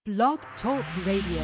Blog Talk Radio.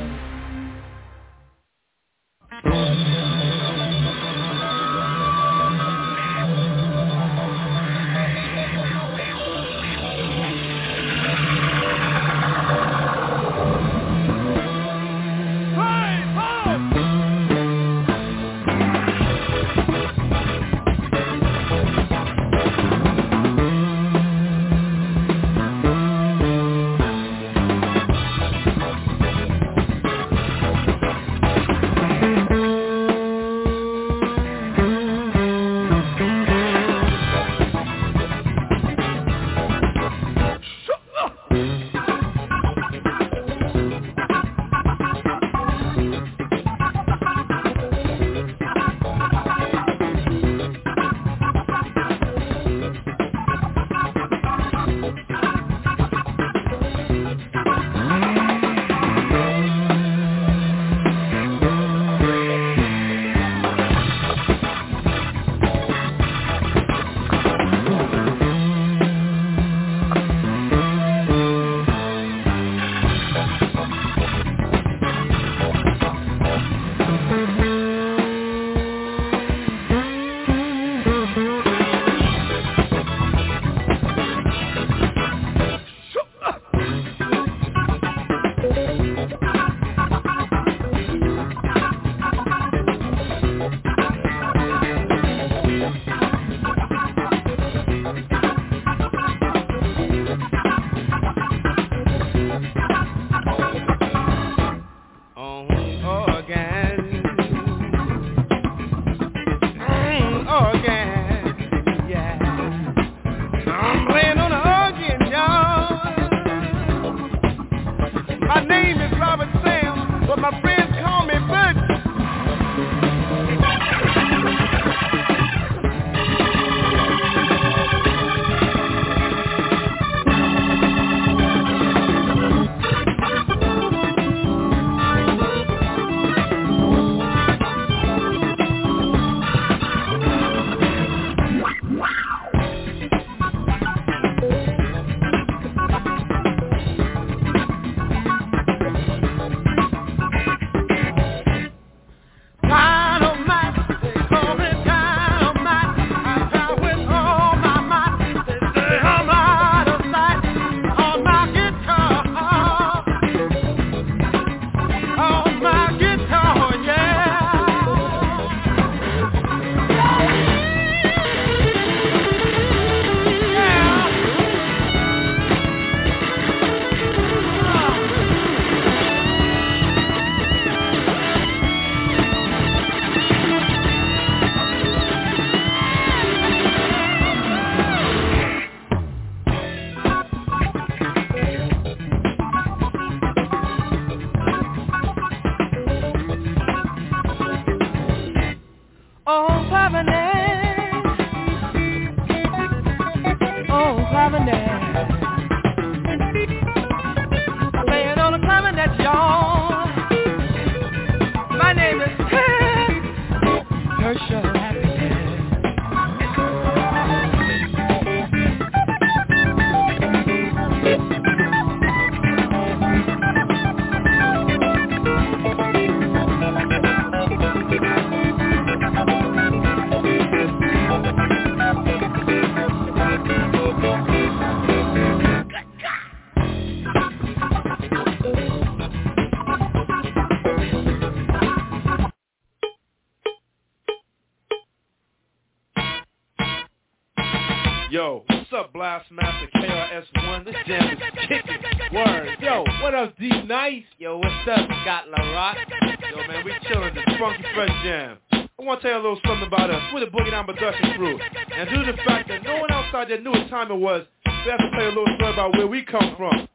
Yo, what's up, Blastmaster KRS-One? This jam is kicking. Word. Yo, what up, D-Nice? Yo, what's up, Scott LaRock? Yo, man, we chilling this funky fresh jam. I want to tell you a little something about us. We're the Boogie Down Production crew. And due to the fact that no one outside there knew what time it was, we have to tell you a little story about where we come from.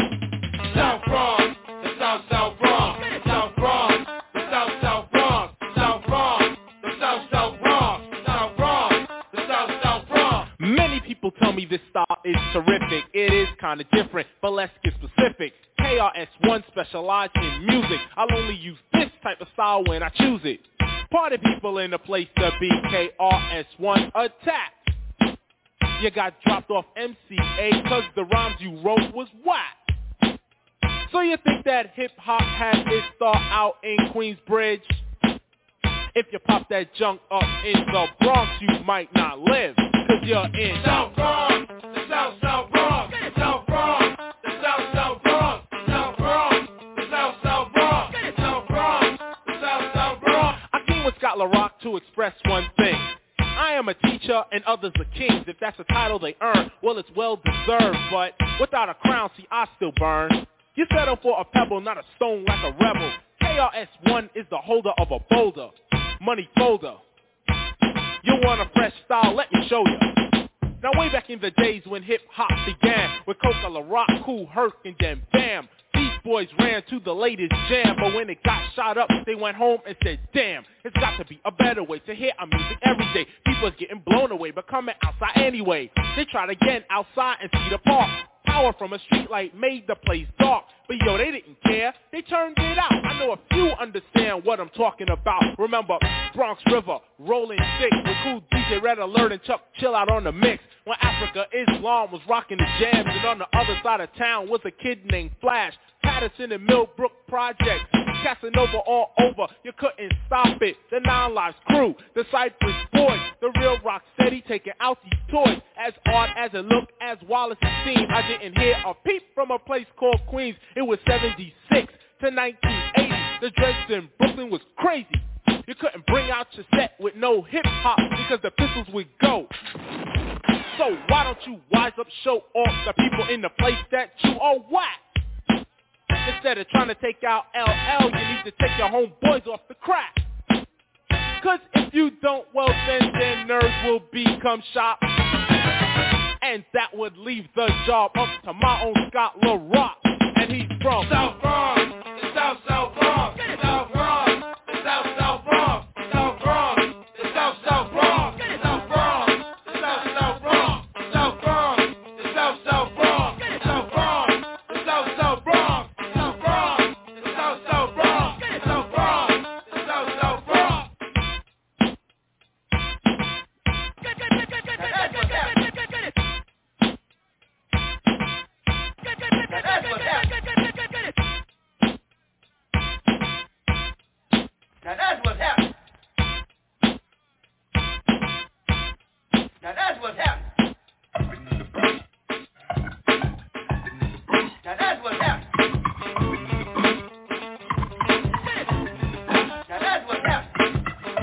South Bronx, the South Bronx, the South Bronx, the South Bronx, South Bronx, the South Bronx, South Bronx, the South Bronx. Many people tell me this style is terrific. It is kind of different, but let's get specific. KRS-One specialized in music. I'll only use this type of style when I choose it. Party people in the place to be. KRS-One attack. You got dropped off MCA cause the rhymes you wrote was whack. So you think that hip-hop had its start out in Queensbridge? If you pop that junk up in the Bronx, you might not live, cause you're in South Bronx, the South Bronx, South Bronx, the South Bronx, South Bronx, the South Bronx, South Bronx, the South Bronx. I came with Scott LaRock to express one thing. I am a teacher and others are kings. If that's a title they earn, well, it's well deserved. But without a crown, see, I still burn. You settle for a pebble, not a stone like a rebel. KRS-One is the holder of a boulder, money folder. You want a fresh style? Let me show you. Now way back in the days when hip-hop began, with Coca, LaRock, Kool Herc, and then bam, these boys ran to the latest jam. But when it got shot up, they went home and said, damn, it's got to be a better way to hear our music every day. People's getting blown away, but coming outside anyway. They tried again outside and see the park. Power from a streetlight made the place dark. But yo, they didn't care, they turned it out. I know a few understand what I'm talking about. Remember Bronx River, Rolling Six, with cool DJ Red Alert and Chuck Chill out on the mix. When Africa Islam was rocking the jams, and on the other side of town was a kid named Flash. Patterson and Millbrook Projects, Casanova all over, you couldn't stop it. The Nine Lives crew, the Cypress Boys, the real Rocksteady taking out these toys. As odd as it looked, as Wallace seemed, I didn't hear a peep from a place called Queens. It was 76 to 1980. The dreads in Brooklyn was crazy. You couldn't bring out your set with no hip-hop because the pistols would go. So why don't you wise up, show off the people in the place that you are whack? Instead of trying to take out LL, you need to take your homeboys off the crack. Cause if you don't, well then their nerves will become shot. And that would leave the job up to my own Scott LaRock. And he's from South Bronx, the South Bronx, South Bronx, the South Bronx, South Bronx, the South Bronx, South Bronx, the South Bronx, South Bronx, the South Bronx, South Bronx, the South Bronx, South Bronx, the South Bronx, South Bronx, the South Bronx. That's what happened. Now that's what happened. Now that's what happened. Now that's what happened. Now that's what happened.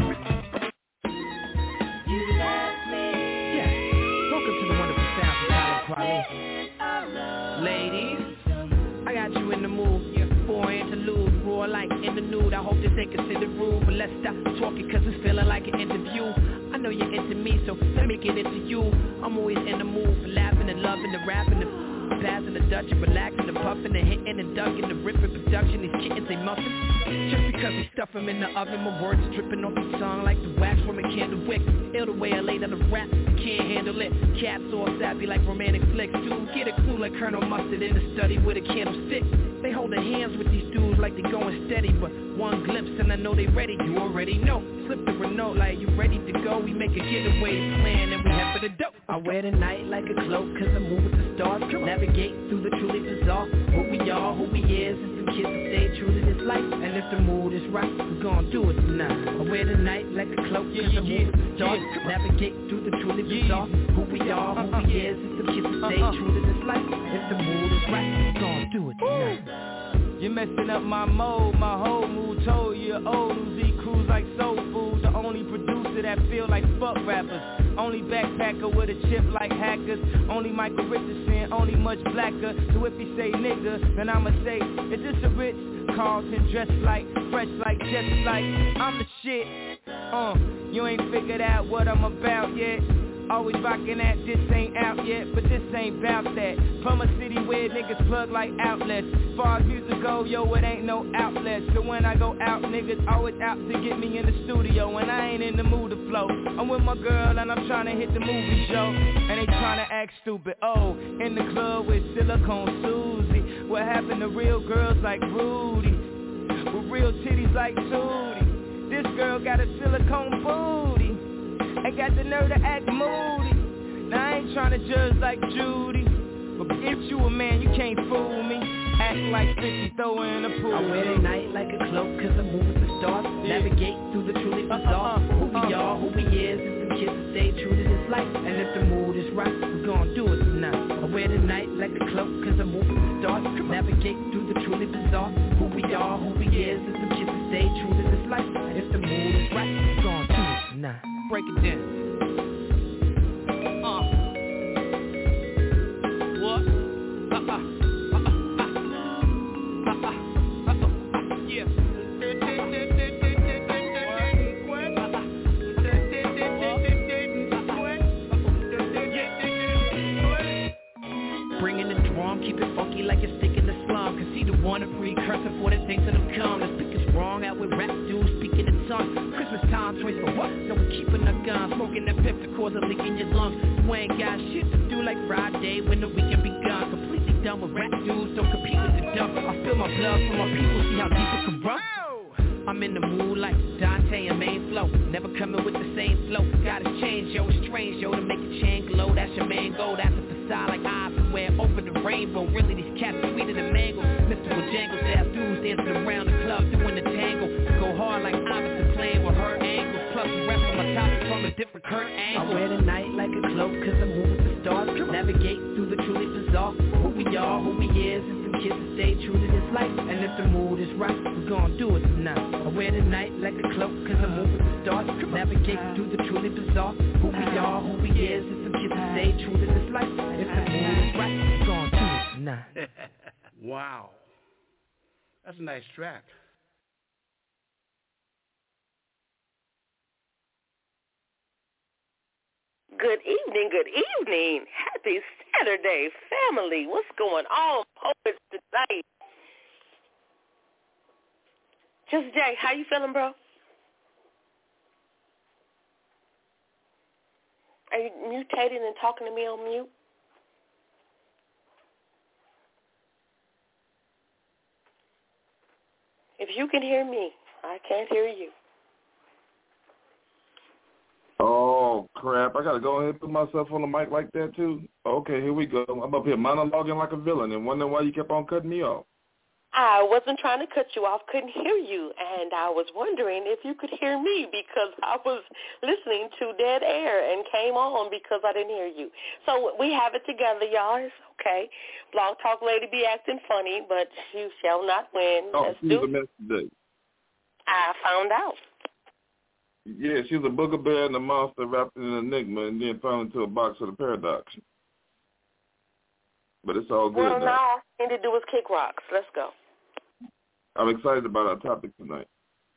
You left me. Yeah. Welcome to the wonderful sounds of Talib Kweli. Ladies, I got you in the mood. For interlude, roar like in the nude. I hope this ain't considered rude, but let's stop talking cause it's feeling like an interview. I know you're into me, so let me get into you. I'm always in the mood for laughing and loving and rapping and passing the Dutch and relaxing and puffing and hitting and ducking the ripping production. These kittens ain't muffin. Just because we stuff them in the oven, my words dripping off the tongue like the wax from a candle wick. Ill the way I lay down the rap, can't handle it. Cats all savvy like romantic flicks. Dude, get a clue like Colonel Mustard in the study with a candlestick. They holding hands with these dudes like they going steady, but one glimpse and I know they ready. You already know. Slip the Renault like you ready to go. We make a getaway plan and we head for the dope. I wear the night like a cloak cause I move with the stars. Navigate through the truly bizarre. Who we are, who we is, and some kids that stay true to this life. And if the mood is right, we're gonna do it tonight. I wear the night like a cloak cause I move with the stars. Navigate through the truly bizarre. Who we are, who we is, and some kids that stay true to this life. If the mood is right, we're gonna do it tonight. You're messing up my mode, my whole mood told you old Uzi Cruise like soul food. The only producer that feel like fuck rappers. Only backpacker with a chip like hackers. Only Michael Richardson, only much blacker. So if he say nigga, then I'ma say, is this a Ritz Carlton dressed like, fresh like, just like, I'm the shit. You ain't figured out what I'm about yet. Always rockin' that, this ain't out yet, but this ain't bout that. From a city where niggas plug like outlets. Far as music go, yo, it ain't no outlet. So when I go out, niggas always out to get me in the studio. And I ain't in the mood to flow. I'm with my girl and I'm tryna hit the movie show. And they tryna act stupid, oh, in the club with Silicone Susie. What happened to real girls like Rudy? With real titties like Tootie. This girl got a silicone booty. I got the nerve to act moody. Now I ain't tryna judge like Judy, but if you a man, you can't fool me. act like 50, throw her in the pool. I wear the night like a cloak, cause I'm moving the stars. Navigate through the truly bizarre. Who we are, who we is the kids that stay true to this life. And if the mood is right, we're gonna do it tonight. I wear the night like a cloak, cause I'm moving the stars. Navigate through the truly bizarre. Who we are, who we is the kids that stay true to this life. And if the mood is right, we're gonna do it tonight. Break it down. Keep it funky like a stick in the slum. Cause see the one a precursor for the things that have come. Let's pick us wrong out with rap dudes speaking in tongues. Christmas time, choice for what? No, we're keeping our guns. Smoking that pep to cause a leak in your lungs. You ain't got shit to do like Friday when the weekend begun. Completely done with rap dudes, don't compete with the dumb. I feel my blood for my people, see how deep it can run. I'm in the mood like Dante and Main Flow. Never coming with the same flow. Gotta change, yo, it's strange, yo, to make a chain glow. That's your main goal, that's a facade like eyes and wear over the rainbow. Really, these cats sweeter than mango. Mystical jangles, they have dudes dancing around the club doing the tango. Go hard like Iverson playing with her angles. Plus the rest of my topics from a different current angle. I wear the night like a cloak, cause I'm moving the stars. Navigate through the truly bizarre. Who we are, who we is some kids that stay true to this life. And if the mood is right, we're gonna do it tonight. I wear the night like a cloak, cause I'm moving the stars. Navigate through the truly bizarre. Who we are, who we is some kids that stay true to this life. And if the mood is right, we're gonna do it tonight. Wow. That's a nice track. Good evening, good evening. Happy Saturday, family. What's going on, poets tonight? Just Jay, how you feeling, bro? Are you mutating and talking to me on mute? If you can hear me, I can't hear you. Oh, crap. I got to go ahead and put myself on the mic like that, too? Okay, here we go. I'm up here monologuing like a villain and wondering why you kept on cutting me off. I wasn't trying to cut you off, couldn't hear you, and I was wondering if you could hear me because I was listening to dead air and came on because I didn't hear you. So we have it together, y'all. It's okay. Blog Talk Lady be acting funny, but you shall not win. Oh, Let's she's do a mess today. I found out. Yeah, she's a booger bear and a monster wrapped in an enigma and then thrown into a box of the paradox. But it's all good well, now. Now all I need to do is kick rocks. Let's go. I'm excited about our topic tonight.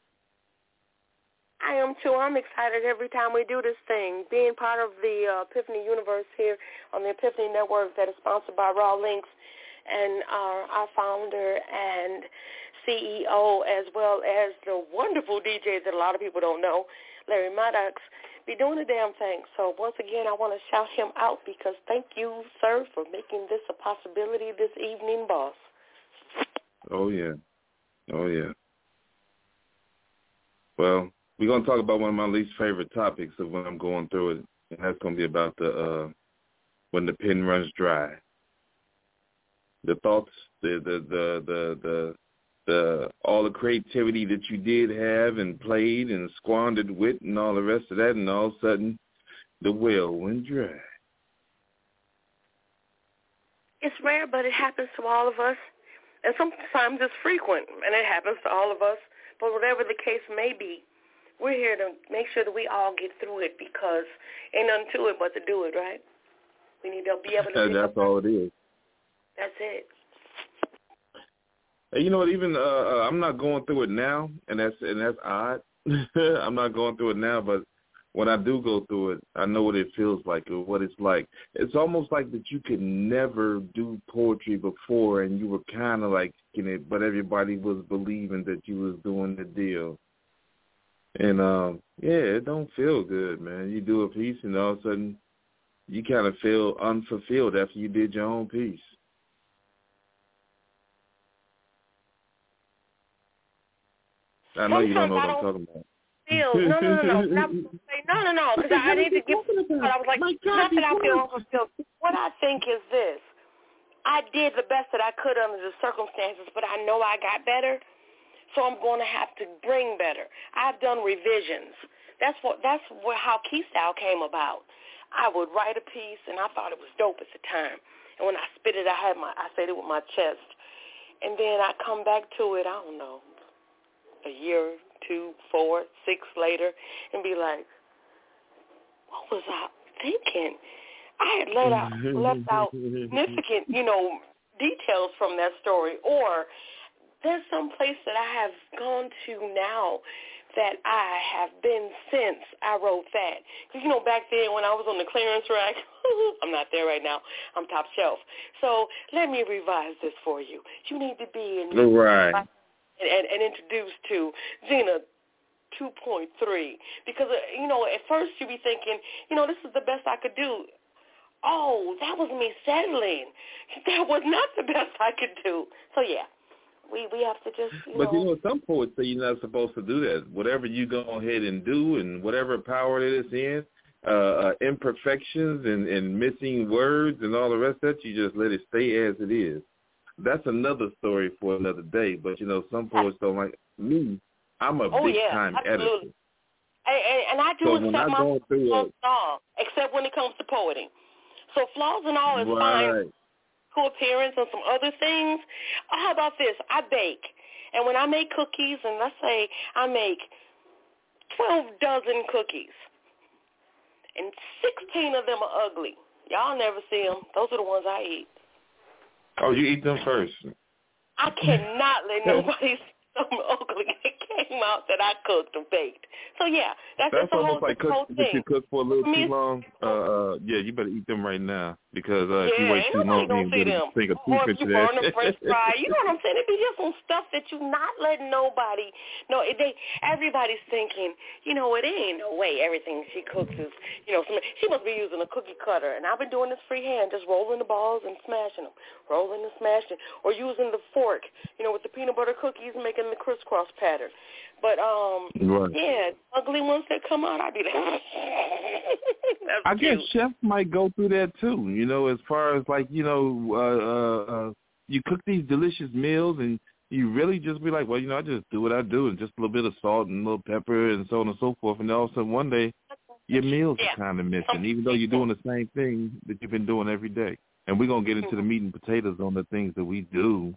I am too. I'm excited every time we do this thing. Being part of the Epiphany Universe here on the Epiphany Network that is sponsored by Raw Links and our founder and CEO, as well as the wonderful DJ that a lot of people don't know, Larry Maddox, be doing the damn thing. So once again, I want to shout him out because thank you, sir, for making this a possibility this evening, boss. Oh, yeah. Oh, yeah. Well, we're going to talk about one of my least favorite topics of when I'm going through it, and that's going to be about the when the pen runs dry. The thoughts, the all the creativity that you did have and played and squandered with and all the rest of that, and all of a sudden the well went dry. It's rare, but it happens to all of us. And sometimes it's frequent, and it happens to all of us. But whatever the case may be, we're here to make sure that we all get through it because ain't nothing to it but to do it, right? We need to be able to. That's all it is. That's it. Hey, you know what? Even I'm not going through it now, and that's odd. I'm not going through it now, but when I do go through it, I know what it feels like or what it's like. It's almost like that you could never do poetry before, and you were kind of like in it, but everybody was believing that you was doing the deal. And yeah, it don't feel good, man. You do a piece, and all of a sudden, you kind of feel unfulfilled after you did your own piece. I know you don't know what I'm talking about. No, because I need to give. But I was like, not that I feel unfulfilled. What I think is this: I did the best that I could under the circumstances, but I know I got better, so I'm going to have to bring better. I've done revisions. That's how Key Style came about. I would write a piece, and I thought it was dope at the time. And when I spit it, I said it with my chest. And then I come back to it, I don't know, a year, 2, 4, 6 later, and be like, what was I thinking? I had left out significant, details from that story. Or there's some place that I have gone to now that I have been since I wrote that. Because, back then when I was on the clearance rack, I'm not there right now. I'm top shelf. So let me revise this for you. You need to be in right. and introduced to Gina 2.3. Because, at first you be thinking, this is the best I could do. Oh, that was me settling. That was not the best I could do. So, yeah. We have to just, But, some poets say you're not supposed to do that. Whatever you go ahead and do and whatever power it is in, imperfections and missing words and all the rest of that, you just let it stay as it is. That's another story for another day. But, some poets don't like me. I'm a big-time editor. And I do accept my flaws, except when it comes to poetry. So flaws and all is fine. Appearance and some other things. How about this? I bake. And when I make cookies, and let's say I make 12 dozen cookies, and 16 of them are ugly. Y'all never see them. Those are the ones I eat. Oh, you eat them first? I cannot let nobody see something ugly that came out that I cooked or baked. So, yeah, that's just almost like whole thing. If you cook for a little too long, you better eat them right now because if you wait too long, you're going to think of or if you burn a French fry. You know what I'm saying? It be just some stuff that you're not letting nobody know. Everybody's thinking, it ain't no way everything she cooks is, she must be using a cookie cutter. And I've been doing this freehand, just rolling the balls and smashing them, rolling and smashing, or using the fork, with the peanut butter cookies and making the crisscross pattern. But, ugly ones that come out, I'd be like, I guess chefs might go through that too, as far as like, you cook these delicious meals and you really just be like, well, I just do what I do and just a little bit of salt and a little pepper and so on and so forth. And all of a sudden one day your meals are kind of missing, even though you're doing the same thing that you've been doing every day. And we're going to get into the meat and potatoes on the things that we do.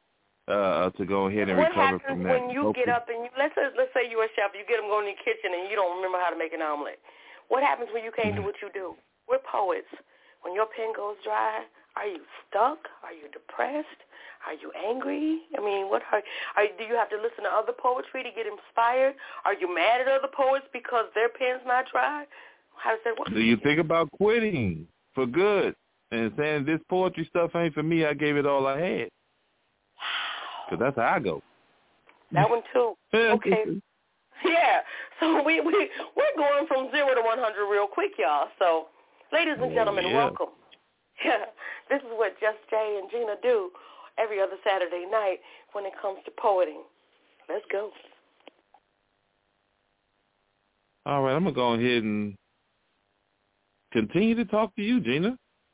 To go ahead and recover from that. What happens when you get up and let's say you're a chef, you get them going in the kitchen and you don't remember how to make an omelet? What happens when you can't do what you do? We're poets. When your pen goes dry, are you stuck? Are you depressed? Are you angry? I mean, do you have to listen to other poetry to get inspired? Are you mad at other poets because their pen's not dry? How does that work? Do you think about quitting for good and saying this poetry stuff ain't for me? I gave it all I had. Because that's how I go. That one too. Okay. Yeah. So we're going from 0 to 100 real quick, y'all. So, ladies and gentlemen, welcome. Yeah. This is what Just Jay and Gina do every other Saturday night when it comes to poeting. Let's go. All right. I'm going to go ahead and continue to talk to you, Gina.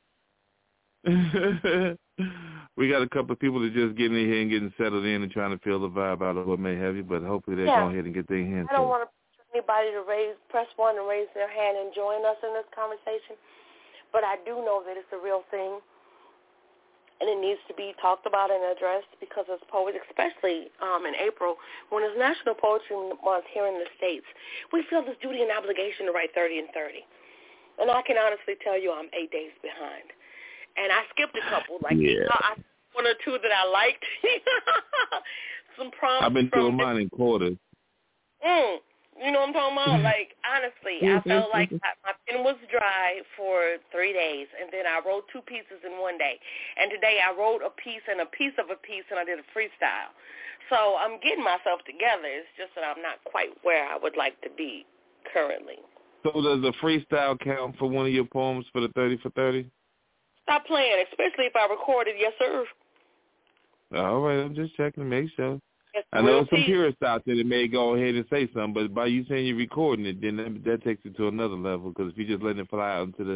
We got a couple of people that just getting in here and getting settled in and trying to feel the vibe out of what may have you, but hopefully they'll go ahead and get their hands. I don't want to push anybody to press 1 and raise their hand and join us in this conversation, but I do know that it's a real thing, and it needs to be talked about and addressed because as poets, especially in April, when it's National Poetry Month here in the States, we feel this duty and obligation to write 30 and 30. And I can honestly tell you I'm 8 days behind. And I skipped a couple, like one or two that I liked. Some prompts. I've been doing mine in quarters. You know what I'm talking about? Like, honestly, I felt like my pen was dry for 3 days, and then I wrote 2 pieces in 1 day. And today I wrote a piece and a piece of a piece, and I did a freestyle. So I'm getting myself together. It's just that I'm not quite where I would like to be currently. So does a freestyle count for one of your poems for the 30 for 30? Stop playing, especially if I recorded. Yes, sir. All right, I'm just checking to make sure. I know some purists out there that may go ahead and say something, but by you saying you're recording it, then that takes it to another level, because if you're just letting it fly out into the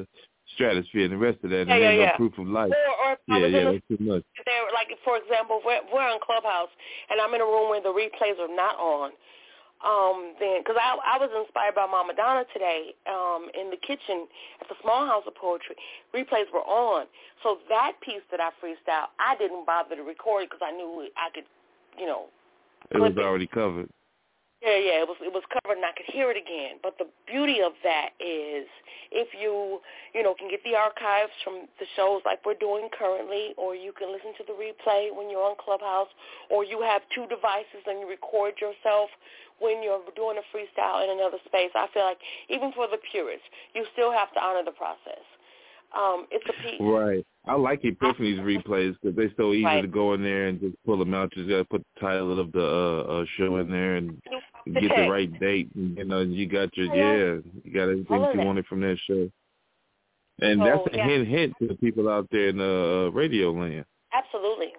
stratosphere and the rest of that, and there's no proof of life. Or that's too much. Like, for example, we're on Clubhouse, and I'm in a room where the replays are not on. Then, because I was inspired by Mama Donna today in the kitchen at the Small House of Poetry. Replays were on. So that piece that I freestyled, I didn't bother to record it because I knew I could, It was already covered. Yeah, it was covered and I could hear it again. But the beauty of that is if you can get the archives from the shows like we're doing currently, or you can listen to the replay when you're on Clubhouse, or you have two devices and you record yourself when you're doing a freestyle in another space. I feel like even for the purists, you still have to honor the process. It's a piece. Right. I like Epiphany's replays because they're so easy to go in there and just pull them out. You just got to put the title of the show in there and get the right date. And, you got you got everything you wanted from that show. And that's a hint to the people out there in radio land. Absolutely.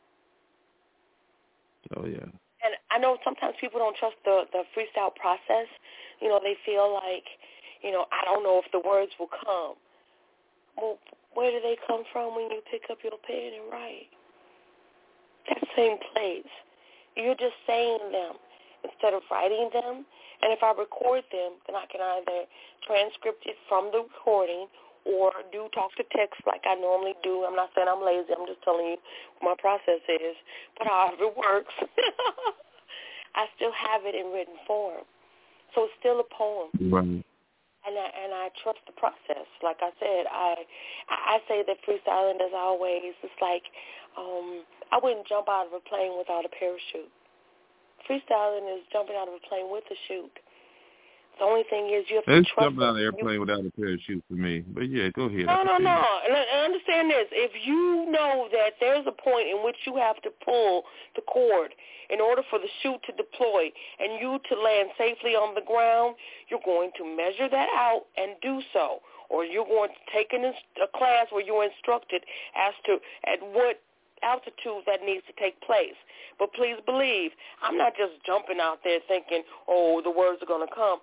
Oh, yeah. And I know sometimes people don't trust the freestyle process. They feel like, I don't know if the words will come. Well, where do they come from when you pick up your pen and write? That same place. You're just saying them instead of writing them. And if I record them, then I can either transcript it from the recording or do talk to text like I normally do. I'm not saying I'm lazy. I'm just telling you what my process is. But however it works, I still have it in written form. So it's still a poem. Right. And I trust the process. Like I said, I say that freestyling, as always, it's like I wouldn't jump out of a plane without a parachute. Freestyling is jumping out of a plane with a chute. The only thing is you have to trust. Jumping out of an airplane without a parachute for me. But, yeah, go ahead. No. And understand this. If you know that there's a point in which you have to pull the cord in order for the chute to deploy and you to land safely on the ground, you're going to measure that out and do so. Or you're going to take a class where you're instructed as to at what altitude that needs to take place. But please believe, I'm not just jumping out there thinking, the words are going to come.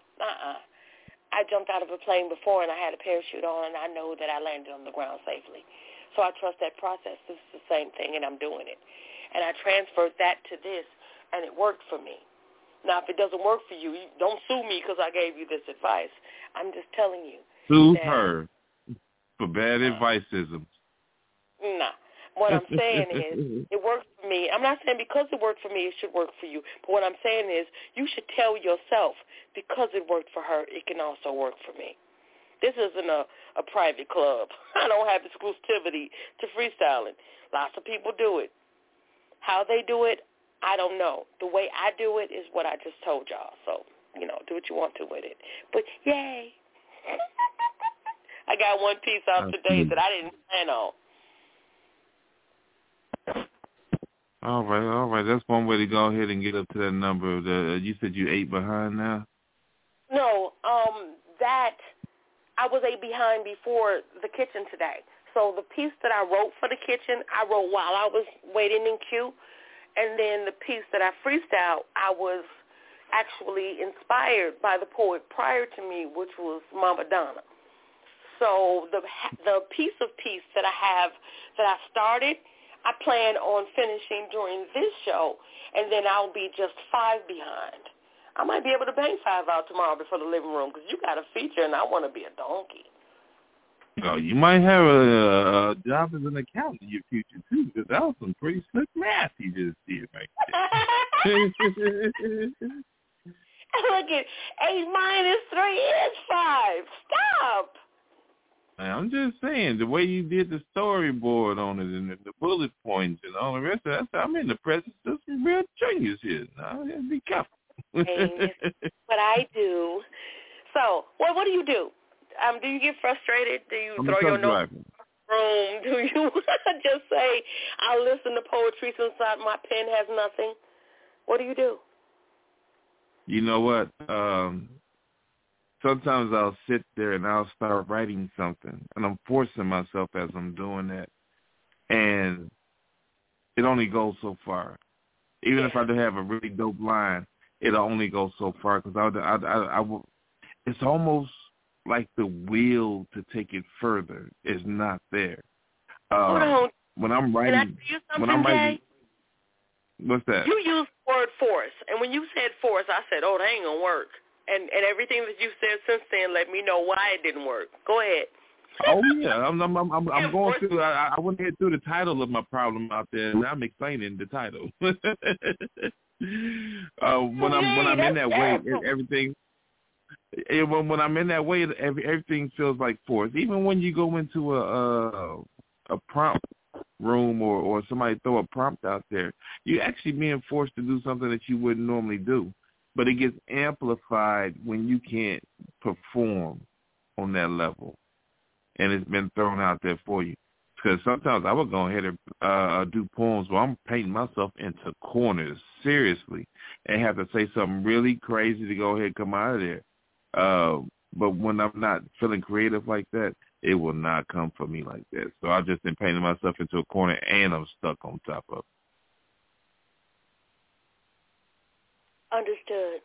I jumped out of a plane before and I had a parachute on and I know that I landed on the ground safely. So I trust that process. This is the same thing and I'm doing it. And I transferred that to this and it worked for me. Now, if it doesn't work for you, don't sue me because I gave you this advice. I'm just telling you. Sue her for bad adviceism. Nah. What I'm saying is it worked for me. I'm not saying because it worked for me, it should work for you. But what I'm saying is you should tell yourself because it worked for her, it can also work for me. This isn't a private club. I don't have exclusivity to freestyling. Lots of people do it. How they do it, I don't know. The way I do it is what I just told y'all. So, do what you want to with it. But, yay. I got one piece out today that I didn't plan on. All right. That's one way to go ahead and get up to that number. You said you 8 behind now? No, that I was 8 behind before the kitchen today. So the piece that I wrote for the kitchen, I wrote while I was waiting in queue. And then the piece that I freestyled, I was actually inspired by the poet prior to me, which was Mama Donna. So the piece of peace that I started, I plan on finishing during this show, and then I'll be just 5 behind. I might be able to bang 5 out tomorrow before the living room because you got a feature, and I want to be a donkey. Oh, you might have a job as an accountant in your future, too, because that was some pretty slick math you just did right there. Look at 8 minus 3 is 5. Stop. I'm just saying, the way you did the storyboard on it and the bullet points and all the rest of that, I'm in the presence of some real genius here. Now, be careful. What I do. So, what do you do? Do you get frustrated? Do you throw your notes in the room? Do you just say, I'll listen to poetry since my pen has nothing? What do you do? You know what? Sometimes I'll sit there and I'll start writing something, and I'm forcing myself as I'm doing that, and it only goes so far. Even if I do have a really dope line, it'll only go so far because I will. It's almost like the will to take it further is not there. Hold on. When I'm writing, can I tell you something, Jay? What's that? You used the word force, and when you said force, I said, "Oh, that ain't gonna work." And everything that you said since then let me know why it didn't work. Go ahead. Oh yeah, I'm going through. I went ahead through the title of my problem out there, and I'm explaining the title. When I'm in that way, everything. When I'm in that way, everything feels like force. Even when you go into a prompt room or somebody throw a prompt out there, you're actually being forced to do something that you wouldn't normally do. But it gets amplified when you can't perform on that level. And it's been thrown out there for you. Because sometimes I would go ahead and do poems where I'm painting myself into corners, seriously, and have to say something really crazy to go ahead and come out of there. But when I'm not feeling creative like that, it will not come for me like that. So I've just been painting myself into a corner, and I'm stuck on top of it. Understood.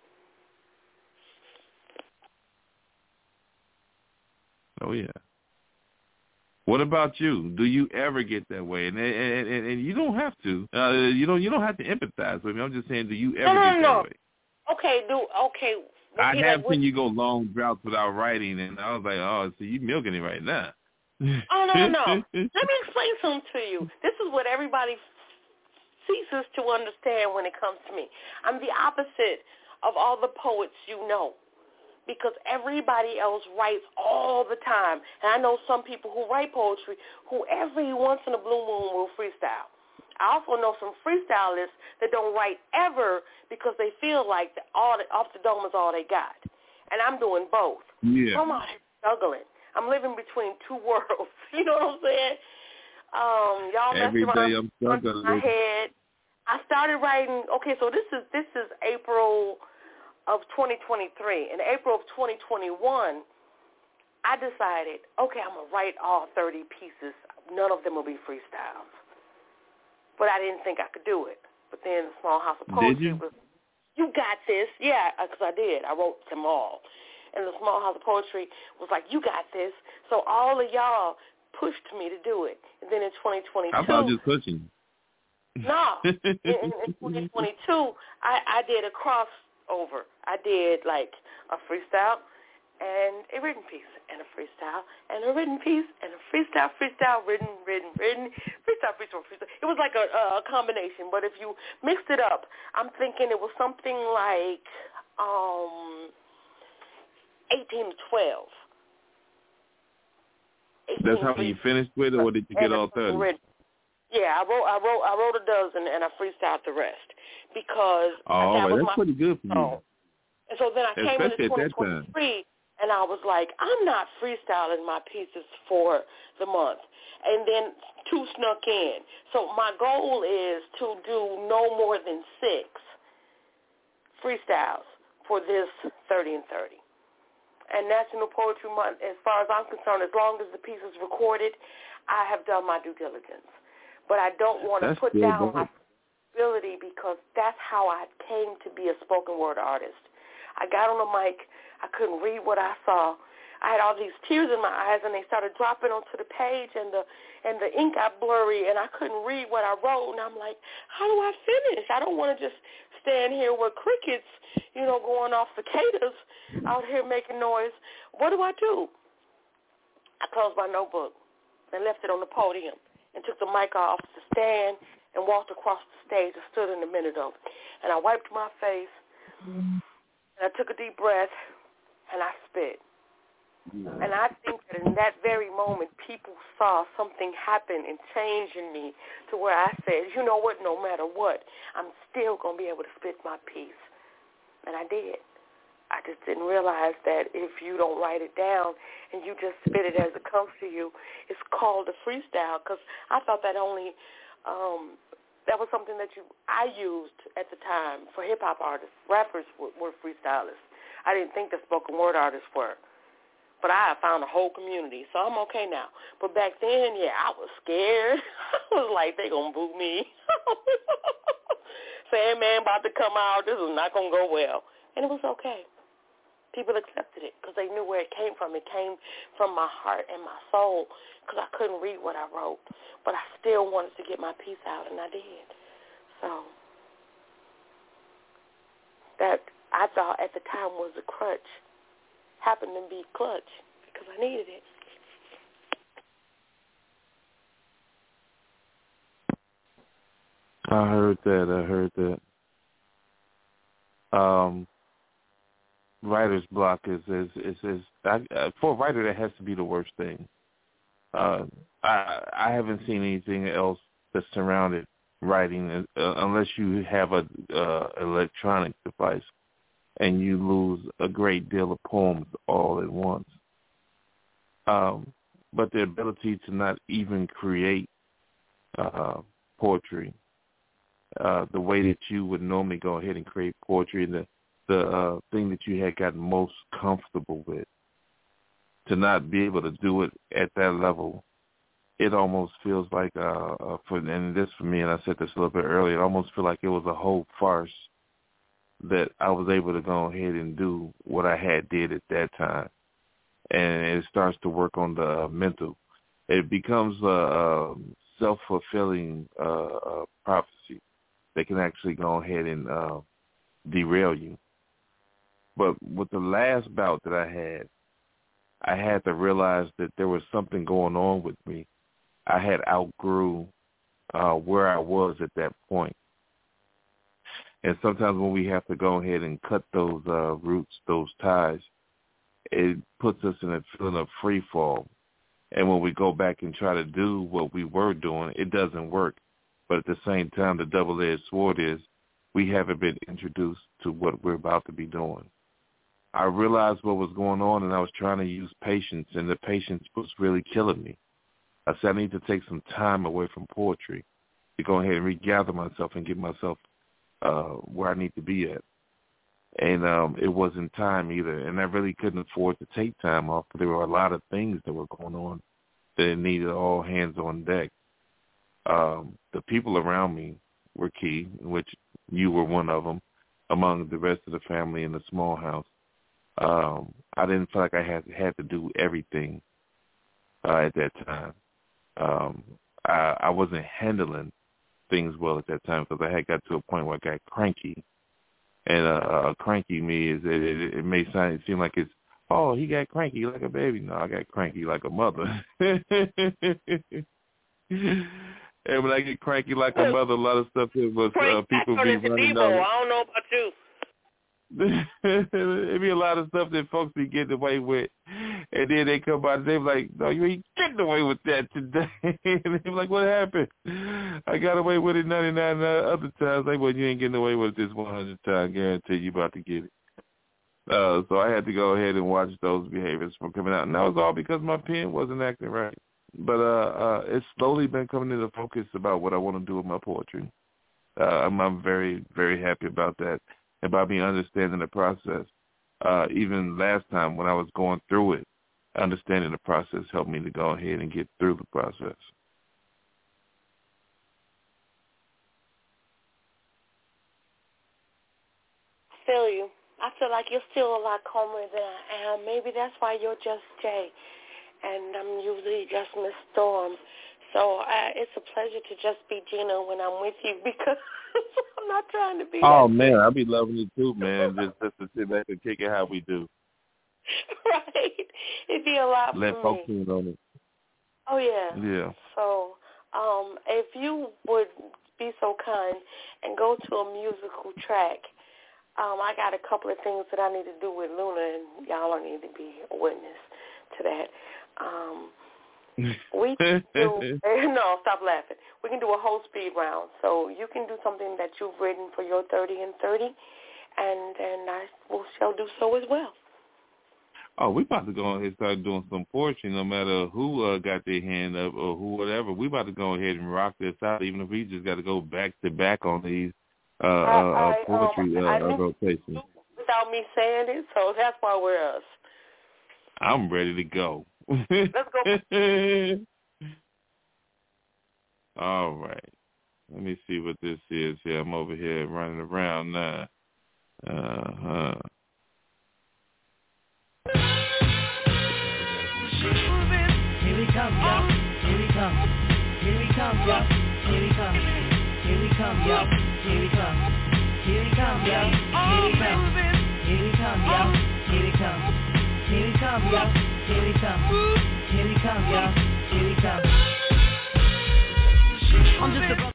Oh, yeah. What about you? Do you ever get that way? And you don't have to. You don't have to empathize with me. I'm just saying, do you ever get that way? Okay. I have seen you go long droughts without writing, and I was like, oh, so you milking it right now. Oh, no. Let me explain something to you. This is what everybody ceases to understand when it comes to me. I'm the opposite of all the poets you know, because everybody else writes all the time. And I know some people who write poetry who every once in a blue moon will freestyle. I also know some freestylists that don't write ever because they feel like off the dome is all they got. And I'm doing both. Yeah. So I'm out here struggling. I'm living between two worlds. You know what I'm saying? Y'all every messed day around I'm struggling. my head. I started writing. Okay, so this is April of 2023. In April of 2021, I decided, okay, I'm gonna write all 30 pieces. None of them will be freestyles. But I didn't think I could do it. But then the Small House of Poetry was, you got this. Yeah, because I did. I wrote them all. And the Small House of Poetry was like, you got this. So all of y'all pushed me to do it. And then in 2022. I thought just pushing. No. in 2022, I did a crossover. I did like a freestyle and a written piece, and a freestyle, and a written piece, and a freestyle, written, freestyle. It was like a combination, but if you mixed it up, I'm thinking it was something like 18 to 12. That's how you finished with it, or did you get all 30? Yeah, I wrote a dozen, and I freestyled the rest because that was that's pretty good for you. And so then I came into 2023. And I was like, I'm not freestyling my pieces for the month. And then 2 snuck in. So my goal is to do no more than 6 freestyles for this 30 and 30. And National Poetry Month, as far as I'm concerned, as long as the piece is recorded, I have done my due diligence. But I don't want to put down my ability because that's how I came to be a spoken word artist. I got on the mic. I couldn't read what I saw. I had all these tears in my eyes, and they started dropping onto the page, and the ink got blurry, and I couldn't read what I wrote. And I'm like, how do I finish? I don't want to just stand here with crickets, going off cicadas out here making noise. What do? I closed my notebook and left it on the podium and took the mic off the stand and walked across the stage and stood in the middle of it. And I wiped my face, and I took a deep breath, and I spit. And I think that in that very moment, people saw something happen and change in me to where I said, you know what, no matter what, I'm still going to be able to spit my piece. And I did. I just didn't realize that if you don't write it down and you just spit it as it comes to you, it's called a freestyle, because I thought that only that was something that I used at the time for hip-hop artists. Rappers were freestylists. I didn't think that spoken word artists were. But I found a whole community, so I'm okay now. But back then, I was scared. I was like, they going to boo me. Sandman about to come out. This is not going to go well. And it was okay. people accepted it because they knew where it came from. It came from my heart and my soul because I couldn't read what I wrote. But I still wanted to get my piece out, and I did. So that I thought at the time was a crutch happened to be clutch because I needed it. I heard that. Writer's block is for a writer, that has to be the worst thing. I haven't seen anything else that surrounded writing unless you have a electronic device and you lose a great deal of poems all at once. But the ability to not even create poetry, the way that you would normally go ahead and create poetry, and the thing that you had gotten most comfortable with, to not be able to do it at that level, it almost feels like, and this for me, and I said this a little bit earlier, it almost feels like it was a whole farce that I was able to go ahead and do what I had did at that time. And it starts to work on the mental. It becomes a self-fulfilling prophecy that can actually go ahead and derail you. But with the last bout that I had to realize that there was something going on with me. I had outgrew where I was at that point. And sometimes when we have to go ahead and cut those roots, those ties, it puts us in a feeling of free fall. And when we go back and try to do what we were doing, it doesn't work. But at the same time, the double-edged sword is we haven't been introduced to what we're about to be doing. I realized what was going on, and I was trying to use patience, and the patience was really killing me. I said I need to take some time away from poetry to go ahead and regather myself and get myself where I need to be at. And it wasn't time either, and I really couldn't afford to take time off, but there were a lot of things that were going on that needed all hands on deck. The people around me were key, which you were one of them, among the rest of the family in the small house. I didn't feel like I had to do everything at that time. I wasn't handling things well at that time because I had got to a point where I got cranky. And cranky me is it may seem like it's, oh, he got cranky like a baby. No, I got cranky like a mother. And when I get cranky like a mother, a lot of stuff it was people be running out. I don't know about you. It'd be a lot of stuff that folks be getting away with, and then they come by and they be like, no, you ain't getting away with that today. And they be like, what happened? I got away with it 99 other times. Like, well, you ain't getting away with it this 100 times. Guarantee you about to get it. So I had to go ahead and watch those behaviors from coming out, and that was all because my pen wasn't acting right. But it's slowly been coming into focus about what I want to do with my poetry. I'm very, very happy about that. About me understanding the process. Even last time when I was going through it, understanding the process helped me to go ahead and get through the process. I feel you. I feel like you're still a lot calmer than I am. Maybe that's why you're just Jay, and I'm usually just Miss Storm. So it's a pleasure to just be Gina when I'm with you because I'm not trying to be. Oh, man, I be loving it too, man. just to sit back and kick it how we do. Right. It'd be a lot Let for folks me. in on it. Oh, yeah. Yeah. So if you would be so kind and go to a musical track, I got a couple of things that I need to do with Luna, and y'all don't need to be a witness to that. We can do, no, stop laughing. We can do a whole speed round. So you can do something that you've written for your 30 and 30, and I shall do so as well. Oh, we about to go ahead and start doing some poetry, no matter who got their hand up or who whatever. We about to go ahead and rock this out, even if we just got to go back to back on these poetry rotations. Without me saying it, so that's why we're us. I'm ready to go. Let's go. All right. Let me see what this is here. I'm over here running around now. yo. Here we come. Here we come, yo. Here we come. Here we come, yo. Here we come. Here we come, yo. Here we come. Here we come, yo. Here we come. Here we come, yo. Here we come. I'm just a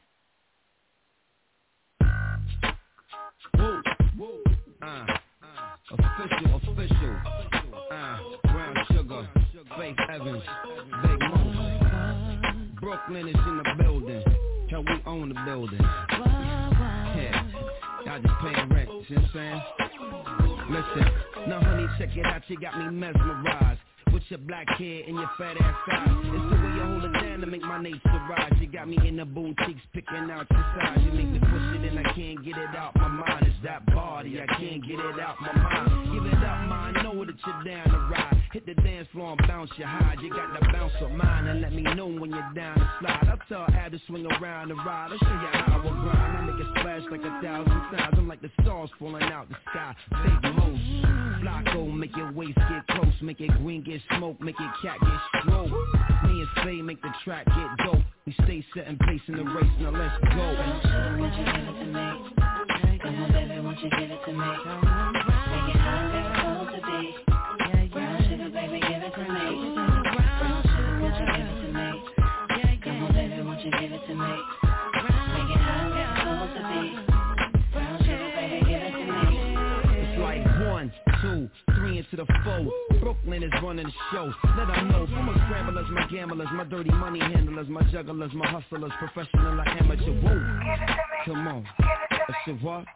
official. Brown Sugar, Faith Evans, Big Moon. Brooklyn is in the building. Hell, we own the building. Yeah, y'all just paying rent, you know what I'm saying? Listen, now honey, check it out, you got me mesmerized. With your black hair and your fat ass thighs. It's the way you hold it down to make my nature rise. You got me in the boutiques picking out your size. You make me push it and I can't get it out my mind. It's that body, I can't get it out my mind. Give it up, man, I know that you're down to ride. Hit the dance floor and bounce your high. You got the bounce of mine and let me know when you're down to slide. I'll tell Ab to swing around and ride. I'll show you how I will grind. I make it splash like 1,000 times. I'm like the stars falling out the sky. Big Moose, Flocko, make your waist get close. Make it green get smoke, make it cat get stroke. Me and Faye make the track get dope. We stay set in place in the race, now let's go. Won't you give it to me? Come on, baby, won't you give it to me? Make it hot, like it's supposed to be. Brown sugar, baby, give it to me. Brown sugar, won't you give it to me? Come on, baby, won't you give it to me? Make it hot, like it's supposed to be. Brown sugar, baby, give it to me. It's like 1, 2, 3 into the 4. Brooklyn is running the show. Let them know. From my scramblers, my gamblers, my dirty money handlers, my jugglers, my hustlers, professional or amateur. Whoa. Come on. I said what?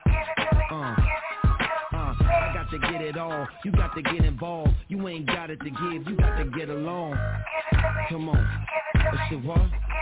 I got to get it all. You got to get involved. You ain't got it to give. You got to get along. Come on. I said what?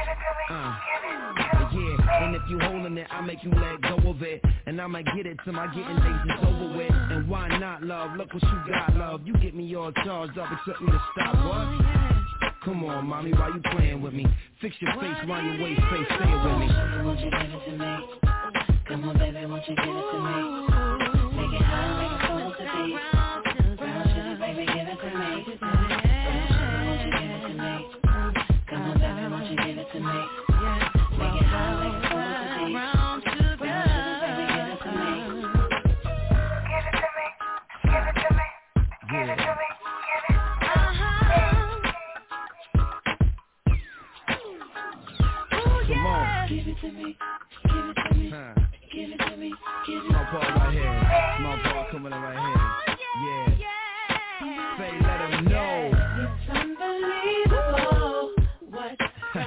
Yeah, and if you holding it, I make you let go of it. And I'ma get it till my getting days is over with. And why not, love? Look what you got, love. You get me all charged up, expect me to stop, what? Come on, mommy, why you playing with me? Fix your face, round your waist, face, say it with me. Won't you give it to me? Come on, baby, won't you give it to me? Make it hot, like it's supposed to be. Brown sugar, baby, give it to me. Brown sugar, won't you give it to me? Come on, baby, won't you give it to me? Make it hot, like it's supposed to be. Brown sugar, baby, give it to me. Give it to me. Give it to me. Give it to me. Come on. Give it to me. Give it to me. Give it to me. Give it to me. Small part right here. Small part coming in right here. Yeah. Say, let them know. It's unbelievable what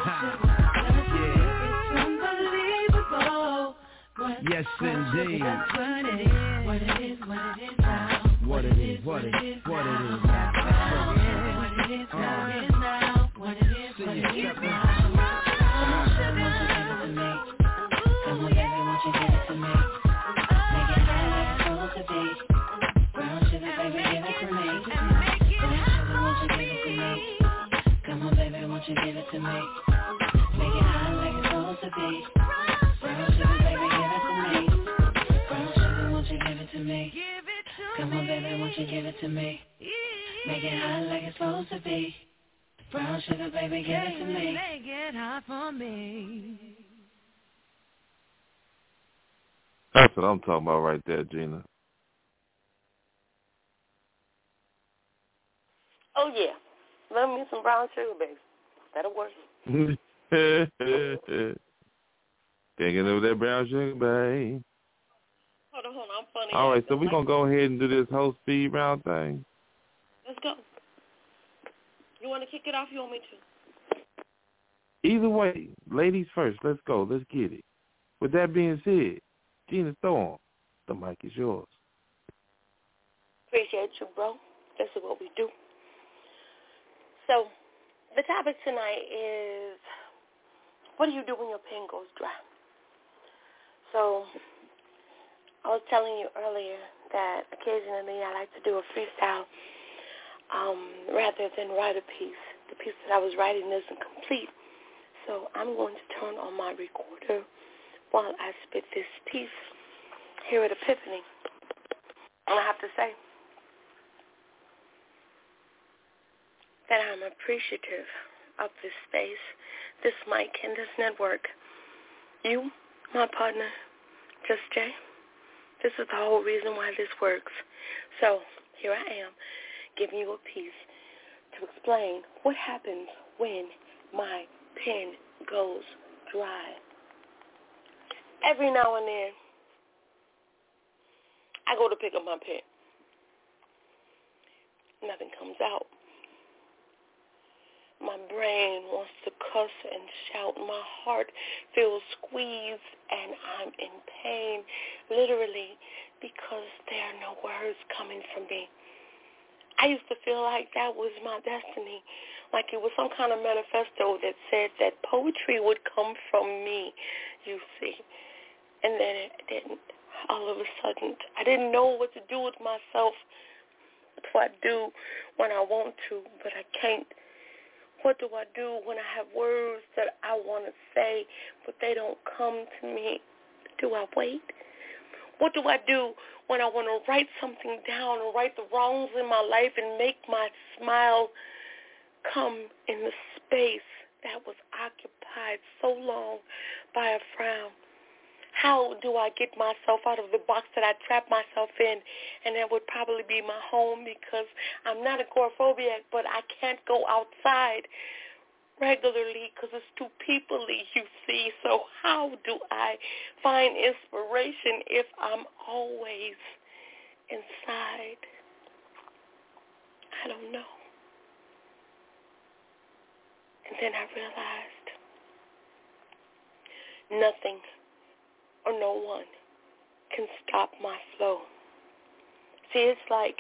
yes, indeed. That's what it is. What it is. What it is now. What it is. What it is. What it is now. What it is now. What it is. What it is now. Come on, baby, won't you give it to me? Make it hot like it's supposed to be. Brown sugar, baby, give it to me. Brown sugar, won't you give it to me? Come on, baby, won't you give it to me? Make it hot like it's supposed to be. Brown sugar, baby, give it to me. Brown sugar, won't you give it to me? Come on, baby, won't you give it to me? Make it hot like it's supposed to be. Brown sugar, baby, give it to me. Make it hot for me. That's what I'm talking about right there, Gina. Oh, yeah. Love me some brown sugar, baby. That'll work. Can't get over that brown sugar, babe. Hold on. I'm funny. All right, so we're going to go ahead and do this whole speed round thing. Let's go. You want to kick it off? You want me to? Either way, ladies first. Let's go. Let's get it. With that being said, Gina Thorne, the mic is yours. Appreciate you, bro. This is what we do. So, the topic tonight is, what do you do when your pen goes dry? So, I was telling you earlier that occasionally I like to do a freestyle rather than write a piece. The piece that I was writing isn't complete. So I'm going to turn on my recorder while I spit this piece here at Epiphany. And I have to say that I'm appreciative of this space, this mic, and this network. You, my partner, Just Jay, this is the whole reason why this works. So here I am, giving you a piece to explain what happens when my pen goes dry. Every now and then, I go to pick up my pen. Nothing comes out. My brain wants to cuss and shout. My heart feels squeezed and I'm in pain, literally, because there are no words coming from me. I used to feel like that was my destiny, like it was some kind of manifesto that said that poetry would come from me, you see. And then it didn't. All of a sudden, I didn't know what to do with myself. What do I do when I want to, but I can't? What do I do when I have words that I want to say, but they don't come to me? Do I wait? What do I do when I want to write something down or write the wrongs in my life and make my smile come in the space that was occupied so long by a frown? How do I get myself out of the box that I trapped myself in? And that would probably be my home, because I'm not agoraphobic, but I can't go outside regularly because it's too people-y, you see. So how do I find inspiration if I'm always inside? I don't know. And then I realized nothing or no one can stop my flow. See, it's like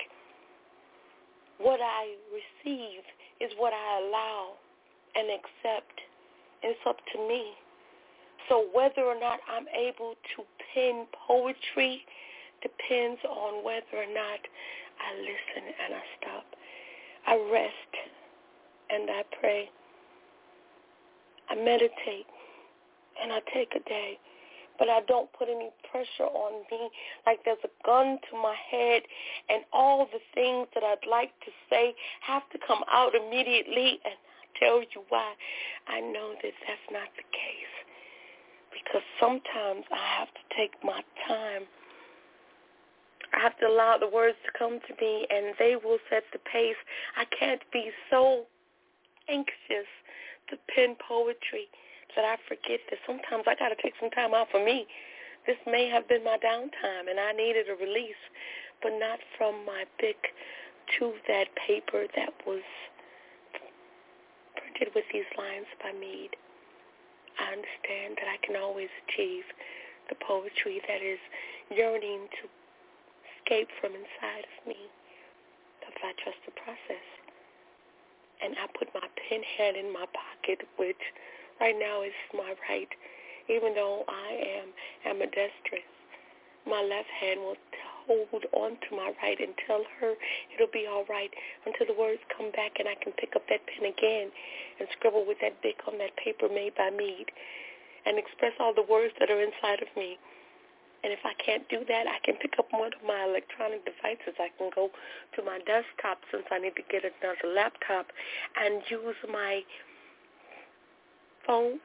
what I receive is what I allow and accept, and it's up to me. So whether or not I'm able to pen poetry depends on whether or not I listen and I stop. I rest and I pray. I meditate and I take a day. But I don't put any pressure on me, like there's a gun to my head and all the things that I'd like to say have to come out immediately. And I'll tell you why. I know that that's not the case, because sometimes I have to take my time. I have to allow the words to come to me, and they will set the pace. I can't be so anxious to pen poetry that I forget that sometimes I got to take some time out for me. This may have been my downtime, and I needed a release, but not from my pick to that paper that was printed with these lines by Meade. I understand that I can always achieve the poetry that is yearning to escape from inside of me if I trust the process. And I put my pen hand in my pocket, which right now is my right. Even though I am ambidextrous, my left hand will hold on to my right and tell her it'll be all right until the words come back and I can pick up that pen again and scribble with that Bic on that paper made by Meade and express all the words that are inside of me. And if I can't do that, I can pick up one of my electronic devices. I can go to my desktop, since I need to get another laptop, and use my phone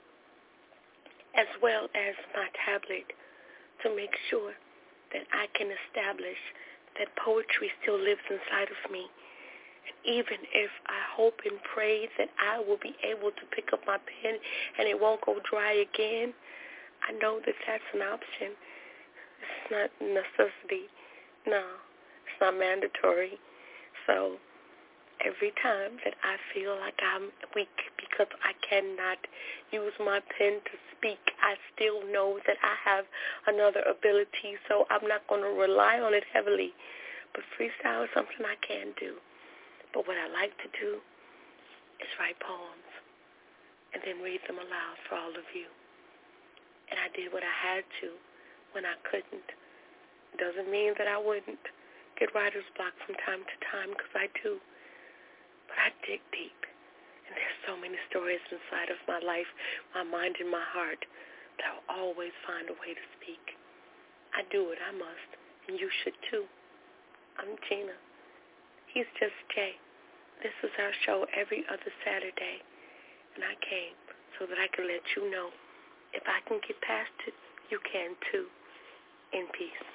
as well as my tablet to make sure that I can establish that poetry still lives inside of me. And even if I hope and pray that I will be able to pick up my pen and it won't go dry again, I know that that's an option. It's not necessity. No, it's not mandatory. So every time that I feel like I'm weak because I cannot use my pen to speak, I still know that I have another ability, so I'm not going to rely on it heavily. But freestyle is something I can do. But what I like to do is write poems and then read them aloud for all of you. And I did what I had to when I couldn't. Doesn't mean that I wouldn't get writer's block from time to time, because I do. But I dig deep. And there's so many stories inside of my life, my mind and my heart, that I'll always find a way to speak. I do it, I must. And you should too. I'm Gina. He's Just Jay. This is our show every other Saturday And I came so that I could let you know if I can get past it, you can too. In peace.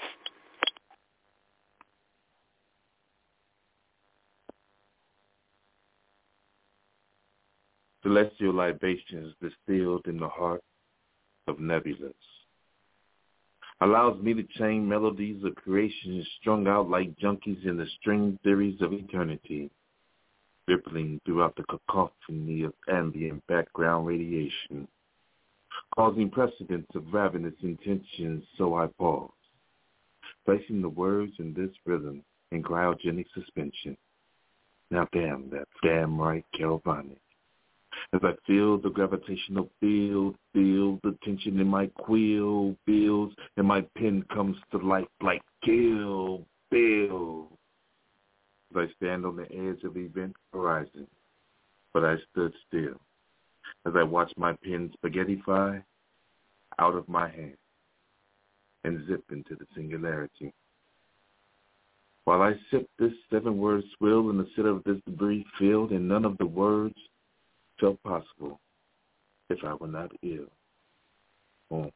Celestial libations distilled in the heart of nebulas. Allows me to chain melodies of creation strung out like junkies in the string theories of eternity, rippling throughout the cacophony of ambient background radiation, causing precedents of ravenous intentions, so I pause, placing the words in this rhythm in cryogenic suspension. Now damn, that's damn right, Calvonic. As I feel the gravitational field, feel the tension in my quill, builds, and my pen comes to life like Kill Bill. As I stand on the edge of the event horizon, but I stood still. As I watch my pen spaghettify out of my hand and zip into the singularity. While I sip this 7-word swill in the center of this debris field, and none of the words felt possible if I were not ill. Oh.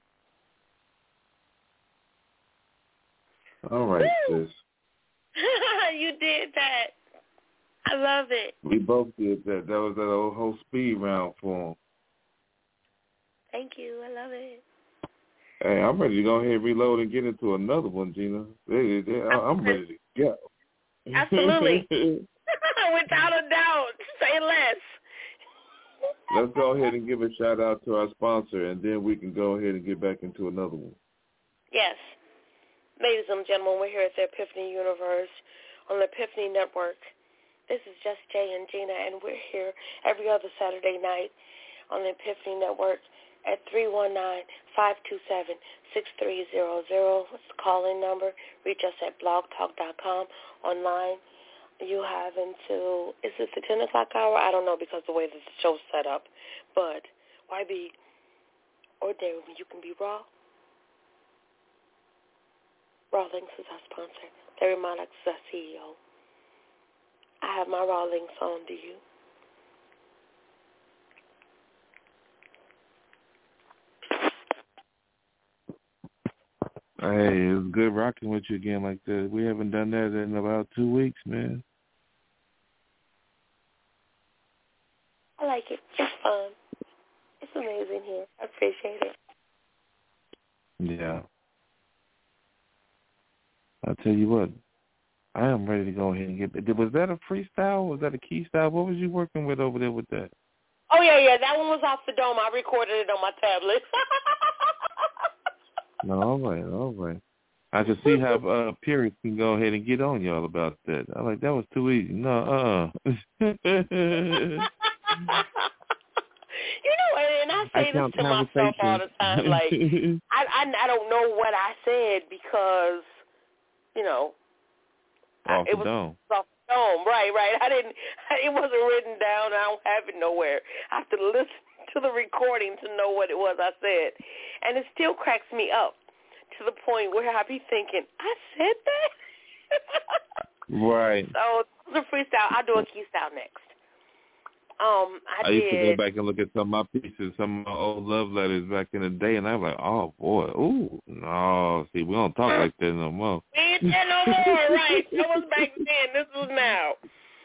All right, sis. You did that. I love it. We both did that. That was that old whole speed round for him. Thank you. I love it. Hey, I'm ready to go ahead and reload and get into another one, Gina. I'm ready to go. Absolutely. Without a doubt. Say less. Let's go ahead and give a shout-out to our sponsor, and then we can go ahead and get back into another one. Yes. Ladies and gentlemen, we're here at the Epiphany Universe on the Epiphany Network. This is Just Jay and Gina, and we're here every other Saturday night on the Epiphany Network at 319-527-6300. It's the call-in number. Reach us at blogtalk.com online. You have until, is it the 10 o'clock hour? I don't know because the way that the show's set up. But why be ordinary when you can be raw? Raw Links is our sponsor. Larry Monarch is our CEO. I have my Raw Links on. Do you? Hey, it was good rocking with you again like that. We haven't done that in about 2 weeks, man. I like it. It's fun. It's amazing here. I appreciate it. Yeah. I'll tell you what. I am ready to go ahead and get... Was that a freestyle? Was that a key style? What was you working with over there with that? Oh, yeah. That one was off the dome. I recorded it on my tablet. No, all right. I can see how Perry can go ahead and get on y'all about that. I'm like, that was too easy. No, You know, and I say this to myself all the time, like, I don't know what I said because, you know, it was off the dome. Right. It wasn't written down. I don't have it nowhere. I have to listen to the recording to know what it was I said. And it still cracks me up to the point where I be thinking, I said that? Right. So the freestyle, I'll do a key style next. I used to go back and look at some of my pieces, some of my old love letters back in the day, and I was like, oh, boy, ooh, no, see, we don't talk like that no more. We ain't that no more, right? That was back then. This was now.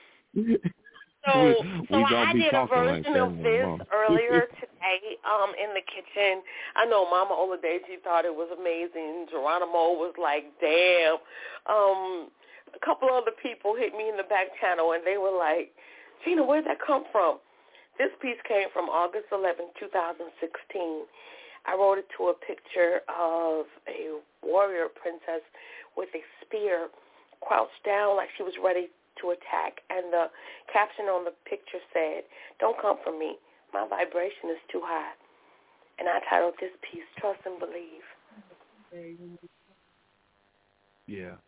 So I did a version of this earlier today in the kitchen. I know Mama Oladeji thought it was amazing. Geronimo was like, damn. A couple other people hit me in the back channel, and they were like, Gina, where'd that come from? This piece came from August 11, 2016. I wrote it to a picture of a warrior princess with a spear crouched down like she was ready to attack. And the caption on the picture said, don't come for me. My vibration is too high. And I titled this piece, Trust and Believe. Yeah.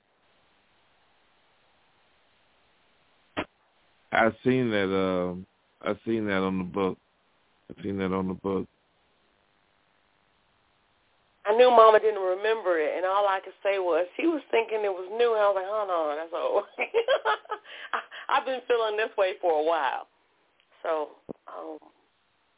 I've seen that on the book. I knew Mama didn't remember it, and all I could say was she was thinking it was new, and I was like, hold on, that's old. I've been feeling this way for a while. So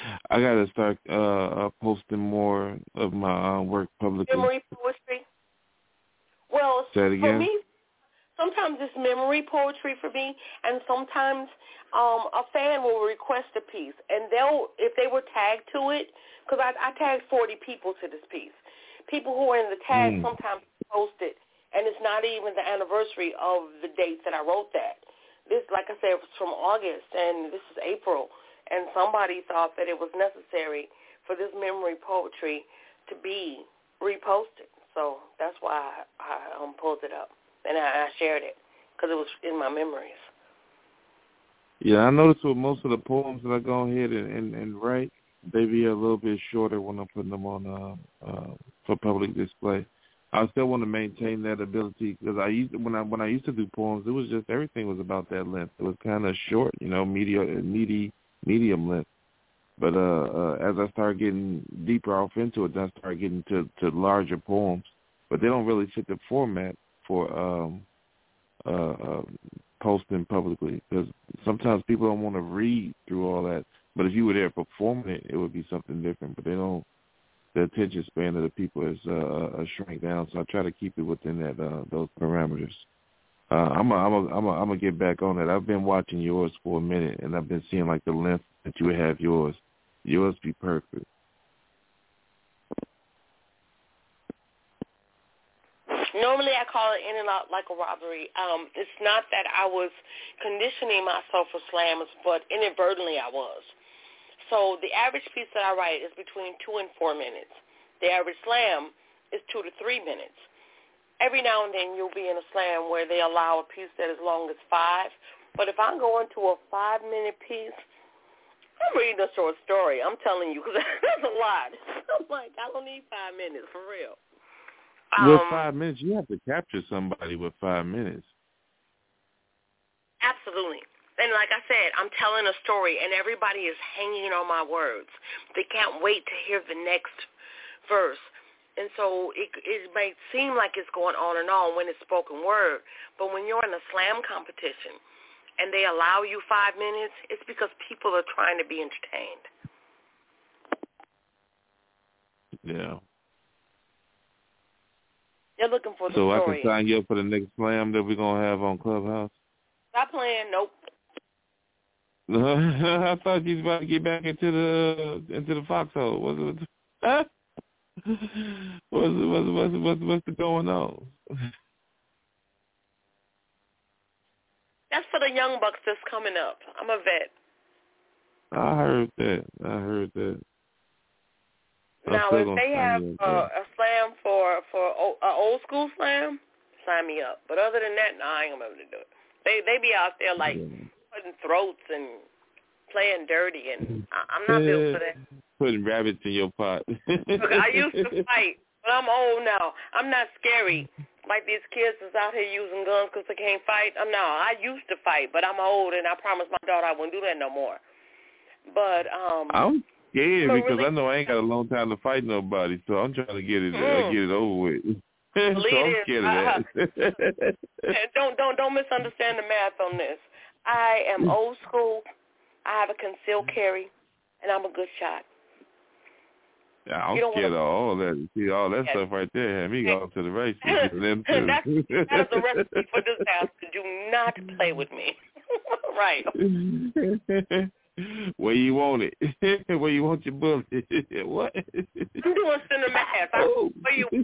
I gotta start posting more of my work publicly. Memory poetry. Well, Say it again? For me, sometimes it's memory poetry for me, and sometimes a fan will request a piece, and if they were tagged to it, because I tagged 40 people to this piece. People who are in the tag sometimes post it, and it's not even the anniversary of the date that I wrote that. This, like I said, was from August, and this is April, and somebody thought that it was necessary for this memory poetry to be reposted. So that's why I pulled it up, and I shared it, because it was in my memories. Yeah, I noticed with most of the poems that I go ahead and write, they be a little bit shorter when I'm putting them on for public display. I still want to maintain that ability because when I used to do poems, it was just everything was about that length. It was kind of short, medium length. But as I started getting deeper off into it, then I started getting to larger poems. But they don't really fit the format for posting publicly because sometimes people don't want to read through all that. But if you were there performing it, it would be something different. But they don't. The attention span of the people is shrink down, so I try to keep it within that those parameters. I'm gonna get back on that. I've been watching yours for a minute, and I've been seeing like the length that you have yours. Yours be perfect. Normally I call it in and out like a robbery. It's not that I was conditioning myself for slams, but inadvertently I was. So the average piece that I write is between 2 and 4 minutes. The average slam is 2 to 3 minutes. Every now and then you'll be in a slam where they allow a piece that is long as 5. But if I go into a 5-minute piece, I'm reading a short story. I'm telling you, because that's a lot. I'm like, I don't need 5 minutes, for real. With 5 minutes, you have to capture somebody with 5 minutes. Absolutely. And like I said, I'm telling a story, and everybody is hanging on my words. They can't wait to hear the next verse. And so it may seem like it's going on and on when it's spoken word, but when you're in a slam competition and they allow you 5 minutes, it's because people are trying to be entertained. Yeah. They're looking for the story. So I can sign you up for the next slam that we're going to have on Clubhouse? Stop playing. Nope. I thought you was about to get back into the foxhole. What's going on? That's for the young bucks that's coming up. I'm a vet. I heard that. Now, if they have a slam for an old school slam, sign me up. But other than that, I ain't gonna be able to do it. They be out there like cutting throats and playing dirty, and I'm not built for that. Putting rabbits in your pot. Look, I used to fight, but I'm old now. I'm not scary like these kids is out here using guns because they can't fight. I used to fight, but I'm old, and I promised my daughter I wouldn't do that no more. But I'm scared because really, I know I ain't got a long time to fight nobody, so I'm trying to get it over with. So I'm scared of that. Don't misunderstand the math on this. I am old school. I have a concealed carry, and I'm a good shot. Yeah, I'm scared of all that. See, all that stuff right there had me going to the races. That is a recipe for disaster. Do not play with me. Right. Where you want it? Where you want your bullet? What? I'm doing cinemath. Where you?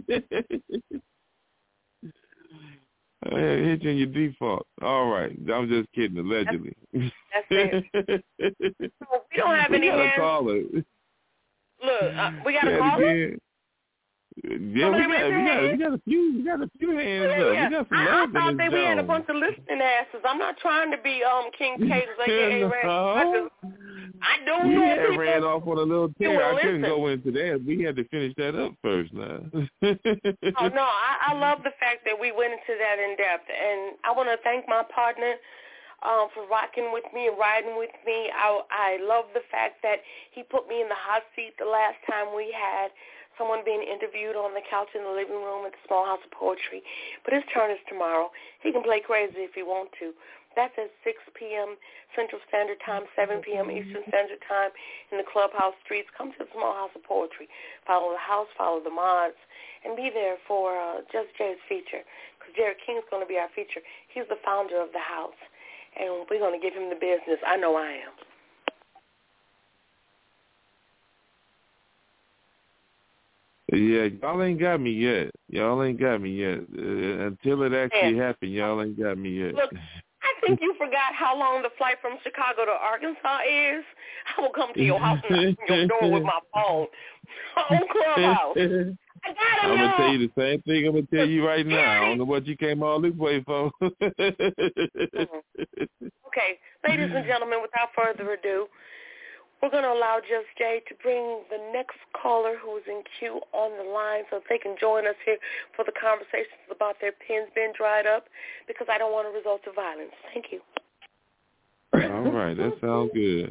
Hit you in your default. All right. I'm just kidding, allegedly. That's it. So we don't have any hands. Caller. Look, we got a caller? Yeah, we got a few hands up. We got some love I thought that we had a bunch of listening asses. I'm not trying to be King Cater's aka no. I don't we know. We had ran off on a little tear. I couldn't listen. go into that. We had to finish that up first now. Oh, no, I love the fact that we went into that in depth. And I want to thank my partner for rocking with me and riding with me. I love the fact that he put me in the hot seat the last time we had someone being interviewed on the couch in the living room at the Small House of Poetry. But his turn is tomorrow. He can play crazy if he wants to. That's at 6 p.m. Central Standard Time, 7 p.m. Eastern Standard Time in the Clubhouse streets. Come to the Small House of Poetry. Follow the house, follow the mods, and be there for Just Jay's feature, because Jared King is going to be our feature. He's the founder of the house, and we're going to give him the business. I know I am. Yeah, y'all ain't got me yet. Until it actually happened, y'all ain't got me yet. Look, I think you forgot how long the flight from Chicago to Arkansas is. I will come to your house and knock on your door with my phone on Clubhouse. I got him, I'm going to tell you the same thing I'm going to tell you right now. I don't know what you came all this way for. Okay, ladies and gentlemen, without further ado, we're going to allow Just Jay to bring the next caller who's in queue on the line so they can join us here for the conversations about their pens being dried up, because I don't want to resort to violence. Thank you. All right, that sounds good.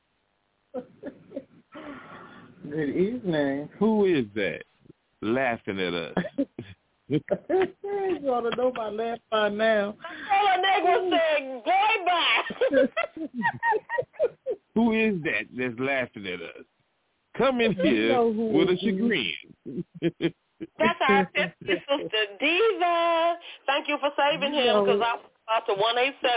Good evening. Who is that laughing at us? You ought to know my laugh by now. All a nigga said, boy, bye. Who is that that's laughing at us? Come in here with a chagrin. That's our sister, Diva. Thank you for saving him, because I was about to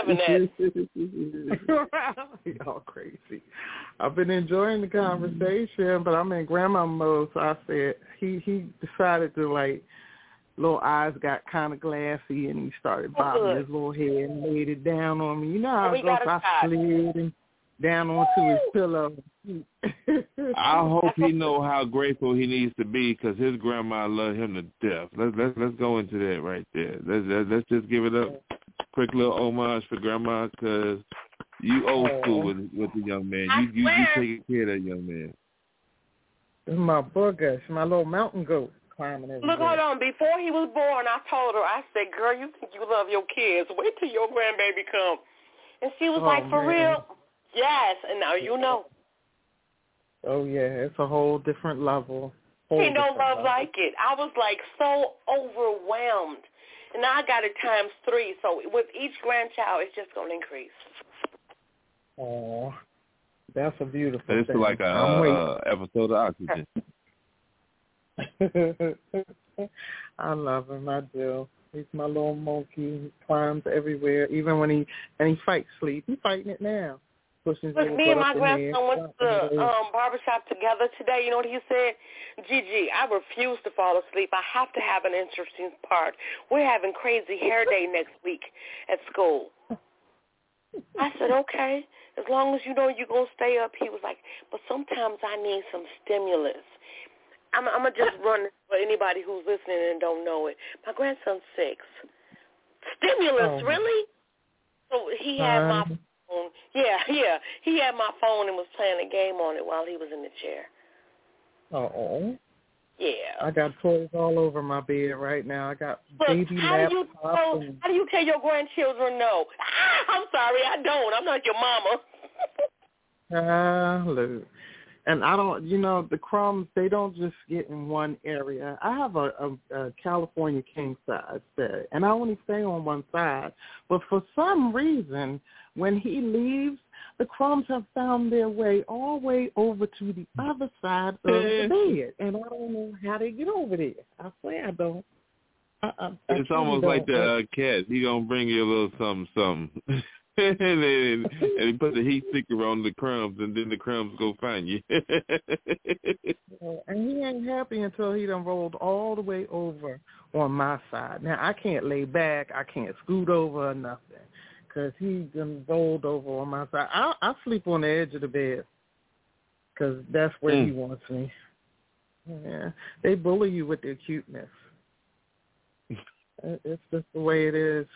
187 that. Y'all crazy. I've been enjoying the conversation, but I'm in grandma mode, so I said he decided to, like, little eyes got kind of glassy, and he started bobbing his little head and laid it down on me. You know how it goes, I slid and down onto his pillow. I hope he know how grateful he needs to be, because his grandma loved him to death. Let's go into that right there. Let's just give it up. Quick little homage for grandma, because you old school with the young man. You taking care of that young man. This is my booger. It's my little mountain goat climbing everywhere. Look, hold on. Before he was born, I told her, I said, girl, you think you love your kids. Wait till your grandbaby come. And she was like, for real? Yes, and now you know. Oh, yeah, it's a whole different level. Ain't no love like it. I was, like, so overwhelmed. And now I got it times 3, so with each grandchild, it's just going to increase. Oh, that's a beautiful thing. It's like a episode of Oxygen. I love him, I do. He's my little monkey. He climbs everywhere, even when he fights sleep. He's fighting it now. Look, me and my grandson went to the barbershop together today. You know what he said? Gigi, I refuse to fall asleep. I have to have an interesting part. We're having crazy hair day next week at school. I said, okay, as long as you know you're going to stay up. He was like, but sometimes I need some stimulus. I'm going to just run for anybody who's listening and don't know it. My grandson's 6. Stimulus, really? So he had my phone. Yeah. He had my phone and was playing a game on it while he was in the chair. Yeah. I got toys all over my bed right now. I got baby laptops. How do you tell your grandchildren no? I'm sorry, I don't. I'm not your mama. Look. And I don't, the crumbs, they don't just get in one area. I have a California king size bed, and I only stay on one side. But for some reason, when he leaves, the crumbs have found their way all the way over to the other side of the bed. And I don't know how they get over there. I swear I don't. It's almost like the cat. He going to bring you a little something. and he put the heat sticker on the crumbs, and then the crumbs go find you. And he ain't happy until he done rolled all the way over on my side. Now, I can't lay back. I can't scoot over or nothing, because he done rolled over on my side. I sleep on the edge of the bed, because that's where he wants me. Yeah, they bully you with their cuteness. It's just the way it is,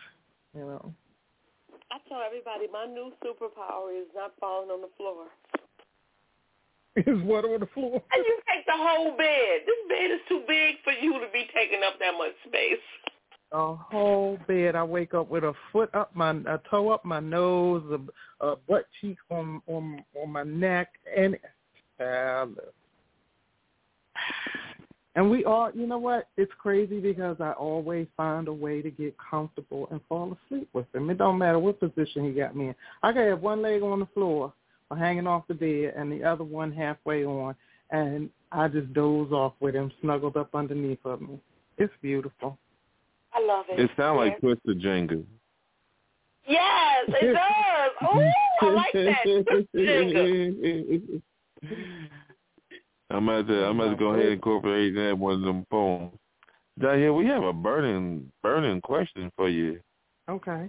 I tell everybody my new superpower is not falling on the floor. Is what on the floor? And you take the whole bed. This bed is too big for you to be taking up that much space. A whole bed. I wake up with a toe up my nose, a butt cheek on my neck, and And we all, you know what? It's crazy because I always find a way to get comfortable and fall asleep with him. It don't matter what position he got me in. I could have one leg on the floor or hanging off the bed and the other one halfway on, and I just doze off with him snuggled up underneath of me. It's beautiful. I love it. It sounds like Twisted Jenga. Yes, it does. Ooh, I like that. Twisted Jenga. I'm about to go ahead and incorporate that one of them poems. Down here, we have a burning question for you. Okay.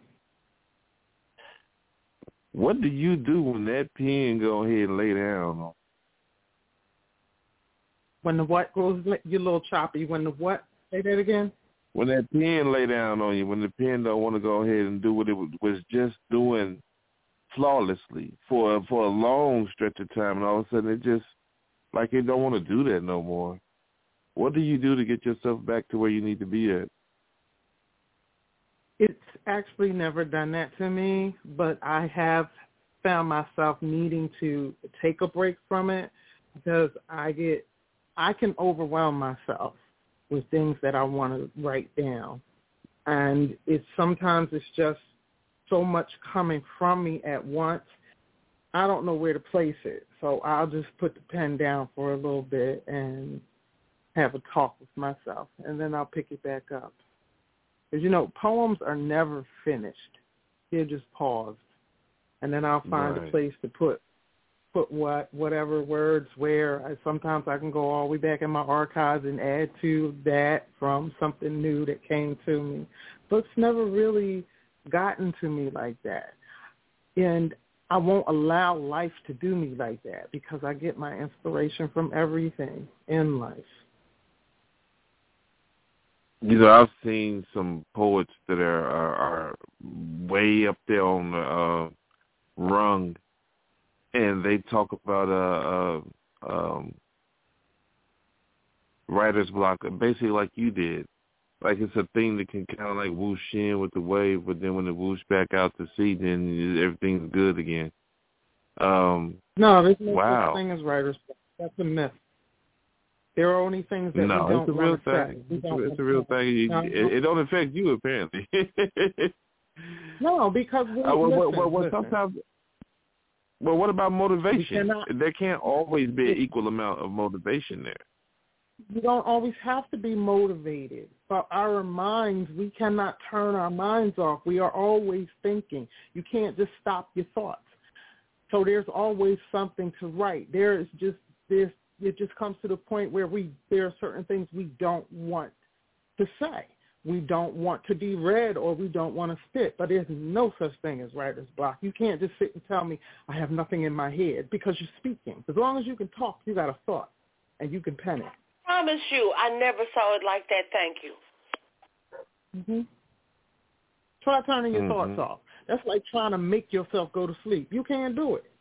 What do you do when that pen go ahead and lay down? When the what goes, you're a little choppy. When the what? Say that again. When that pen lay down on you, when the pen don't want to go ahead and do what it was just doing flawlessly for a long stretch of time, and all of a sudden it just, like it don't want to do that no more. What do you do to get yourself back to where you need to be at? It's actually never done that to me, but I have found myself needing to take a break from it because I can overwhelm myself with things that I want to write down. And sometimes it's just so much coming from me at once. I don't know where to place it. So I'll just put the pen down for a little bit and have a talk with myself, and then I'll pick it back up. Because, poems are never finished. They're just paused. And then I'll find a place to put whatever words where. Sometimes I can go all the way back in my archives and add to that from something new that came to me. But it's never really gotten to me like that. And I won't allow life to do me like that because I get my inspiration from everything in life. I've seen some poets that are way up there on the rung, and they talk about writer's block, basically like you did. Like it's a thing that can kind of like whoosh in with the wave, but then when it whoosh back out to sea, then everything's good again. No, there's no such thing as writer's block. That's a myth. There are only things that we don't it's a real thing. It's a real thing. It don't affect you, apparently. No, because sometimes. Well, what about motivation? There can't always be an equal amount of motivation there. You don't always have to be motivated. But our minds, we cannot turn our minds off. We are always thinking. You can't just stop your thoughts. So there's always something to write. It just comes to the point where there are certain things we don't want to say. We don't want to be read or we don't want to spit. But there's no such thing as writer's block. You can't just sit and tell me I have nothing in my head because you're speaking. As long as you can talk, you got a thought and you can pen it. I promise you, I never saw it like that. Thank you. Mm-hmm. Try turning your thoughts off. That's like trying to make yourself go to sleep. You can't do it.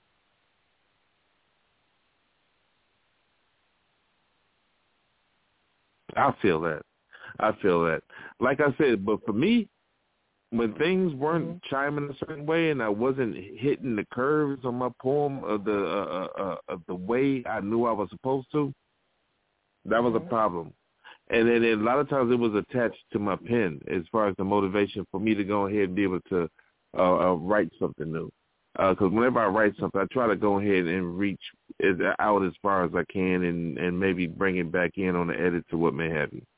I feel that. Like I said, but for me, when things weren't chiming a certain way and I wasn't hitting the curves on my poem of the way I knew I was supposed to, that was a problem. And then a lot of times it was attached to my pen as far as the motivation for me to go ahead and be able to write something new. Because whenever I write something, I try to go ahead and reach out as far as I can and maybe bring it back in on the edit to what may have you.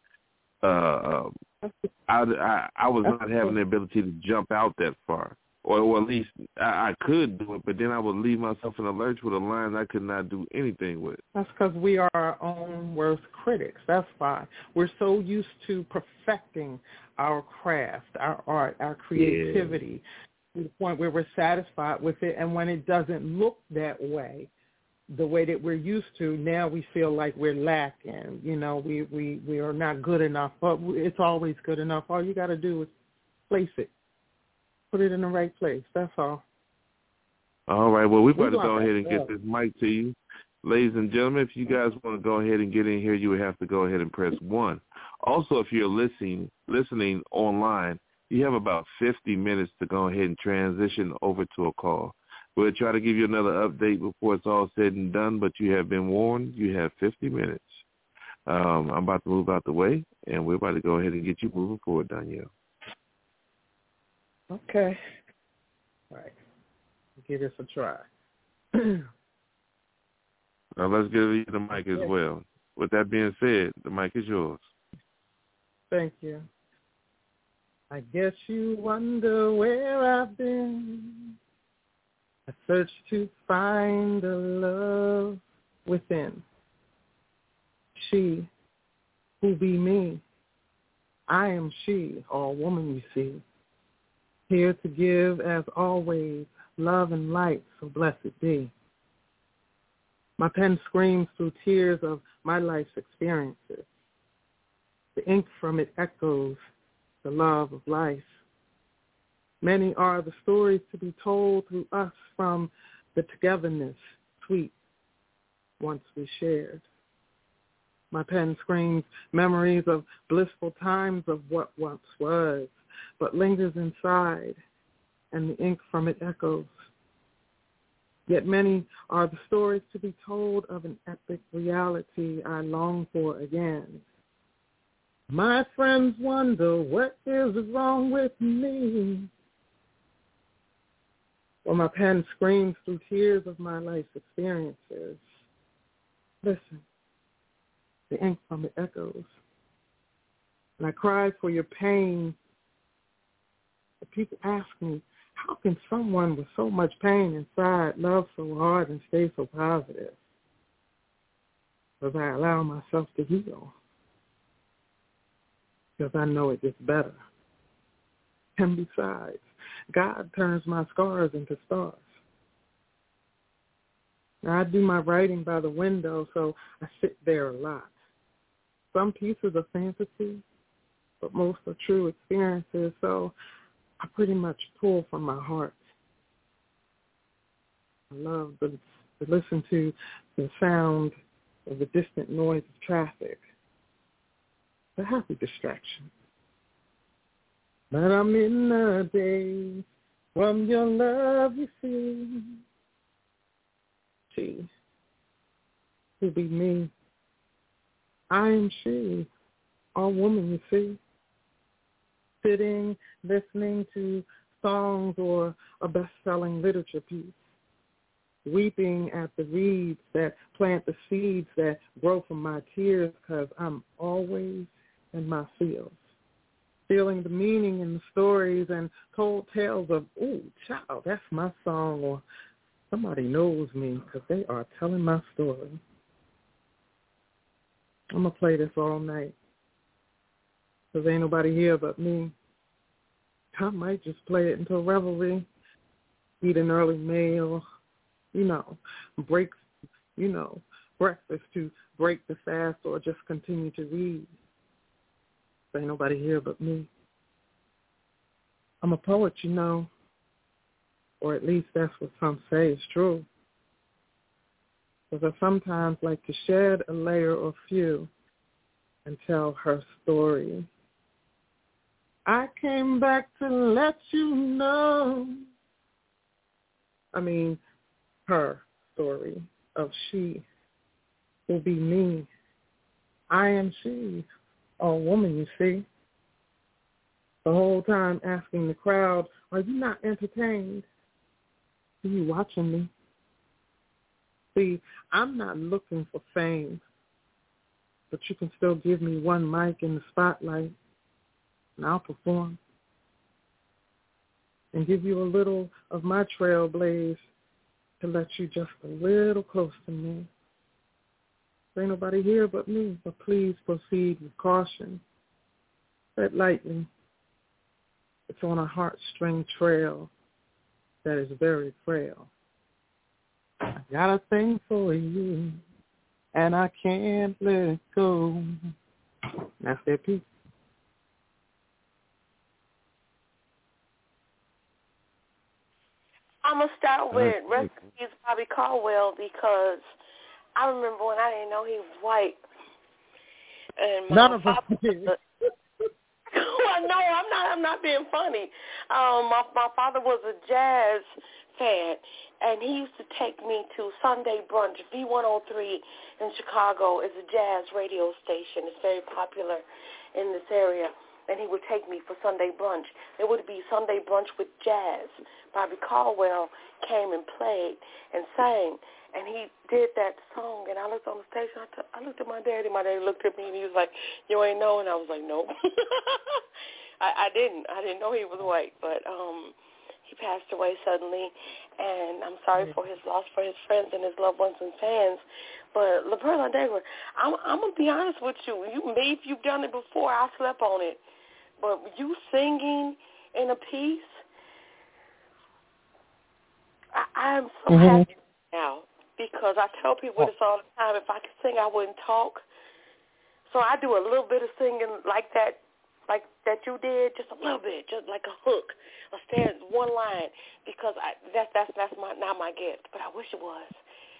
I was not having the ability to jump out that far. Or at least I could do it, but then I would leave myself in a lurch with a line I could not do anything with. That's because we are our own worst critics. That's why. We're so used to perfecting our craft, our art, our creativity, to the point where we're satisfied with it. And when it doesn't look that way, the way that we're used to, now we feel like we're lacking. We are not good enough, but it's always good enough. All you got to do is place it. Put it in the right place. That's all. All right. Well, we're about to go ahead and get this mic to you. Ladies and gentlemen, if you guys want to go ahead and get in here, you would have to go ahead and press 1. Also, if you're listening online, you have about 50 minutes to go ahead and transition over to a call. We'll try to give you another update before it's all said and done, but you have been warned. You have 50 minutes. I'm about to move out the way, and we're about to go ahead and get you moving forward, Danielle. Okay. All right. Give this a try. Now let's give you the mic as well. With that being said, the mic is yours. Thank you. I guess you wonder where I've been. I search to find the love within. She who be me. I am she, all woman you see. Here to give, as always, love and light, so blessed be. My pen screams through tears of my life's experiences. The ink from it echoes the love of life. Many are the stories to be told through us from the togetherness, sweet, once we shared. My pen screams memories of blissful times of what once was, but lingers inside, and the ink from it echoes. Yet many are the stories to be told of an epic reality I long for again. My friends wonder what is wrong with me. Well, my pen screams through tears of my life's experiences. Listen, the ink from it echoes. And I cry for your pain. But people ask me, how can someone with so much pain inside love so hard and stay so positive? Because I allow myself to heal. Because I know it gets better. And besides, God turns my scars into stars. Now, I do my writing by the window, so I sit there a lot. Some pieces are fantasy, but most are true experiences, so I pretty much pull from my heart. I love to listen to the sound of the distant noise of traffic. It's a happy distraction. But I'm in a daze from your love, you see. She will be me. I am she, all woman, you see. Sitting, listening to songs or a best-selling literature piece. Weeping at the reeds that plant the seeds that grow from my tears, because I'm always in my fields. Feeling the meaning in the stories and told tales of, ooh, child, that's my song, or somebody knows me because they are telling my story. I'm going to play this all night because ain't nobody here but me. I might just play it until revelry, eat an early meal, break, breakfast to break the fast, or just continue to read. There ain't nobody here but me. I'm a poet, or at least that's what some say is true. Because I sometimes like to shed a layer or few and tell her story. I came back to let you know. Her story of she will be me. I am she, all woman, you see. The whole time asking the crowd, are you not entertained? Are you watching me? See, I'm not looking for fame, but you can still give me one mic in the spotlight, and I'll perform and give you a little of my trailblaze to let you just a little close to me. There ain't nobody here but me, but please proceed with caution. Tread lightly. It's on a heartstring trail that is very frail. I got a thing for you, and I can't let it go. That's their piece. I'm going to start with Rest in Peace Bobby Caldwell, because I remember when I didn't know he was white. And none of us did. Well, no, I'm not being funny. My father was a jazz fan, and he used to take me to Sunday Brunch. V103 in Chicago is a jazz radio station. It's very popular in this area, and he would take me for Sunday Brunch. It would be Sunday Brunch with Jazz. Bobby Caldwell came and played and sang, and he did that song, and I looked on the station. I looked at my daddy. My daddy looked at me, and he was like, "You ain't know?" And I was like, "No." I didn't know he was white, but he passed away suddenly, and I'm sorry for his loss, for his friends and his loved ones and fans. But La Perla Negra, I'm going to be honest with you. Maybe if you've done it before, I slept on it. But you singing in a piece, I am so happy now, because I tell people this all the time. If I could sing, I wouldn't talk. So I do a little bit of singing like that you did, just a little bit, just like a hook, a stand, one line, because that's not my gift, but I wish it was.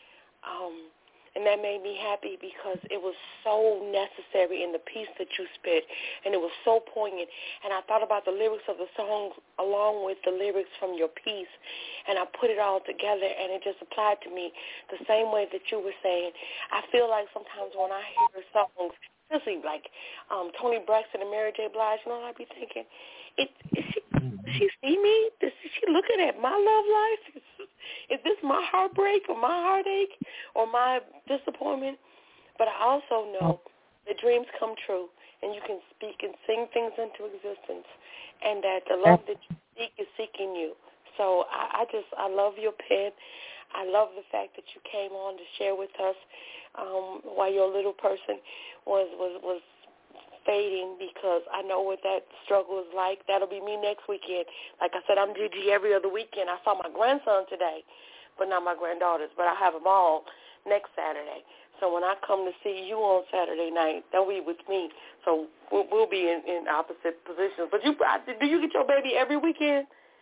And that made me happy because it was so necessary in the piece that you spit, and it was so poignant. And I thought about the lyrics of the songs along with the lyrics from your piece, and I put it all together, and it just applied to me the same way that you were saying. I feel like sometimes when I hear songs, especially like Toni Braxton and Mary J. Blige, you know what I be thinking? Does she see me? Is she looking at my love life? Is this my heartbreak or my heartache or my disappointment? But I also know that dreams come true, and you can speak and sing things into existence, and that the love that you seek is seeking you. So I love your pen. I love the fact that you came on to share with us while your little person was fading, because I know what that struggle is like. That'll be me next weekend. Like I said, I'm Gigi every other weekend. I saw my grandson today, but not my granddaughters, but I have them all next Saturday. So when I come to see you on Saturday night, they'll be with me. So we'll be in opposite positions. But do you get your baby every weekend?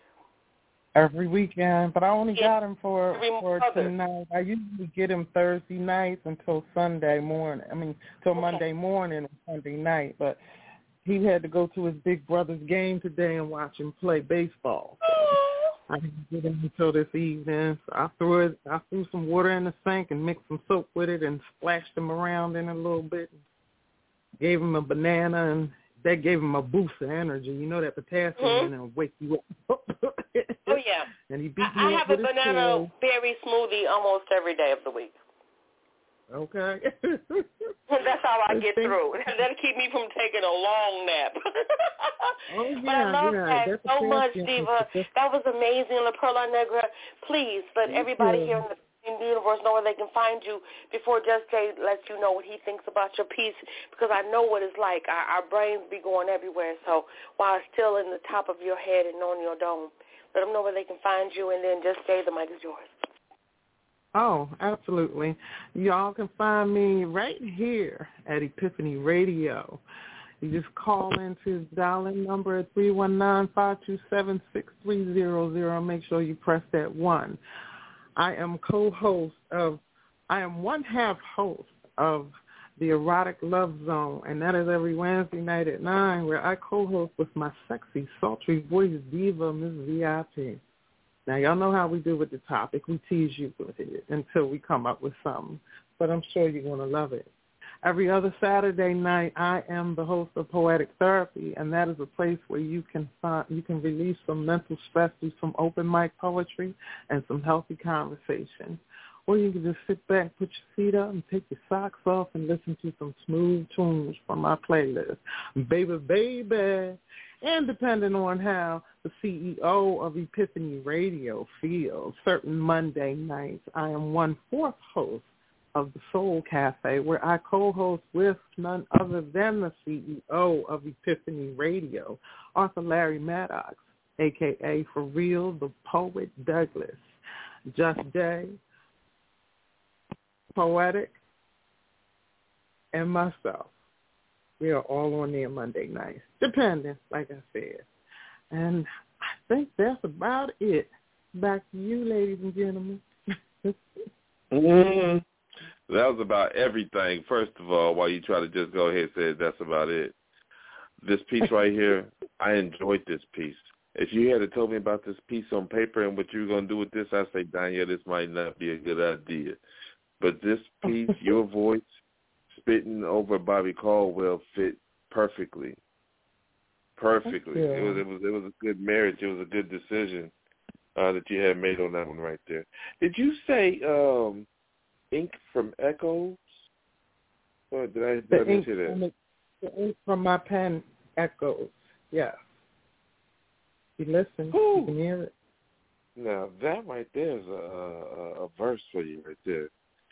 Every weekend, but I only got him for tonight. I usually get him Thursday nights until Sunday morning. Till Monday morning and Sunday night. But he had to go to his big brother's game today and watch him play baseball. So I didn't get him until this evening. So I threw some water in the sink and mixed some soap with it and splashed him around in a little bit. Gave him a banana, and that gave him a boost of energy. You know that potassium will wake you up. Oh, yeah. And he beat I have a banana berry smoothie almost every day of the week. Okay. That's how I get through. That'll keep me from taking a long nap. Oh, yeah, but I love that so much, Diva. That was amazing. La Perla Negra, please let everybody here in the universe know where they can find you before Just Jay lets you know what he thinks about your piece, because I know what it's like. Our brains be going everywhere. So while it's still in the top of your head and on your dome, let them know where they can find you, and then Just Jay, the mic is yours. Oh, absolutely. Y'all can find me right here at Epiphany Radio. You just call into the dial-in number at 319-527-6300. Make sure you press that 1. I am one-half host of the Erotic Love Zone, and that is every Wednesday night at 9, where I co-host with my sexy, sultry voice diva, Ms. VIP. Now, y'all know how we do with the topic. We tease you with it until we come up with something, but I'm sure you're going to love it. Every other Saturday night, I am the host of Poetic Therapy, and that is a place where you can release some mental stress through some open mic poetry and some healthy conversation. Or you can just sit back, put your feet up, and take your socks off and listen to some smooth tunes from my playlist. Baby. And depending on how the CEO of Epiphany Radio feels, certain Monday nights, I am 1/4 host of the Soul Cafe, where I co-host with none other than the CEO of Epiphany Radio, Arthur Larry Maddox, a.k.a. For Real, the Poet Douglas, Just Jay, Poetic, and myself. We are all on there Monday nights, depending, like I said. And I think that's about it. Back to you, ladies and gentlemen. That was about everything. First of all, while you try to just go ahead and say that's about it, this piece right here, I enjoyed this piece. If you had told me about this piece on paper and what you were going to do with this, I'd say, Danya, this might not be a good idea. But this piece, your voice, spitting over Bobby Caldwell fit perfectly. Perfectly. It was a good marriage. It was a good decision that you had made on that one right there. Did you say ink from Echoes? Or did I miss that? The ink from my pen echoes. Yeah. You listen. You can hear it. Now that right there is a verse for you right there.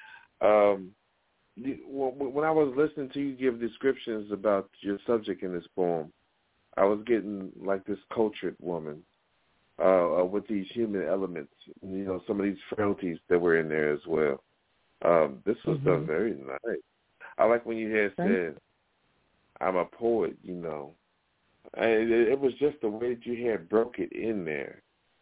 When I was listening to you give descriptions about your subject in this poem, I was getting like this cultured woman with these human elements, some of these frailties that were in there as well. This was done very nice. I like when you had said, I'm a poet, It was just the way that you had broke it in there.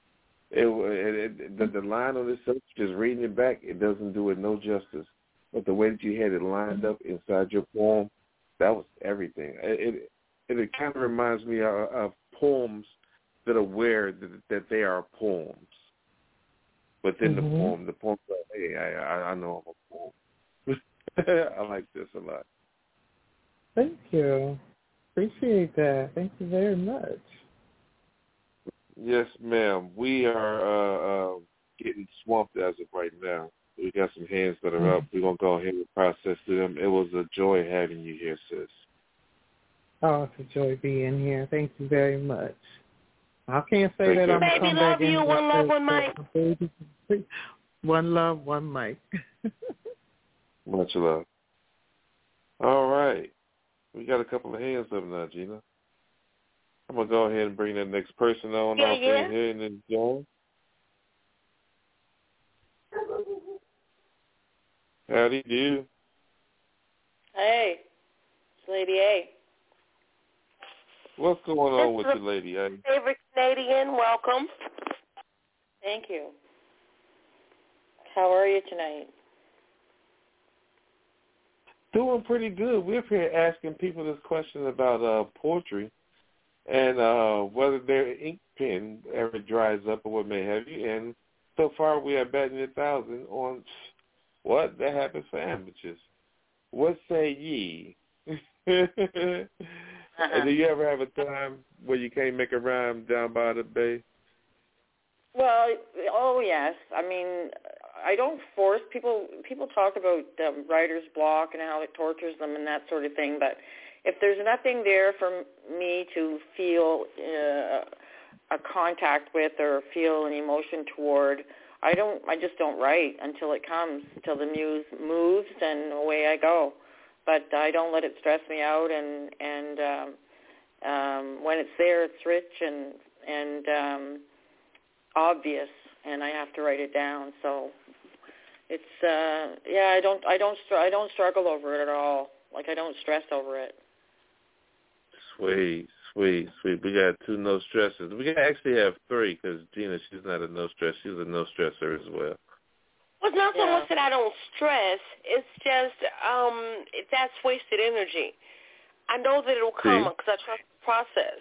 The line on this subject, just reading it back, it doesn't do it no justice. But the way that you had it lined up inside your poem, that was everything. It kind of reminds me of poems that are aware that they are poems. But then the poem's like, hey, I know I'm a poem. I like this a lot. Thank you. Appreciate that. Thank you very much. Yes, ma'am. We are getting swamped as of right now. We got some hands that are up. We're going to go ahead and process them. It was a joy having you here, sis. Oh, it's a joy being here. Thank you very much. I can't say Thank that you. I'm going to come back in. Baby, one love, one mic. One love, one mic. Much love. All right. We got a couple of hands up now, Gina. I'm going to go ahead and bring that next person on off in here and then John. Howdy do. Hey, it's Lady A. What's going on with you, Lady A? Favorite Canadian, welcome. Thank you. How are you tonight? Doing pretty good. We're here asking people this question about poetry and whether their ink pen ever dries up or what may have you. And so far we are batting 1,000 on what? That happens for amateurs. What say ye? Do you ever have a time where you can't make a rhyme down by the bay? Well, yes. I mean, I don't force people. People talk about writer's block and how it tortures them and that sort of thing. But if there's nothing there for me to feel a contact with or feel an emotion toward, I just don't write until it comes, until the muse moves, and away I go. But I don't let it stress me out, and when it's there, it's rich and obvious, and I have to write it down. So it's I don't struggle over it at all. Like, I don't stress over it. Sweet. We got 2 no stressors. We actually have 3 because Gina, she's not a no stress. She's a no stressor as well. Well, it's not so much that I don't stress. It's just that's wasted energy. I know that it'll come because I trust the process.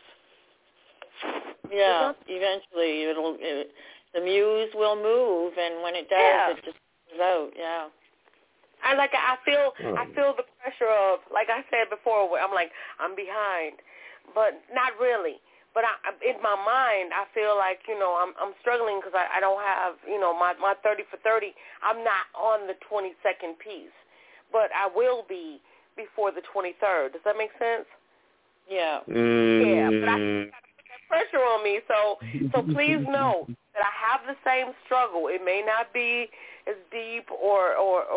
Yeah, eventually the muse will move, and when it does, it just comes out. Yeah. I feel the pressure of, like I said before, where I'm like, I'm behind, but not really. But in my mind, I feel like, I'm struggling because I don't have, my 30 for 30. I'm not on the 22nd piece, but I will be before the 23rd. Does that make sense? Yeah. Yeah, but I got to put that pressure on me. So please know that I have the same struggle. It may not be as deep or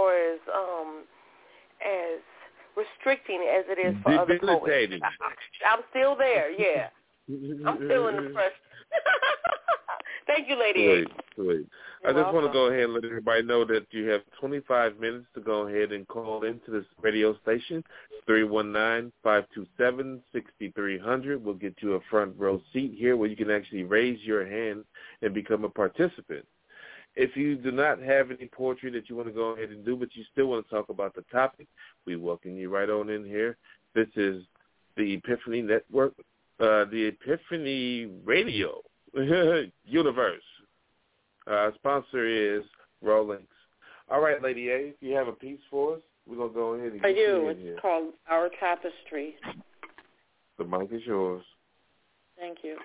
as restricting as it is for other poets. I'm still there, yeah. I'm still in the pressure. Thank you, Lady. Sweet. I just want to go ahead and let everybody know that you have 25 minutes to go ahead and call into this radio station, 319-527-6300. We'll get you a front row seat here where you can actually raise your hand and become a participant. If you do not have any poetry that you want to go ahead and do, but you still want to talk about the topic, we welcome you right on in here. This is the Epiphany Network. The Epiphany Radio universe. Our sponsor is Raw Links. All right, Lady A, if you have a piece for us, we're going to go ahead and get you in here. It's called Our Tapestry. The mic is yours. Thank you.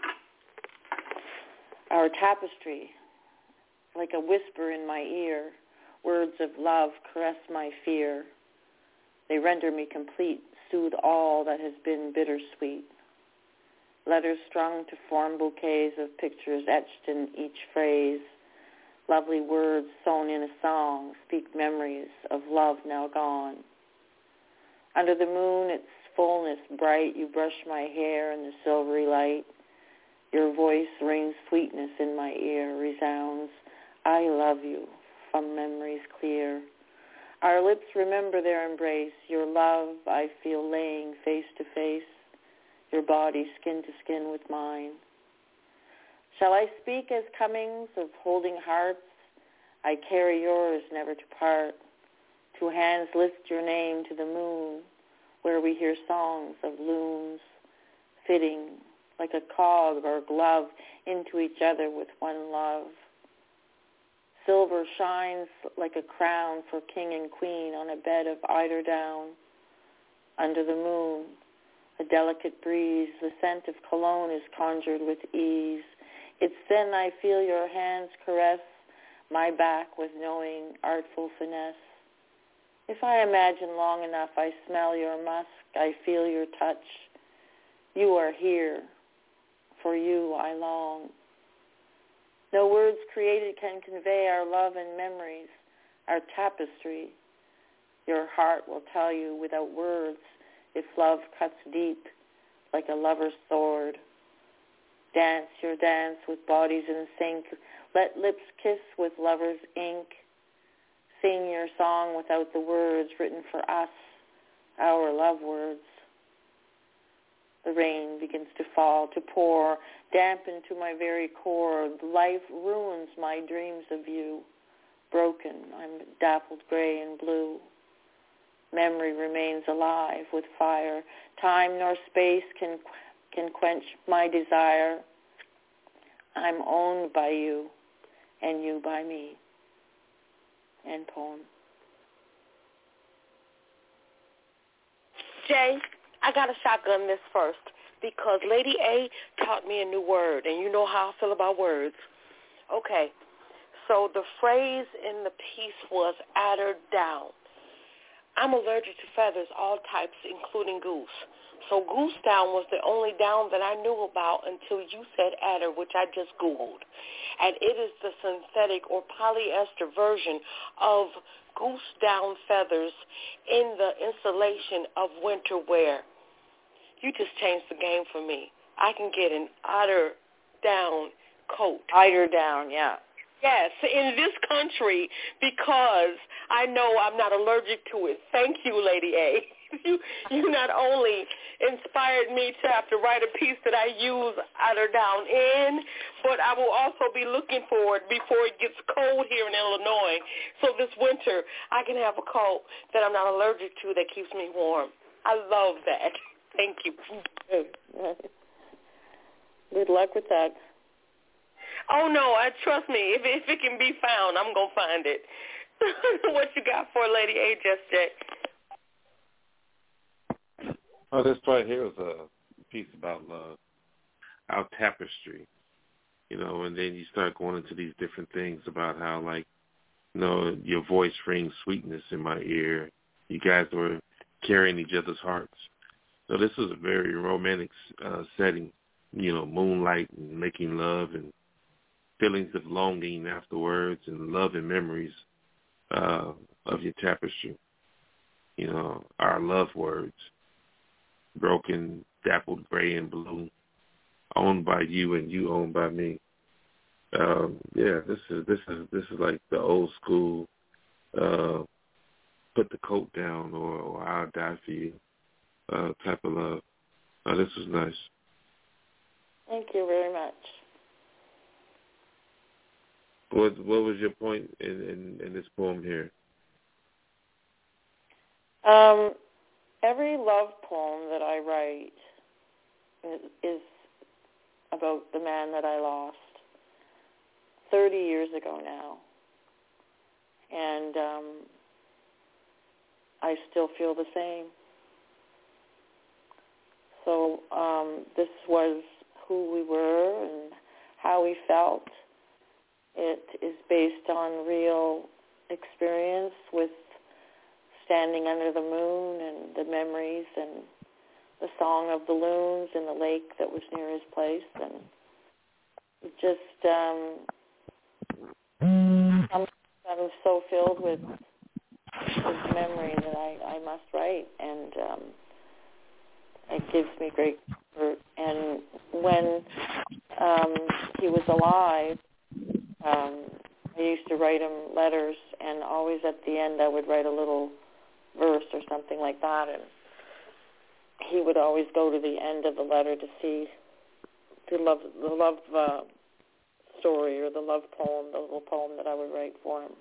Our tapestry, like a whisper in my ear, words of love caress my fear. They render me complete, soothe all that has been bittersweet. Letters strung to form bouquets of pictures etched in each phrase. Lovely words sewn in a song speak memories of love now gone. Under the moon, its fullness bright, you brush my hair in the silvery light. Your voice rings sweetness in my ear, resounds, I love you, from memories clear. Our lips remember their embrace, your love I feel laying face to face, your body skin to skin with mine. Shall I speak as comings of holding hearts? I carry yours never to part. Two hands lift your name to the moon, where we hear songs of loons, fitting like a cog or glove into each other with one love. Silver shines like a crown for king and queen on a bed of eider down. Under the moon, a delicate breeze, the scent of cologne is conjured with ease. It's then I feel your hands caress my back with knowing, artful finesse. If I imagine long enough, I smell your musk, I feel your touch. You are here. For you I long. No words created can convey our love and memories, our tapestry. Your heart will tell you without words if love cuts deep like a lover's sword. Dance your dance with bodies in sync. Let lips kiss with lover's ink. Sing your song without the words written for us, our love words. The rain begins to fall, to pour, dampen to my very core. Life ruins my dreams of you. Broken, I'm dappled gray and blue. Memory remains alive with fire. Time nor space can quench my desire. I'm owned by you, and you by me. End poem. Jay, I got to shotgun this first because Lady A taught me a new word, and you know how I feel about words. Okay, so the phrase in the piece was adder down. I'm allergic to feathers, all types, including goose. So goose down was the only down that I knew about until you said adder, which I just Googled. And it is the synthetic or polyester version of goose down feathers in the installation of winter wear. You just changed the game for me. I can get an eider down coat. Eider down, yeah. Yes, in this country, because I know I'm not allergic to it. Thank you, Lady A. You not only inspired me to have to write a piece that I use eider down in, but I will also be looking for it before it gets cold here in Illinois. So this winter, I can have a coat that I'm not allergic to that keeps me warm. I love that. Thank you. Good luck with that. Oh, no, trust me. If it can be found, I'm going to find it. What you got for Lady A, Just Jay? Oh, this right here is a piece about our tapestry, you know, and then you start going into these different things about how, like, you know, your voice rings sweetness in my ear. You guys were carrying each other's hearts. So this is a very romantic setting, you know, moonlight and making love and feelings of longing afterwards and love and memories of your tapestry. You know, our love words, broken, dappled gray and blue, owned by you and you owned by me. Yeah, this is like the old school put the coat down or I'll die for you type of love. This was nice. Thank you very much. What was your point in this poem here? Every love poem that I write is about the man that I lost 30 years ago now. And I still feel the same. So this was who we were and how we felt. It is based on real experience with standing under the moon and the memories and the song of the loons in the lake that was near his place. And it just, I'm so filled with memory that I must write, and it gives me great comfort. And when he was alive, I used to write him letters, and always at the end I would write a little verse or something like that, and he would always go to the end of the letter to see the love story or the love poem, the little poem that I would write for him.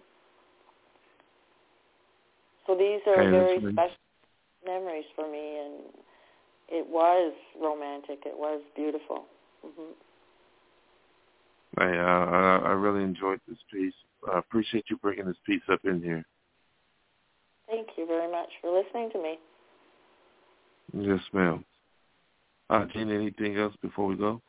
So these are very special memories for me, and it was romantic. It was beautiful. Mm-hmm. I really enjoyed this piece. I appreciate you bringing this piece up in here. Thank you very much for listening to me. Yes, ma'am. Gina, anything else before we go?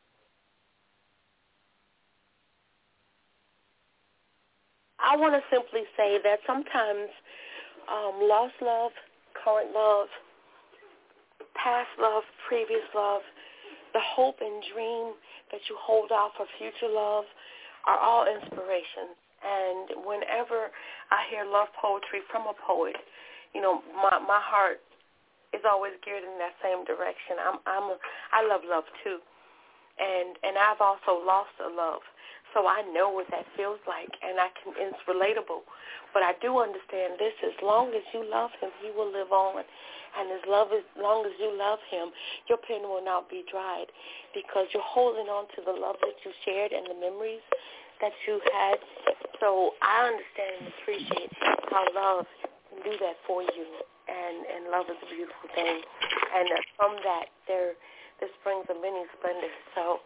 I want to simply say that sometimes lost love, current love, past love, previous love, the hope and dream that you hold out for future love are all inspirations. And whenever I hear love poetry from a poet, you know, my heart is always geared in that same direction. I love love too, and I've also lost a love, so I know what that feels like, and it's relatable. But I do understand this: as long as you love him, he will live on, and as long as you love him, your pen will not be dried, because you're holding on to the love that you shared and the memories that you had. So I understand and appreciate how love can do that for you. And love is a beautiful thing, and from that there springs a many splendor. So,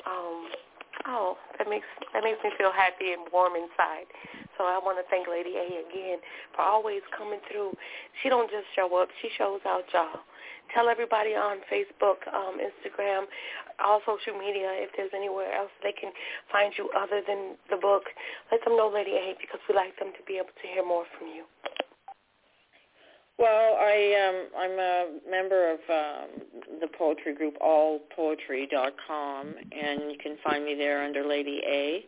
that makes me feel happy and warm inside. So I want to thank Lady A again for always coming through. She don't just show up; she shows out, y'all. Tell everybody on Facebook, Instagram, all social media, if there's anywhere else they can find you other than the book. Let them know, Lady A, because we like them to be able to hear more from you. Well, I'm a member of the poetry group allpoetry.com, and you can find me there under Lady A.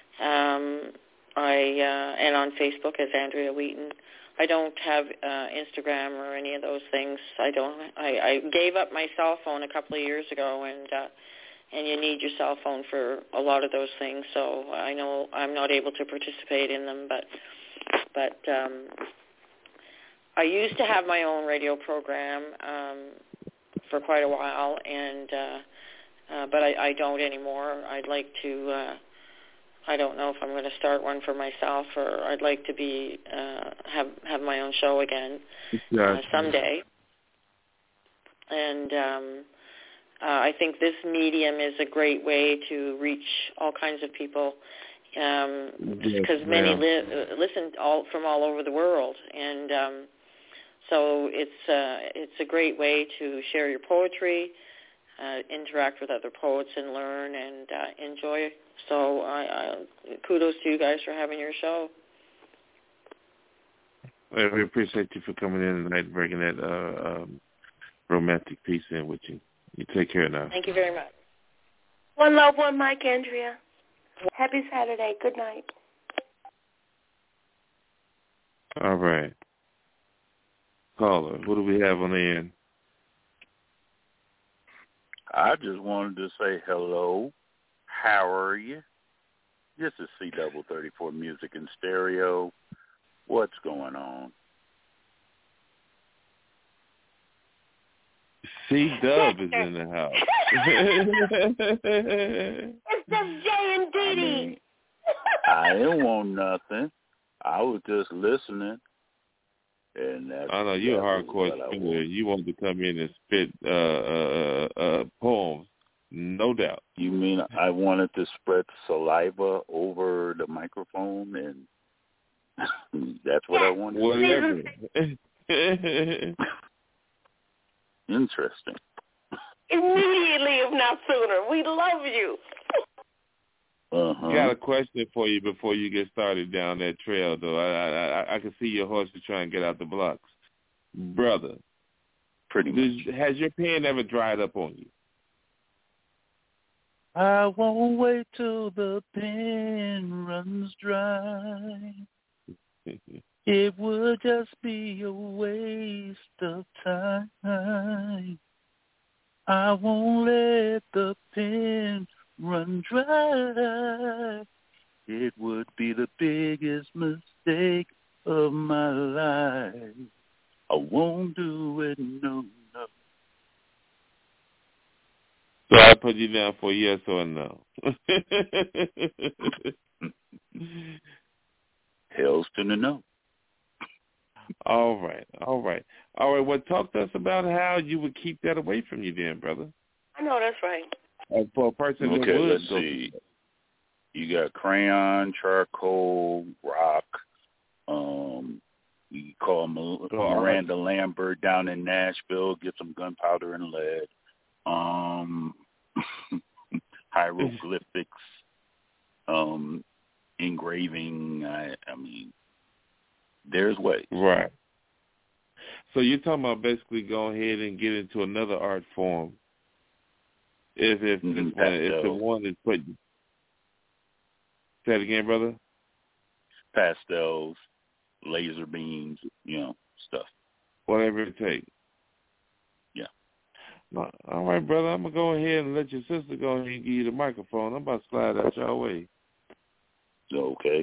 And on Facebook as Andrea Wheaton. I don't have Instagram or any of those things. I gave up my cell phone a couple of years ago, and you need your cell phone for a lot of those things. So I know I'm not able to participate in them, but I used to have my own radio program for quite a while, and but I don't anymore. I'd like to. I don't know if I'm going to start one for myself, or I'd like to be have my own show again someday. And I think this medium is a great way to reach all kinds of people, because many listen from all over the world, and so it's a great way to share your poetry, interact with other poets, and learn and enjoy. So kudos to you guys for having your show. We appreciate you for coming in tonight and bringing that romantic piece in with you. You take care now. Thank you very much. One love, one mic, Andrea. Happy Saturday. Good night. All right. Caller, what do we have on the end? I just wanted to say hello. How are you? This is C-34 Music and Stereo. What's going on? C-Dub is in the house. It's just Jay and Dee. I didn't want nothing. I was just listening. And that's, I know you're a hardcore speaker. You want to come in and spit poems. No doubt. You mean I wanted to spread saliva over the microphone, and that's what I wanted? Whatever. Interesting. Immediately, if not sooner. We love you. Got a question for you before you get started down that trail, though. I can see your horse is trying to get out the blocks. Brother, pretty much. Has your pen ever dried up on you? I won't wait till the pen runs dry. It would just be a waste of time. I won't let the pen run dry. It would be the biggest mistake of my life. I won't do it, no. So I put you down for yes or no. Hells to the no. All right. Well, talk to us about how you would keep that away from you then, brother. I know that's right. For a person that okay, would let's see. You got crayon, charcoal, rock. You call Miranda Lambert down in Nashville, get some gunpowder and lead. Hieroglyphics, engraving. I mean, there's ways. Right. So you're talking about basically go ahead and get into another art form. If the one is put. Say it again, brother. Pastels, laser beams, stuff. Whatever it takes. Yeah. All right, brother. I'm going to go ahead and let your sister go ahead and give you the microphone. I'm about to slide out your way. Okay.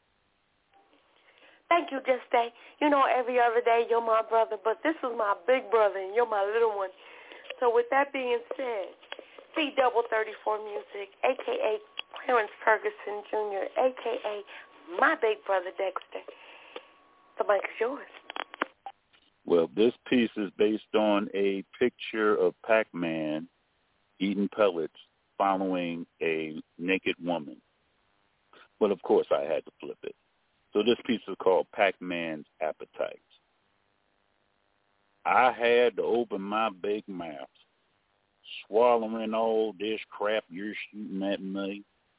Thank you, Just Day. Every other day you're my brother, but this is my big brother and you're my little one. So with that being said, C-34 Music, a.k.a. Clarence Ferguson Jr., a.k.a. my big brother Dexter. The mic is yours. Well, this piece is based on a picture of Pac-Man eating pellets following a naked woman. But, of course, I had to flip it. So this piece is called Pac-Man's Appetite. I had to open my big mouth, swallowing all this crap you're shooting at me.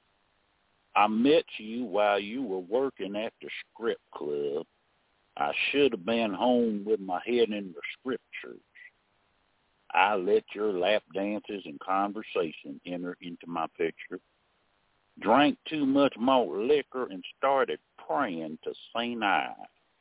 I met you while you were working at the strip club. I should have been home with my head in the scriptures. I let your lap dances and conversation enter into my picture. Drank too much malt liquor and started praying to St. Ives.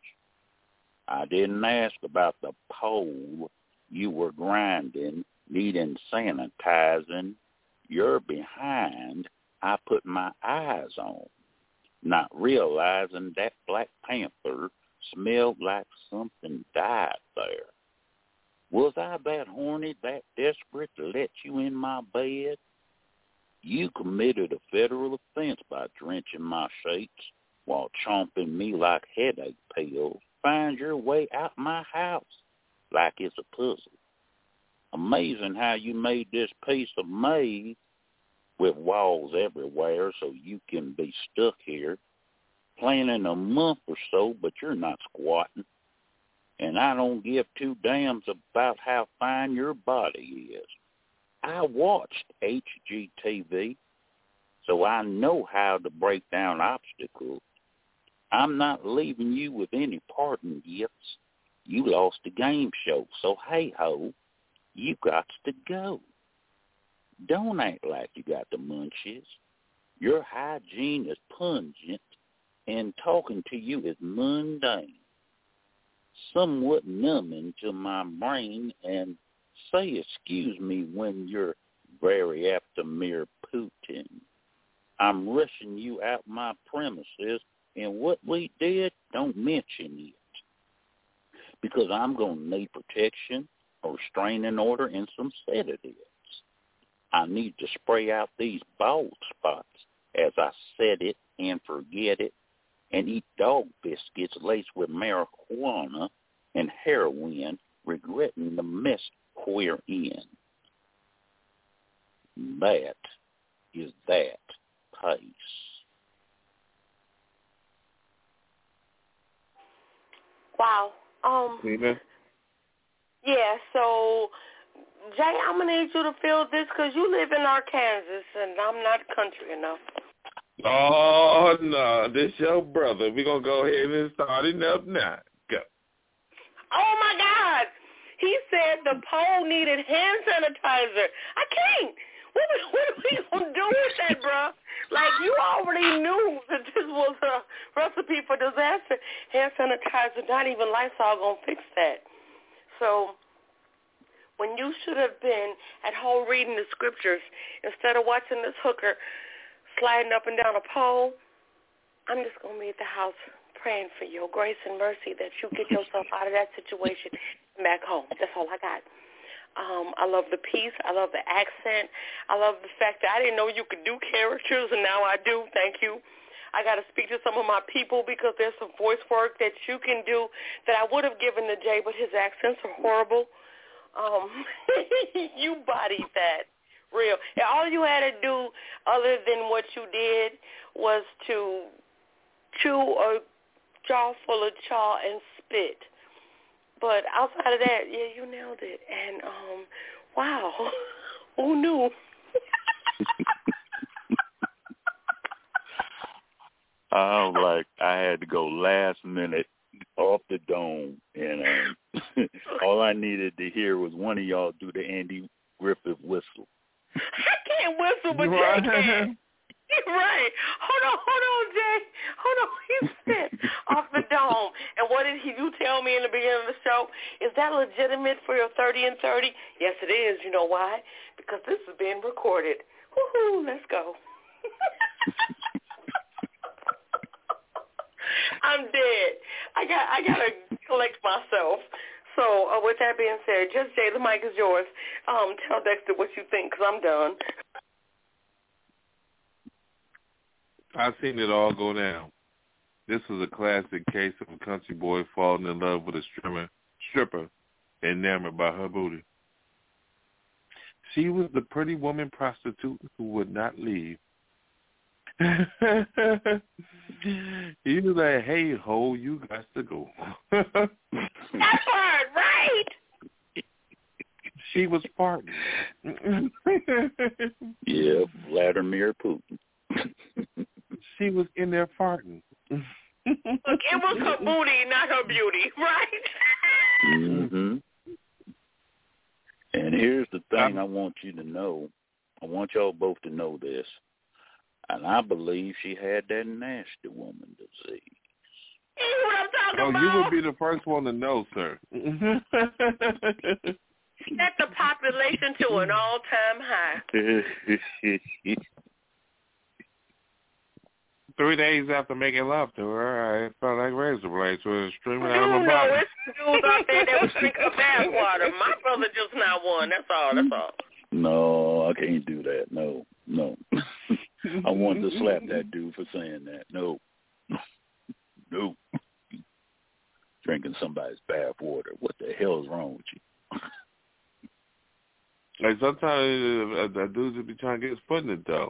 I didn't ask about the pole you were grinding, needing sanitizing. Your behind I put my eyes on, not realizing that Black Panther smelled like something died there. Was I that horny, that desperate to let you in my bed? You committed a federal offense by drenching my sheets while chomping me like headache pills. Find your way out my house like it's a puzzle. Amazing how you made this piece of maze with walls everywhere so you can be stuck here. Planning a month or so, but you're not squatting. And I don't give two damns about how fine your body is. I watched HGTV, so I know how to break down obstacles. I'm not leaving you with any parting gifts. You lost the game show, so hey-ho, you got to go. Don't act like you got the munchies. Your hygiene is pungent, and talking to you is mundane, somewhat numbing to my brain, and say excuse me when you're very after mere Putin. I'm rushing you out my premises, and what we did, don't mention it. Because I'm going to need protection, a restraining order, and some sedatives. I need to spray out these bald spots as I set it and forget it, and eat dog biscuits laced with marijuana and heroin, regretting the mess we're in. That is that pace. Wow. Nina? Yeah, so, Jay, I'm going to need you to fill this because you live in Arkansas, and I'm not country enough. Oh, no, this your brother. We're going to go ahead and start it up now. Go. Oh, my God. He said the poll needed hand sanitizer. I can't. What are we going to do with that, bro? Like, you already knew that this was a recipe for disaster. Hand sanitizer, not even Lysol going to fix that. So when you should have been at home reading the scriptures instead of watching this hooker sliding up and down a pole, I'm just going to be at the house praying for your grace and mercy that you get yourself out of that situation and back home. That's all I got. I love the piece. I love the accent. I love the fact that I didn't know you could do characters, and now I do. Thank you. I got to speak to some of my people because there's some voice work that you can do that I would have given to Jay, but his accents are horrible. You bodied that. Real. And all you had to do other than what you did was to chew a jaw full of chaw and spit. But outside of that, yeah, you nailed it. And, wow, who knew? I had to go last minute off the dome, and all I needed to hear was one of y'all do the Andy Griffith whistle. I can't whistle, but Jay can. Right. Hold on, Jay. Hold on. He said off the dome. And what did you tell me in the beginning of the show? Is that legitimate for your 30 and 30? Yes, it is. You know why? Because this is being recorded. Woohoo, let's go. I'm dead. I gotta collect myself. So with that being said, just Jay, the mic is yours. Tell Dexter what you think, because I'm done. I've seen it all go down. This was a classic case of a country boy falling in love with a stripper enamored by her booty. She was the pretty woman prostitute who would not leave. He was like, hey, ho, you got to go. That part, right? She was farting. Yeah, Vladimir Putin. She was in there farting. Look, it was her booty, not her beauty, right? Mm-hmm. And here's the thing I want you to know. I want y'all both to know this. And I believe she had that nasty woman disease. That's what I'm talking about. You would be the first one to know, sir. Set the population to an all-time high. 3 days after making love to her, I felt like razor blades were streaming out of my body. It's dudes out there that was drinking bath water. My brother just not one. That's all. No, I can't do that. No. I wanted to slap that dude for saying that. No. Drinking somebody's bath water. What the hell is wrong with you? Like sometimes a dude just be trying to get his foot in it, though.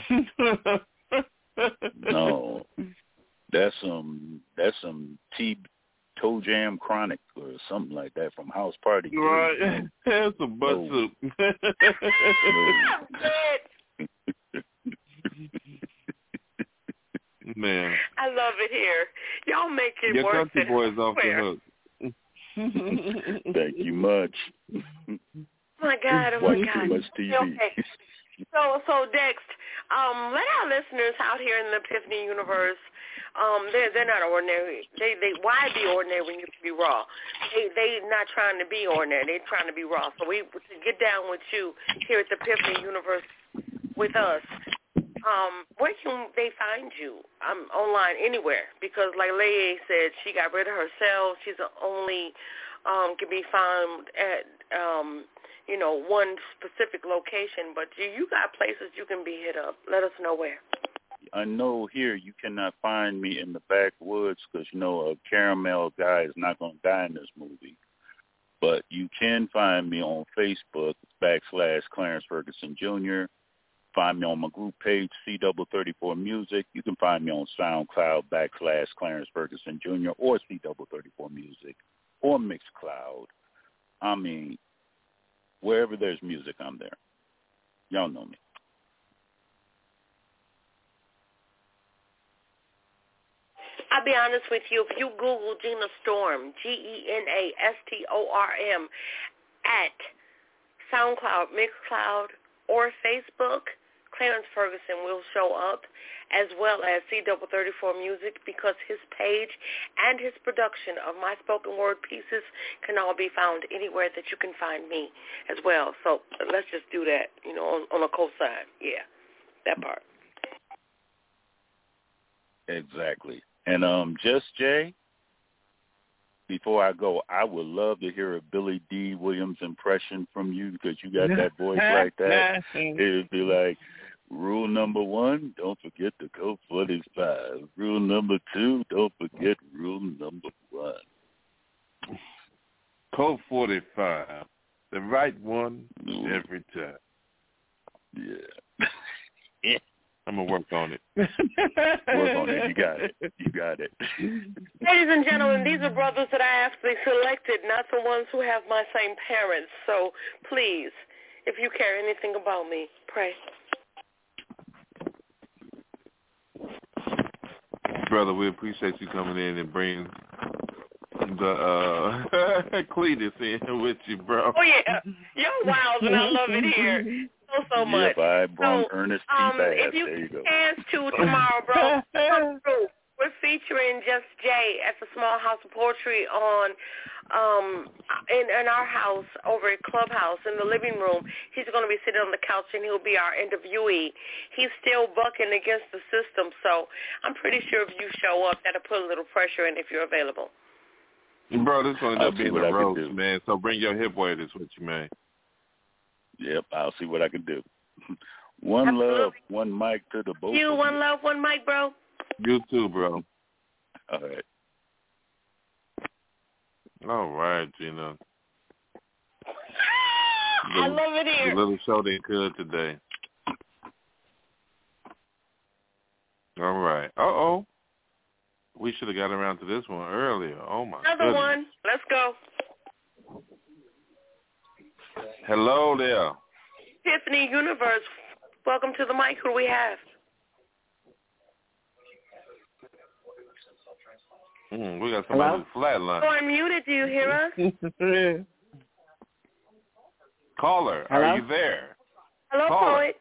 No, that's some toe jam chronic or something like that from House Party. Right, that's some butt soup. Man, I love it here. Y'all make it your worse. Your country boy is off the hook. Thank you much. My God, oh my God. Too much TV. Okay. So Dex, let our listeners out here in the Epiphany universe, they're not ordinary. They why be ordinary when you can be raw? They not trying to be ordinary. They're trying to be raw. So we to get down with you here at the Epiphany universe with us. Where can they find you? Online anywhere, because like Leia said, she got rid of her cell. She's only can be found at one specific location, but you got places you can be hit up. Let us know where. I know here you cannot find me in the backwoods because, a caramel guy is not going to die in this movie. But you can find me on Facebook, /Clarence Ferguson Jr. Find me on my group page, C34 Music. You can find me on SoundCloud, /Clarence Ferguson Jr. or C34 Music or Mixcloud. I mean, wherever there's music, I'm there. Y'all know me. I'll be honest with you. If you Google Gina Storm, GenaStorm, at SoundCloud, Mixcloud, or Facebook, Clarence Ferguson will show up, as well as C34 Music, because his page and his production of my spoken word pieces can all be found anywhere that you can find me as well. So let's just do that, on a cosign. Yeah, that part. Exactly. And Just Jay, before I go, I would love to hear a Billy D. Williams impression from you, because you got that voice like that. It'd be like, rule number 1, don't forget the code 45. Rule number 2, don't forget rule number 1. Code 45, the right one every time. Yeah. I'm going to work on it. Work on it. You got it. You got it. Ladies and gentlemen, these are brothers that I actually selected, not the ones who have my same parents. So please, if you care anything about me, pray. Brother, we appreciate you coming in and bringing the Cletus in with you, bro. Oh, yeah. You're wild, and I love it here so much. Yep, I brought Ernest T. Bass. If you there you go. chance to tomorrow, bro, come through. We're featuring Just Jay at the Small House of Poetry on in our house over at Clubhouse in the living room. He's going to be sitting on the couch, and he'll be our interviewee. He's still bucking against the system, so I'm pretty sure if you show up, that'll put a little pressure in if you're available. Bro, this one will be in the roast, man, so bring your hip waders with you, man. Yep, I'll see what I can do. One love, one mic to the both. You, one love, one mic, bro. You too, bro. All right. All right, Gina. I love it here. The little show they could today. All right. Uh-oh. We should have got around to this one earlier. Oh, my Another goodness. one. Let's go. Hello there. Tiffany Universe, welcome to the mic. Who do we have? We got somebody who's flatline. Oh, I'm muted. Do you hear us? Caller, Hello? are you there? Hello, Caller. poet.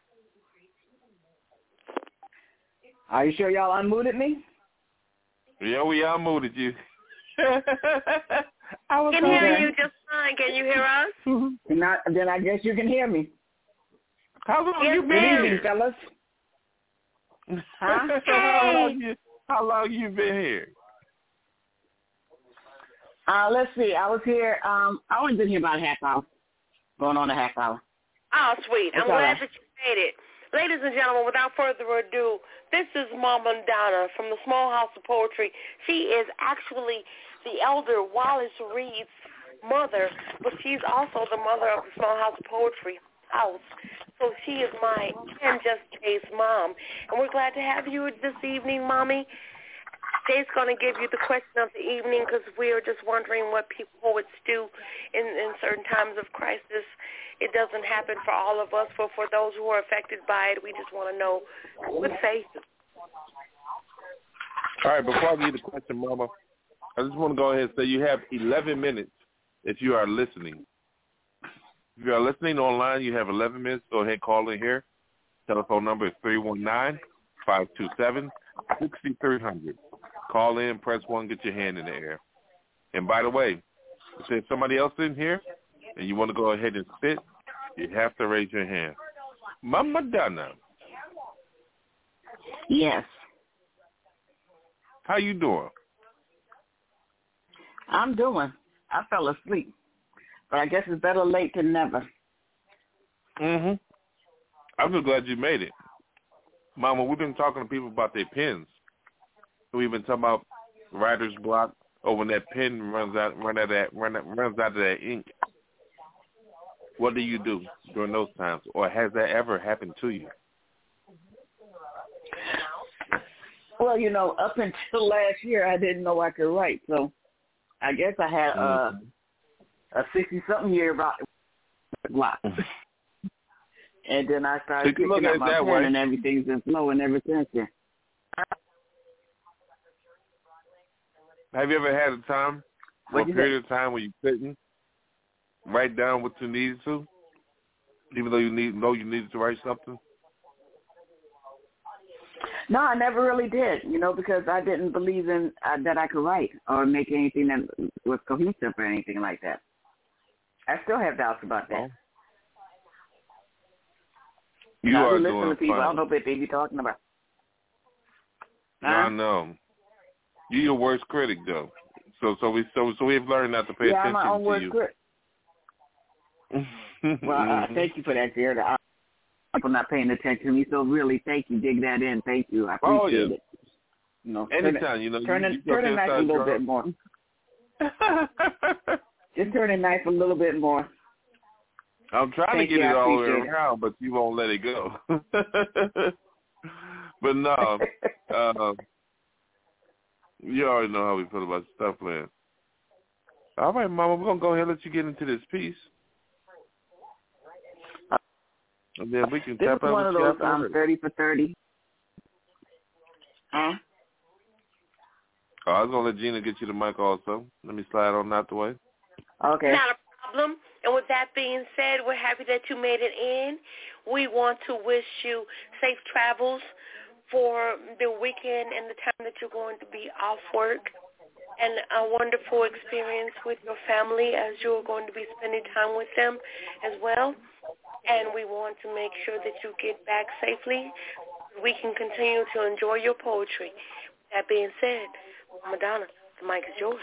Are you sure y'all unmuted me? Yeah, we unmuted you. I can hear you just fine. Can you hear us? Then I guess you can hear me. How long Yes, you been ma'am. here, fellas? Huh? How long you been here? Let's see. I was here. I only been here about a half hour. Going on a half hour. Oh, sweet. I'm That's all glad right. that you made it. Ladies and gentlemen, without further ado, this is Mama Donna from the Small House of Poetry. She is actually the elder Wallace Reed's mother, but she's also the mother of the Small House of Poetry house. So she is my and Just Jay's mom. And we're glad to have you this evening, Mommy. Jay's going to give you the question of the evening because we are just wondering what poets do in certain times of crisis. It doesn't happen for all of us. For those who are affected by it, we just want to know what faith. All right, before I give you the question, Mama, I just want to go ahead and say you have 11 minutes if you are listening. If you are listening online, you have 11 minutes. Go ahead and call in here. Telephone number is 319-527-6300. Call in, press 1, get your hand in the air. And by the way, if there's somebody else in here and you want to go ahead and spit, you have to raise your hand. Mama Donna. Yes. How you doing? I'm doing. I fell asleep. But I guess it's better late than never. Mm-hmm. I'm just glad you made it. Mama, we've been talking to people about their pens. We've been talking about writer's block, or when that pen runs out of that ink, what do you do during those times? Or has that ever happened to you? Well, up until last year, I didn't know I could write. So I guess I had a 60-something year block. And then I started picking up my pen, and everything's been flowing ever since then. Have you ever had a time, or a period of time where you couldn't write down what you needed to, even though you needed to write something? No, I never really did, because I didn't believe in that I could write or make anything that was cohesive or anything like that. I still have doubts about that. You are listen doing to people. fine. I don't know what they be talking about. I know. You're your worst critic, though. So we've learned not to pay attention I'm my own to worst you. critic. Well, thank you for that, Jared. People not paying attention to me, so really, thank you. Dig that in. Thank you. I appreciate it. Anytime, turn it nice a little bit more. Just turn it nice a little bit more. I'm trying to get it all the way around, but you won't let it go. But no, you already know how we feel about stuff, man. All right, Mama, we're going to go ahead and let you get into this piece. And then we can this tap is one of those 30 for 30. Oh, I was going to let Gina get you the mic also. Let me slide on out the way. Okay. Not a problem. And with that being said, we're happy that you made it in. We want to wish you safe travels for the weekend and the time that you're going to be off work, and a wonderful experience with your family as you're going to be spending time with them as well. And we want to make sure that you get back safely. We can continue to enjoy your poetry. That being said, Madonna, the mic is yours.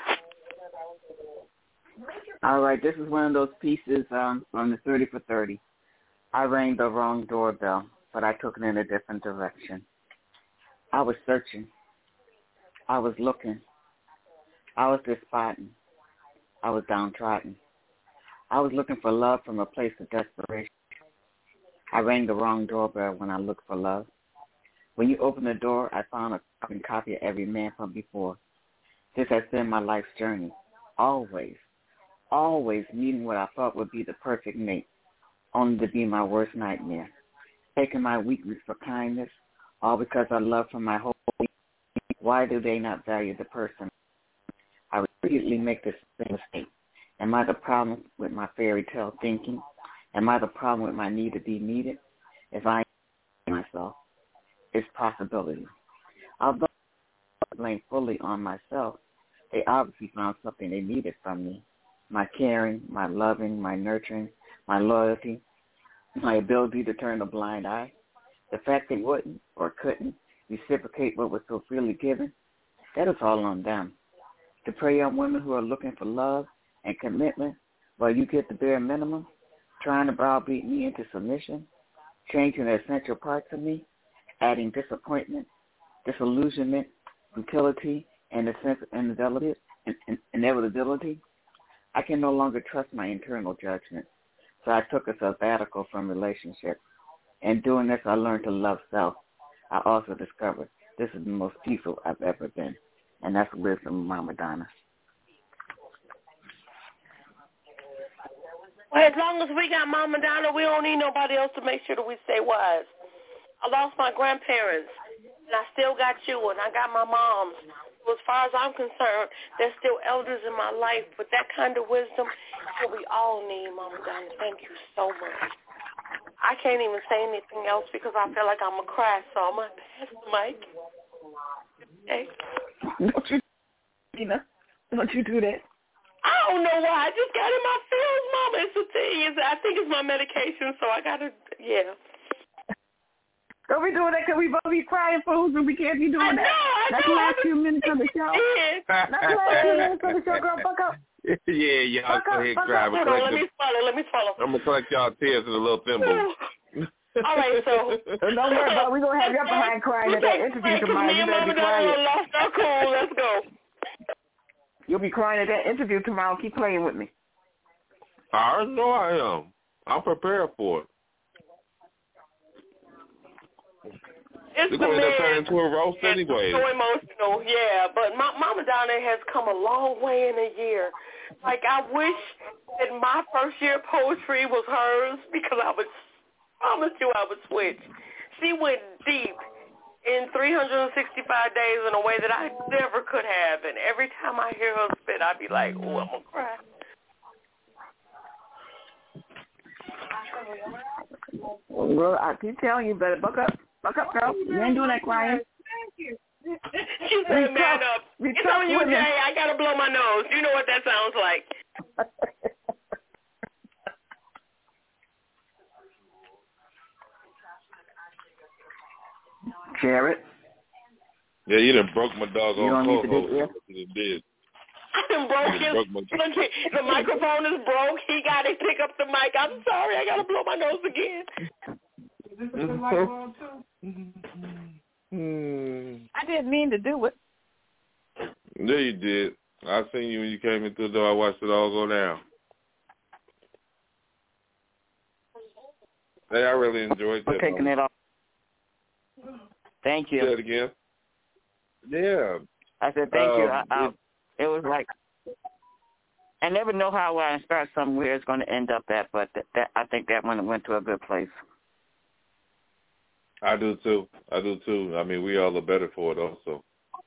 All right, this is one of those pieces from the 30 for 30. I rang the wrong doorbell, but I took it in a different direction. I was searching. I was looking. I was despondent. I was downtrodden. I was looking for love from a place of desperation. I rang the wrong doorbell when I looked for love. When you opened the door, I found a carbon copy of every man from before. This has been my life's journey. Always meeting what I thought would be the perfect mate, only to be my worst nightmare. Taking my weakness for kindness, all because I love from my whole being. Why do they not value the person? I repeatedly make this same mistake. Am I the problem with my fairy tale thinking? Am I the problem with my need to be needed? If I myself, it's possibility. Although I blame fully on myself, they obviously found something they needed from me. My caring, my loving, my nurturing, my loyalty, my ability to turn a blind eye. The fact they wouldn't or couldn't reciprocate what was so freely given, that is all on them. To prey on women who are looking for love and commitment while you get the bare minimum, trying to browbeat me into submission, changing the essential parts of me, adding disappointment, disillusionment, futility, and a sense of inevitability. I can no longer trust my internal judgment, so I took a sabbatical from relationships. In doing this, I learned to love self. I also discovered this is the most peaceful I've ever been, and that's the wisdom of Mama Donna. Well, as long as we got Mama Donna, we don't need nobody else to make sure that we stay wise. I lost my grandparents, and I still got you, and I got my moms. So as far as I'm concerned, there's still elders in my life, but that kind of wisdom is what we all need, Mama Donna. Thank you so much. I can't even say anything else because I feel like I'm going to cry, so I'm going to pass the mic. Okay. Don't you do that. I don't know why. I just got in my feels, Mama. It's the thing. I think it's my medication, so I got to, yeah. Don't be doing that because we both be crying fools and we can't be doing that. That's the last few minutes of the show. That's the last few minutes of the show, girl. Fuck up. Yeah, y'all go ahead and cry. Hold on, let me swallow. I'm going to collect y'all tears in a little thimble. All right, so. Don't worry about it. We're going to have your behind crying at that interview tomorrow. You better be quiet. Lost our cool. Let's go. You'll be crying at that interview tomorrow. Keep playing with me. I know I am. I'm prepared for it. It's You're the going to man. turn into a roast anyway. So emotional, yeah. But Mama Down There has come a long way in a year. Like, I wish that my first year of poetry was hers because I promised you I would switch. She went deep in 365 days in a way that I never could have. And every time I hear her spit, I'd be like, oh, I'm going to cry. Well, I keep telling you, better buck up. Buck up, girl. You ain't doing that crying. Thank you. She said, man up. It's on you, Jay. I got to blow my nose. You know what that sounds like. Jared? Yeah, you done broke my dog on co-host. You did. The microphone is broke. He got to pick up the mic. I'm sorry. I got to blow my nose again. Is this a good microphone too? I didn't mean to do it. Yeah, you did. I seen you when you came into the door. I watched it all go down. Hey, I really enjoyed that. For taking it off. Thank you. Say it again. Yeah. I said thank you. It was like, I never know how when I start somewhere it's going to end up at, but that I think that one went to a good place. I do too. I mean, we all are better for it also.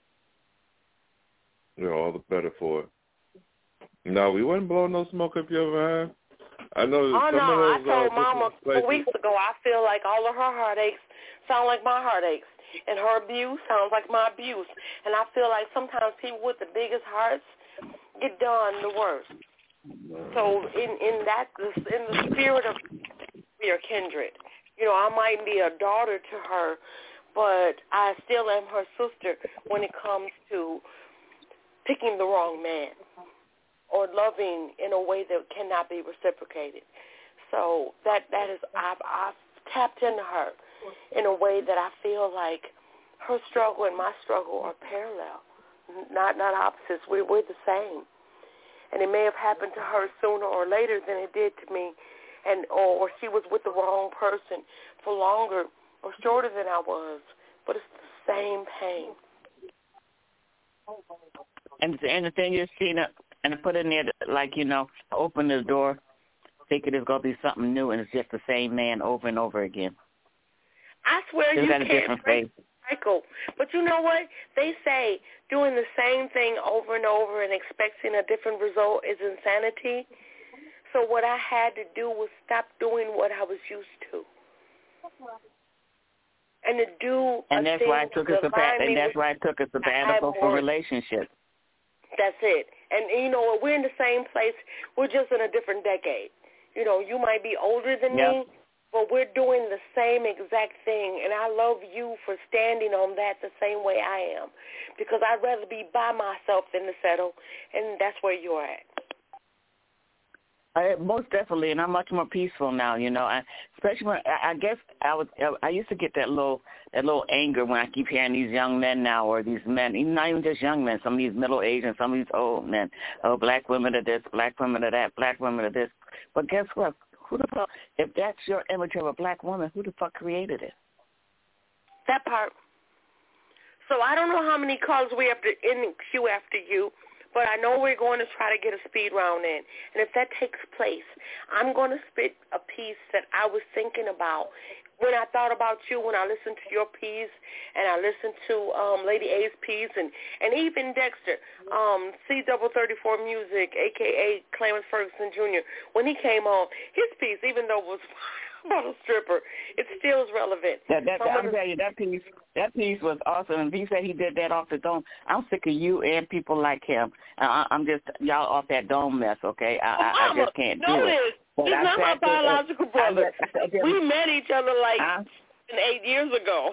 We're all the better for it. No, we wasn't blowing no smoke up your behind. I know some of those, I told Mama 2 weeks ago I feel like all of her heartaches sound like my heartaches, and her abuse sounds like my abuse. And I feel like sometimes people with the biggest hearts get done the worst. So in the spirit of we are kindred. You know, I might be a daughter to her, but I still am her sister when it comes to picking the wrong man or loving in a way that cannot be reciprocated. So that is I've tapped into her in a way that I feel like her struggle and my struggle are parallel, not opposites. We're the same. And it may have happened to her sooner or later than it did to me, or she was with the wrong person for longer or shorter than I was, but it's the same pain. And the thing is, Tina, and I put in there, like, you know, open the door, thinking there's going to be something new, and it's just the same man over and over again. I swear you can't break the cycle. But you know what? They say doing the same thing over and over and expecting a different result is insanity. So what I had to do was stop doing what I was used to. And to do and that's why I took a sabbatical for relationships. That's it. And, you know, we're in the same place. We're just in a different decade. You know, you might be older than me, but we're doing the same exact thing. And I love you for standing on that the same way I am, because I'd rather be by myself than to settle, and that's where you're at. Most definitely, and I'm much more peaceful now. You know, especially when I guess I used to get that little anger when I keep hearing these young men now, or these men, even not even just young men, some of these middle-aged and some of these old men. Oh, black women are this, black women are that, black women are this. But guess what? Who the fuck? If that's your image of a black woman, who the fuck created it? That part. So I don't know how many calls we have to in queue after you, but I know we're going to try to get a speed round in. And if that takes place, I'm going to spit a piece that I was thinking about when I thought about you, when I listened to your piece, and I listened to Lady A's piece, and even Dexter, C-34 Music, a.k.a. Clarence Ferguson Jr., when he came on, his piece, even though it was about a stripper, it still is relevant. I'm telling you, that piece was awesome. And he said he did that off the dome. I'm sick of you and people like him. I'm just, y'all off that dome mess, okay? I just can't do it. He's not my biological brother. We met each other like 8 years ago.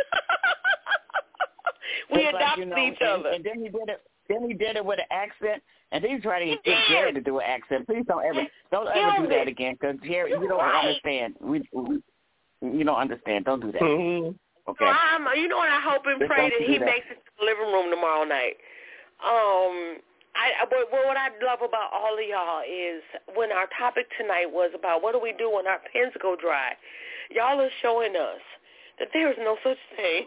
We adopted each other. And then he did it with an accent. And he's trying to get Jerry to do an accent. Please don't ever do that again, because Jerry, you don't understand. You don't understand. Don't do that. Mm-hmm. Okay. So you know what? I hope and pray that he makes it to the living room tomorrow night. What I love about all of y'all is when our topic tonight was about what do we do when our pens go dry, y'all are showing us that there is no such thing.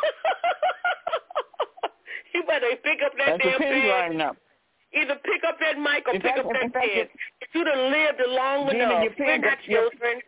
You better pick up that damn pen. Either pick up that mic or pick up that pen. If you done lived long enough, we're not children.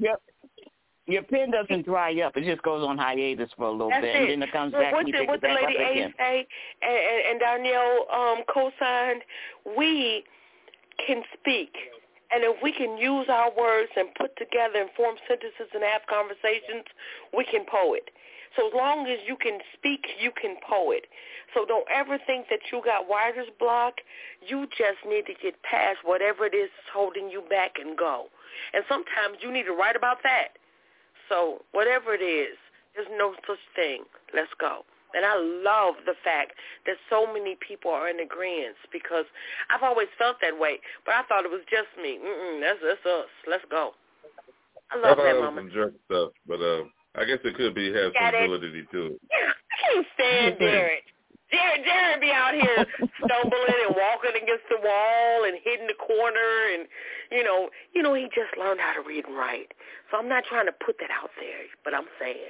Your pen doesn't dry up. It just goes on hiatus for a little bit, and then it comes back and you pick it back up again. What the Lady A say and Danielle co-signed, we can speak. And if we can use our words and put together and form sentences and have conversations, we can poet. So as long as you can speak, you can poet. So don't ever think that you got writer's block. You just need to get past whatever it is holding you back and go. And sometimes you need to write about that. So whatever it is, there's no such thing. Let's go. And I love the fact that so many people are in agreement because I've always felt that way, but I thought it was just me. That's us. Let's go. I love that moment. Some jerk stuff, but I guess it could be have some validity to it. Yeah, I can't stand Jared. Jared be out here stumbling and walking against the wall and hitting the corner, and you know he just learned how to read and write. So I'm not trying to put that out there, but I'm saying,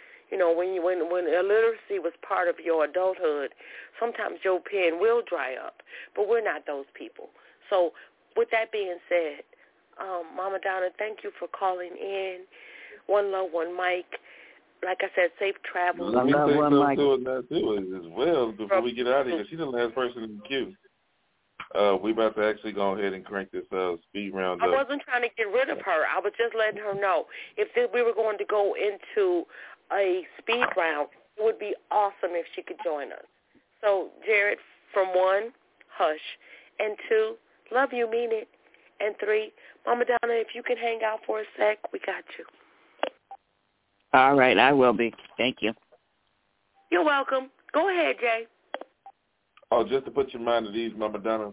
when illiteracy was part of your adulthood, sometimes your pen will dry up, but we're not those people. So with that being said, Mama Donna, thank you for calling in. One love, one mic. Like I said, safe travels. Let me say something to it now, too, as well, before we get out of here. She's the last person in the queue. We about to actually go ahead and crank this speed round up. I wasn't trying to get rid of her. I was just letting her know. If we were going to go into a speed round, it would be awesome if she could join us. So, Jared, from 1, hush. And 2, love you, mean it. And 3, Mama Donna, if you can hang out for a sec, we got you. All right, I will be. Thank you. You're welcome. Go ahead, Jay. Oh, just to put your mind at ease, Mama Donna,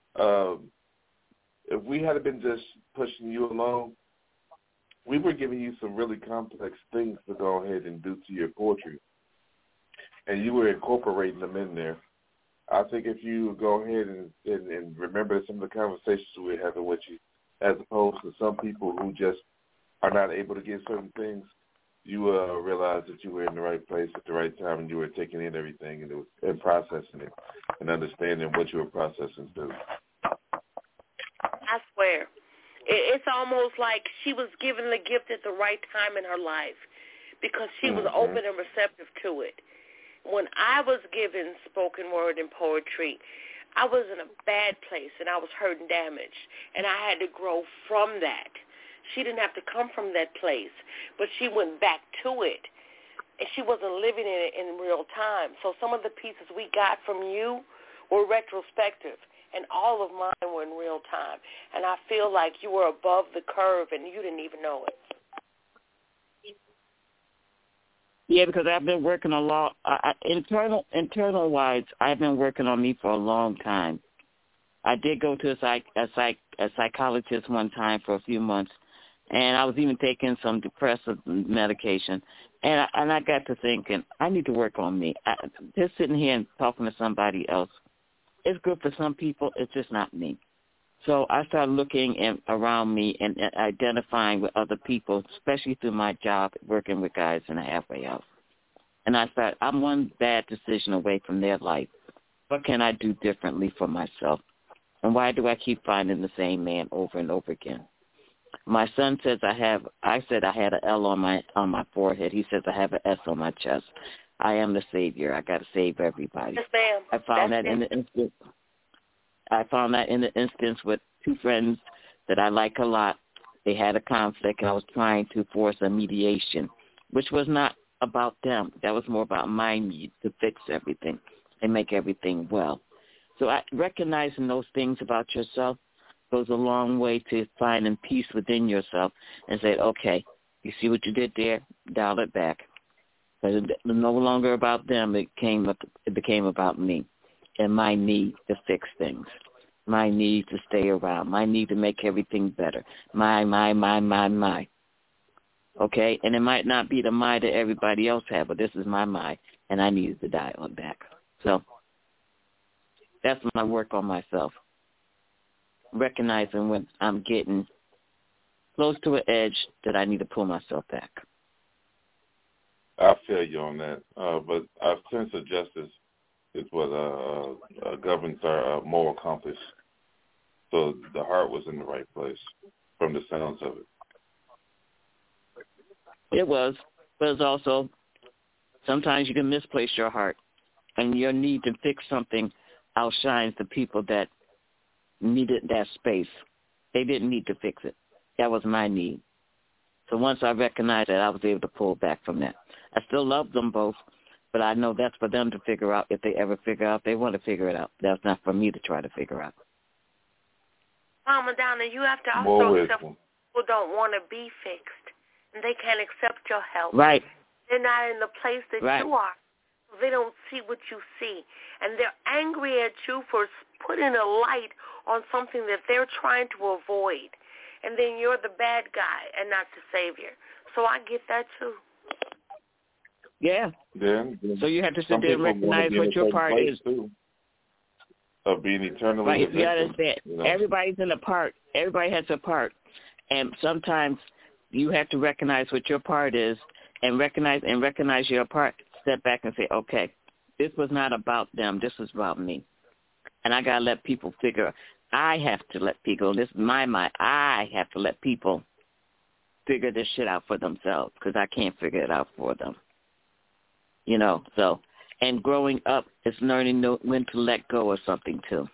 if we had been just pushing you along, we were giving you some really complex things to go ahead and do to your poetry, and you were incorporating them in there. I think if you go ahead and remember some of the conversations we were having with you, as opposed to some people who just are not able to get certain things, you realized that you were in the right place at the right time, and you were taking in everything and processing it and understanding what you were processing through. I swear. It's almost like she was given the gift at the right time in her life because she was open and receptive to it. When I was given spoken word and poetry, I was in a bad place, and I was hurt and damaged, and I had to grow from that. She didn't have to come from that place, but she went back to it, and she wasn't living in it in real time. So some of the pieces we got from you were retrospective, and all of mine were in real time. And I feel like you were above the curve, and you didn't even know it. Yeah, because I've been working a lot. Internal-wise, I've been working on me for a long time. I did go to a psychologist one time for a few months, and I was even taking some depressive medication. And I got to thinking, I need to work on me. Just sitting here and talking to somebody else, it's good for some people. It's just not me. So I started looking around me and identifying with other people, especially through my job working with guys in a halfway house. And I thought, I'm one bad decision away from their life. What can I do differently for myself? And why do I keep finding the same man over and over again? My son says I said I had an L on my forehead. He says I have an S on my chest. I am the savior. I got to save everybody. Yes, ma'am. I found that in the instance with 2 friends that I like a lot. They had a conflict, and I was trying to force a mediation, which was not about them. That was more about my need to fix everything and make everything well. So recognizing those things about yourself goes a long way to finding peace within yourself and say, okay, you see what you did there? Dial it back. But it's no longer about them. It became about me and my need to fix things, my need to stay around, my need to make everything better, my. Okay? And it might not be the my that everybody else had, but this is my, and I needed to dial it back. So That's when I work on myself, recognizing when I'm getting close to an edge that I need to pull myself back. I feel you on that. But our sense of justice is what governs our moral compass. So the heart was in the right place from the sounds of it. It was, but it's also sometimes you can misplace your heart, and your need to fix something outshines the people that needed that space. They didn't need to fix it. That was my need. So once I recognized that, I was able to pull back from that. I still love them both, but I know that's for them to figure out if they ever figure out. They want to figure it out. That's not for me to try to figure out. Mama Donna, you have to also accept people don't want to be fixed, and they can't accept your help. Right. They're not in the place that you are. They don't see what you see, and they're angry at you for putting a light on something that they're trying to avoid, and then you're the bad guy and not the savior. So I get that too. Yeah. So you have to sit there and recognize what your part is. Of being eternally right. You understand. Everybody's in a part. Everybody has a part, and sometimes you have to recognize what your part is, and recognize your part. Step back and say, okay, this was not about them. This was about me, and I gotta let people figure. I have to let people. This is my mind. I have to let people figure this shit out for themselves because I can't figure it out for them. So, and growing up is learning when to let go of something too.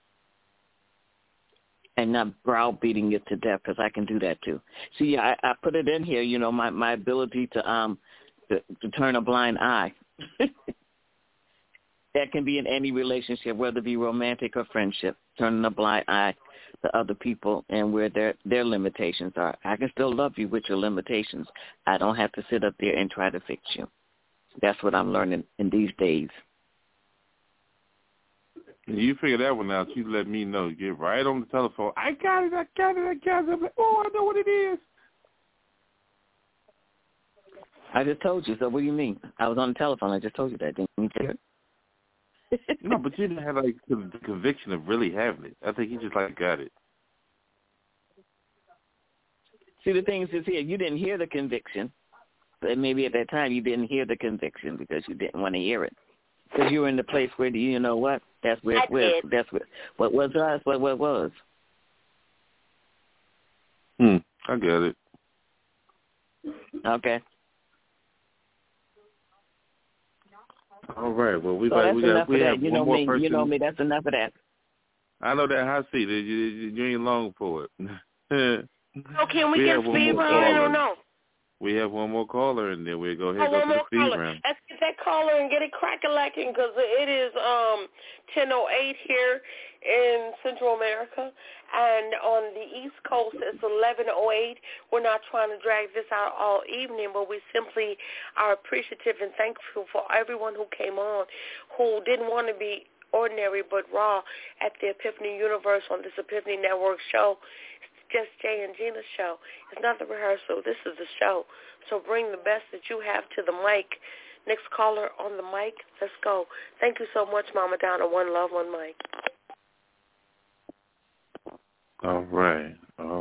And not browbeating it to death because I can do that too. See, I put it in here, my ability to turn a blind eye. That can be in any relationship, whether it be romantic or friendship, turning a blind eye to other people and where their limitations are. I can still love you with your limitations. I don't have to sit up there and try to fix you. That's what I'm learning in these days. You figure that one out. You let me know. Get right on the telephone. I got it. I'm like, oh, I know what it is. I just told you. So what do you mean? I was on the telephone. I just told you that. Didn't you hear it? No, but you didn't have the conviction of really having it. I think you just got it. See, the thing is here, you didn't hear the conviction. But maybe at that time you didn't hear the conviction because you didn't want to hear it. Because you were in the place where, you know what? That's where it was. That's what was us, what was. I got it. Okay. All right. Well, we have one more person. You know me. That's enough of that. I know that hot seat. You ain't long for it. Oh, can we get speed round? I don't know. We have one more caller, and then we'll go ahead and go to the speed round. Let's get that caller and get it crack-a-lacking because it is 10:08 here in Central America, and on the East Coast it's 11:08. We're not trying to drag this out all evening, but we simply are appreciative and thankful for everyone who came on, who didn't want to be ordinary but raw at the Epiphany Universe on this Epiphany Network show. Just Jay and Gina's show. It's not the rehearsal. This is the show. So bring the best that you have to the mic. Next caller on the mic. Let's go. Thank you so much, Mama Donna. One love, one mic. All right.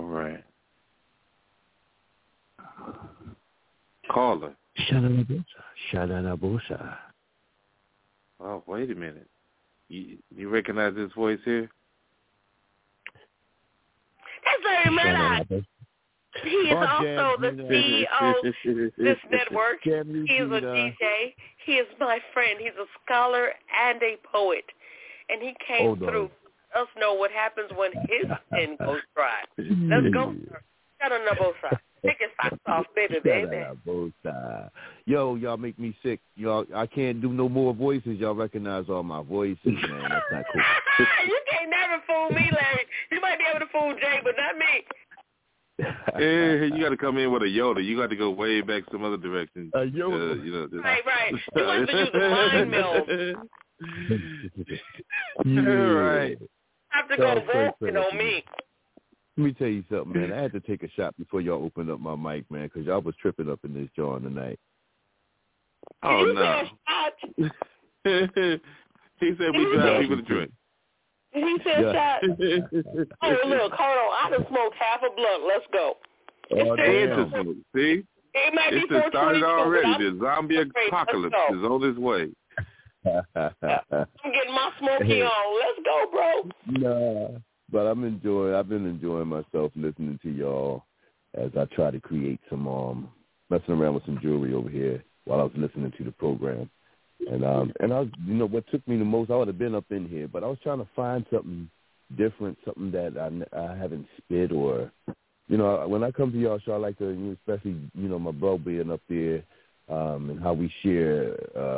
Caller. Shadanabosa. Oh, wait a minute. You recognize this voice here? That's Larry Murdoch. He is also the CEO of this network. He is a DJ. He is my friend. He's a scholar and a poet. And he came through. Let us know what happens when his pen goes dry. Let's go, sir. Shadanabosa. Take your socks off, baby. Yo, y'all make me sick. Y'all, I can't do no more voices. Y'all recognize all my voices, man. That's not cool. You can't never fool me, Larry. You might be able to fool Jay, but not me. Yeah, you got to come in with a Yoda. You got to go way back some other direction. A Yoda. Right. You want to use the mind mill. Right. Have to go walking on me. Let me tell you something, man. I had to take a shot before y'all opened up my mic, man, because y'all was tripping up in this joint tonight. Oh, no. He said we drive people to drink. He said that. Oh, look, hold on. I done smoked half a blunt. Let's go. See? It might it's be 422, started already. the zombie apocalypse is on its way. I'm getting my smoky on. Let's go, bro. Nah, but I've been enjoying myself listening to y'all as I try to create some messing around with some jewelry over here while I was listening to the program. And I was, what took me the most, I would have been up in here, but I was trying to find something different, something that I haven't spit or, when I come to y'all show, I like to, especially, my bro being up there, and how we share,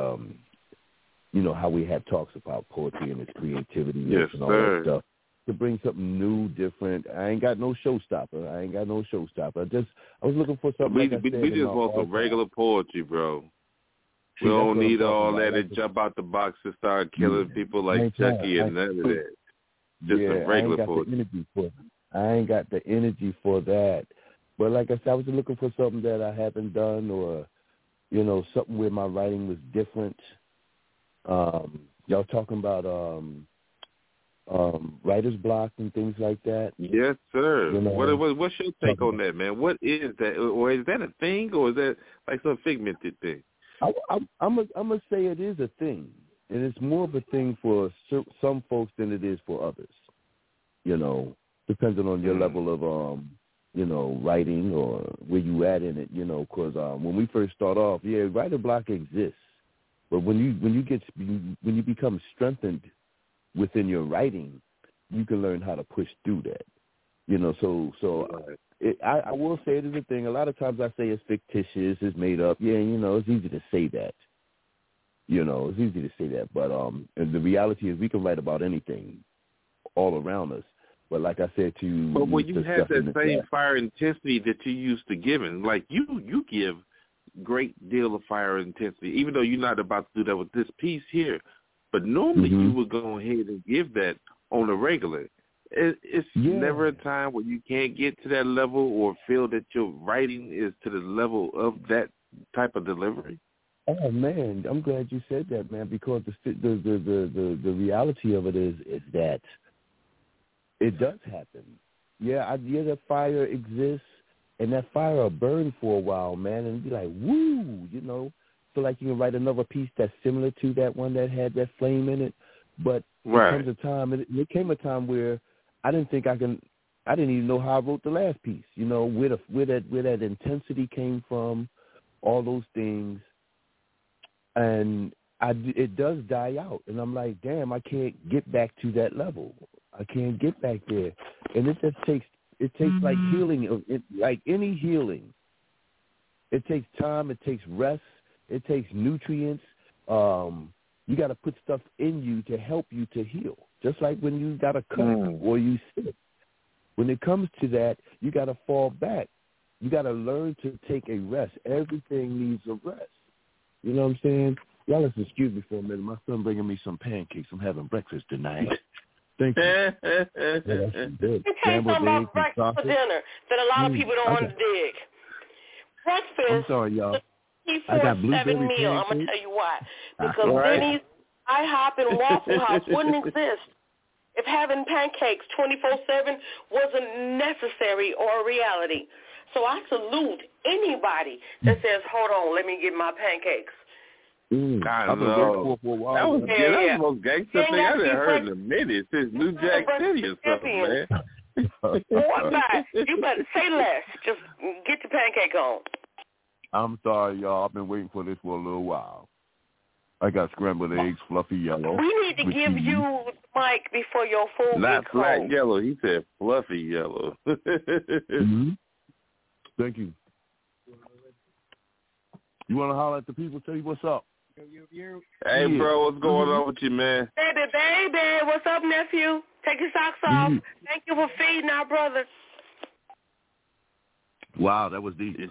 how we have talks about poetry and its creativity and all that stuff. To bring something new, different. I ain't got no showstopper. I was looking for something. We just want some regular poetry, bro. We don't need all that and jump out the box and start killing people like Chucky and none of that. Just some regular poetry. I ain't got the energy for that. But like I said, I was looking for something that I haven't done or, something where my writing was different. Y'all talking about writer's block and things like that? Yes, sir. What's your take on that, man? What is that? Or is that a thing or is that like some figmented thing? I'm gonna say it is a thing, and it's more of a thing for some folks than it is for others. Depending on your level of writing or where you at in it. Because when we first start off, writer block exists, but when you become strengthened within your writing, you can learn how to push through that. I will say it is a thing. A lot of times I say it's fictitious, it's made up. It's easy to say that. It's easy to say that. But and the reality is we can write about anything all around us. But like I said to you, but when you have that same fire intensity that you used to giving, like you give great deal of fire intensity, even though you're not about to do that with this piece here. But normally you would go ahead and give that on a regular. It's never a time where you can't get to that level or feel that your writing is to the level of that type of delivery. Oh man, I'm glad you said that, man, because the reality of it is that it does happen. That fire exists, and that fire will burn for a while, man, and be like, woo, So like you can write another piece that's similar to that one that had that flame in it, but there comes a time, and it came a time where I didn't even know how I wrote the last piece, where that intensity came from, all those things, and it does die out, and I'm like, damn, I can't get back to that level. I can't get back there, and it takes like healing, like any healing. It takes time, it takes rest, it takes nutrients. You got to put stuff in you to help you to heal. Just like when you got a cut or you sick. When it comes to that, you got to fall back. You got to learn to take a rest. Everything needs a rest. You know what I'm saying? Y'all just excuse me for a minute. My son bringing me some pancakes. I'm having breakfast tonight. Thank you. Let me tell you something about breakfast for dinner that a lot of people don't want to dig. Breakfast. I'm sorry, y'all. I got blueberry meal. I'm gonna tell you why. Because Denny's, IHOP, and Waffle House wouldn't exist if having pancakes 24/7 wasn't necessary or a reality. So I salute anybody that says, "Hold on, let me get my pancakes." I know. That was the most gangster thing I've ever heard in a minute since New Jack City or something, man. You better say less. Just get the pancake on. I'm sorry, y'all. I've been waiting for this for a little while. I got scrambled eggs, fluffy yellow. We need to give you the mic before your food Not gets flat cold. yellow. He said fluffy yellow. Thank you. You want to holler at the people? Tell you what's up. Hey, bro, what's going on with you, man? Baby, what's up, nephew? Take your socks off. Thank you for feeding our brothers. Wow, that was deep.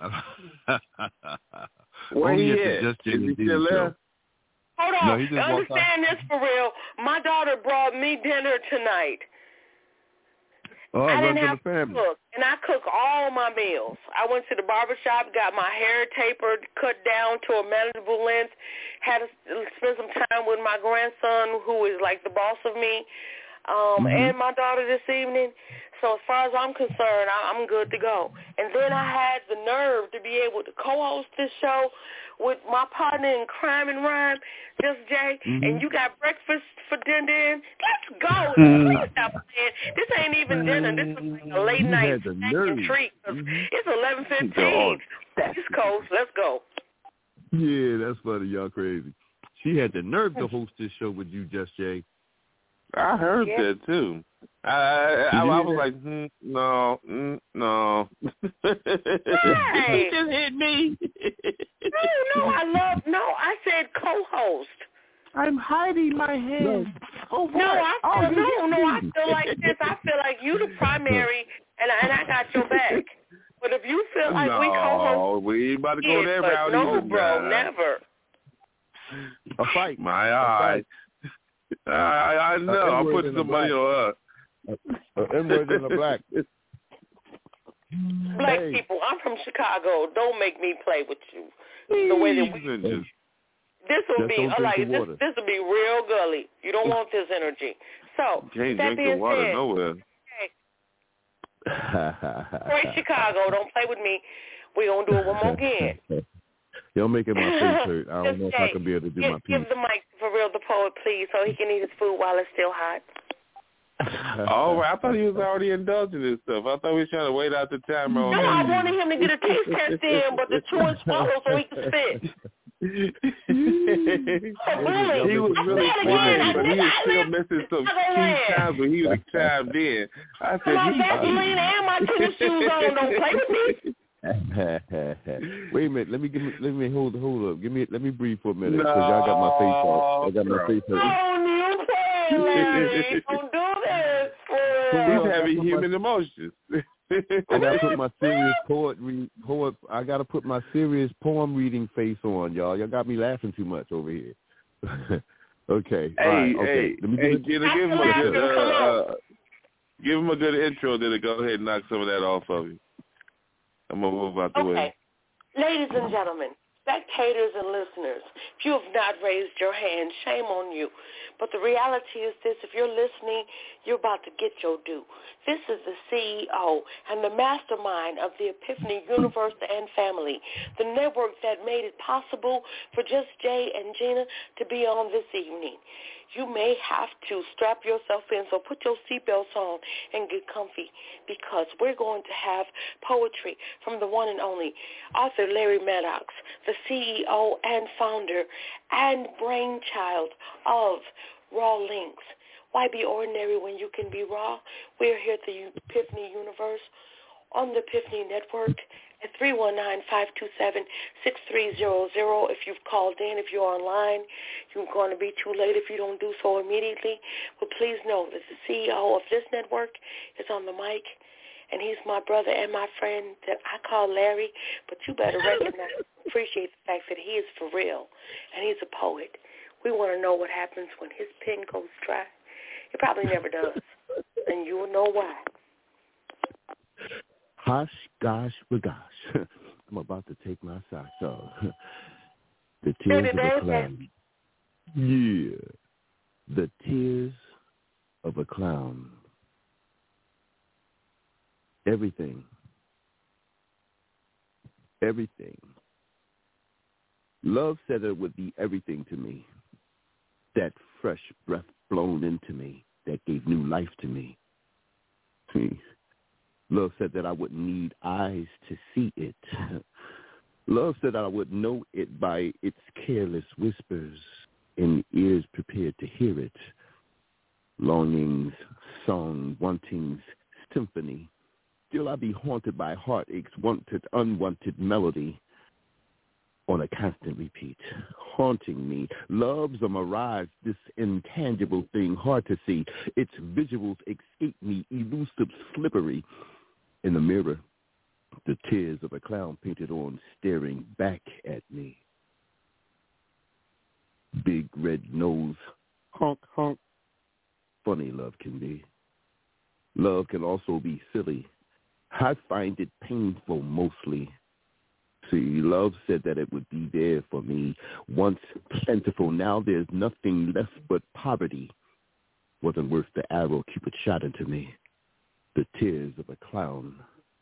Where he at? Is he still there? Hold on. Understand this for real. My daughter brought me dinner tonight. Oh, I didn't have to cook, and I cook all my meals. I went to the barbershop, got my hair tapered, cut down to a manageable length, had to spend some time with my grandson, who is like the boss of me. and my daughter this evening. So as far as I'm concerned, I'm good to go. And then I had the nerve to be able to co-host this show with my partner in crime and rhyme, Just Jay, and you got breakfast for dinner. Let's go. Please stop playing. This ain't even dinner. This is like a late night snack and treat. It's 11:15. East Coast. Let's go. Yeah, that's funny. Y'all crazy. She had the nerve to host this show with you, Just Jay. I heard that too. I was like, no. Hey. He just hit me. I said co-host. I'm hiding my hand. I feel like this. I feel like you the primary, and I got your back. But if you feel like we co-host, we ain't about to go that route either. No, bro, never. A fight. My eye. I know. I'm putting somebody on her. N-word in the black. Black people, I'm from Chicago. Don't make me play with you. The way that this will be this will be real gully. You don't want this energy. So can't that drink being the water said, nowhere. Great Chicago, don't play with me. We're gonna do it one more again. Y'all making my face hurt. I don't know if I can be able to do my piece. Give the mic for Real the Poet, please, so he can eat his food while it's still hot. Oh, I thought he was already indulging in stuff. I thought we was trying to wait out the timer on No, I wanted him to get a taste test in, but the chew and swallow so he can spit. He was really quiet, but he was still missing some key times when he was chimed in. I said, my Vaseline and my tennis shoes on. Don't play with me. Wait a minute. Let me hold up. Let me breathe for a minute because y'all got my face off. I got my face hurt. Don't do this. He's having human emotions. I gotta put my serious I gotta put my serious poem reading face on, y'all. Y'all got me laughing too much over here. Okay. Hey, give him a good intro, then go ahead and knock some of that off of you. I'm gonna move out the way. Ladies and gentlemen, spectators and listeners, if you have not raised your hand, shame on you. But the reality is this: if you're listening, you're about to get your due. This is the CEO and the mastermind of the Epiphany Universe and Family, the network that made it possible for Just Jay and Gina to be on this evening. You may have to strap yourself in, so put your seatbelts on and get comfy, because we're going to have poetry from the one and only author Larry Maddox, the CEO and founder and brainchild of Raw Links. Why be ordinary when you can be raw? We're here at the Epiphany Universe on the Epiphany Network at 319-527-6300. If you've called in, if you're online, you're going to be too late if you don't do so immediately. But please know that the CEO of this network is on the mic, and he's my brother and my friend that I call Larry. But you better recognize and appreciate the fact that he is for real, and he's a poet. We want to know what happens when his pen goes dry. It probably never does, and you will know why. Hush, gosh, gosh. I'm about to take my socks off. The tears of a clown. Yeah. The tears of a clown. Everything. Love said it would be everything to me. That fresh breath blown into me that gave new life to me. Love said that I wouldn't need eyes to see it. Love said I would know it by its careless whispers and ears prepared to hear it. Longings, song, wantings, symphony. Still I be haunted by heartaches, wanted, unwanted melody on a constant repeat, haunting me. Love's a mirage, this intangible thing, hard to see. Its visuals escape me, elusive, slippery. In the mirror, the tears of a clown painted on, staring back at me. Big red nose, honk, honk. Funny love can be. Love can also be silly. I find it painful mostly. See, love said that it would be there for me. Once plentiful, now there's nothing left but poverty. wasn't worth the arrow Cupid shot into me. The tears of a clown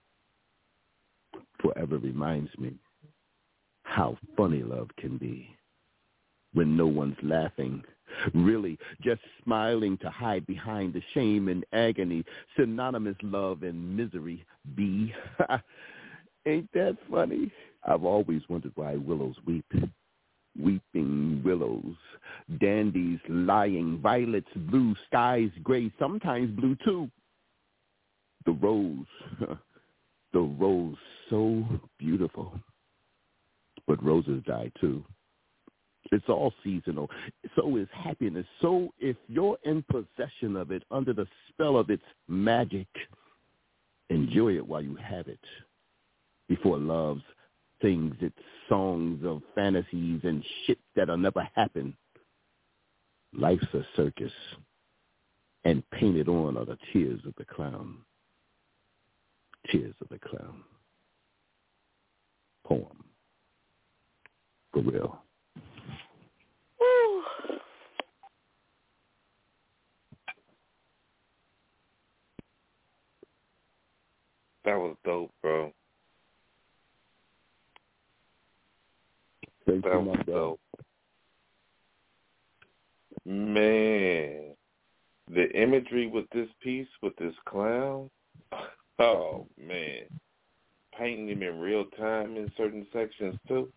forever reminds me how funny love can be when no one's laughing, really just smiling to hide behind the shame and agony, synonymous love and misery be. Ain't that funny? I've always wondered why willows weep. Weeping willows, dandies lying, violets blue, skies gray, sometimes blue too. The rose so beautiful. But roses die too. It's all seasonal. So is happiness. So if you're in possession of it, under the spell of its magic, enjoy it while you have it. Before love sings its songs of fantasies and shit that'll never happen. Life's a circus, and painted on are the tears of the clown. Tears of the clown. Poem. For real. Woo. That was dope, bro. Thank that you, was dope. Man, the imagery with this piece, with this clown, oh, man. Painting him in real time in certain sections, too.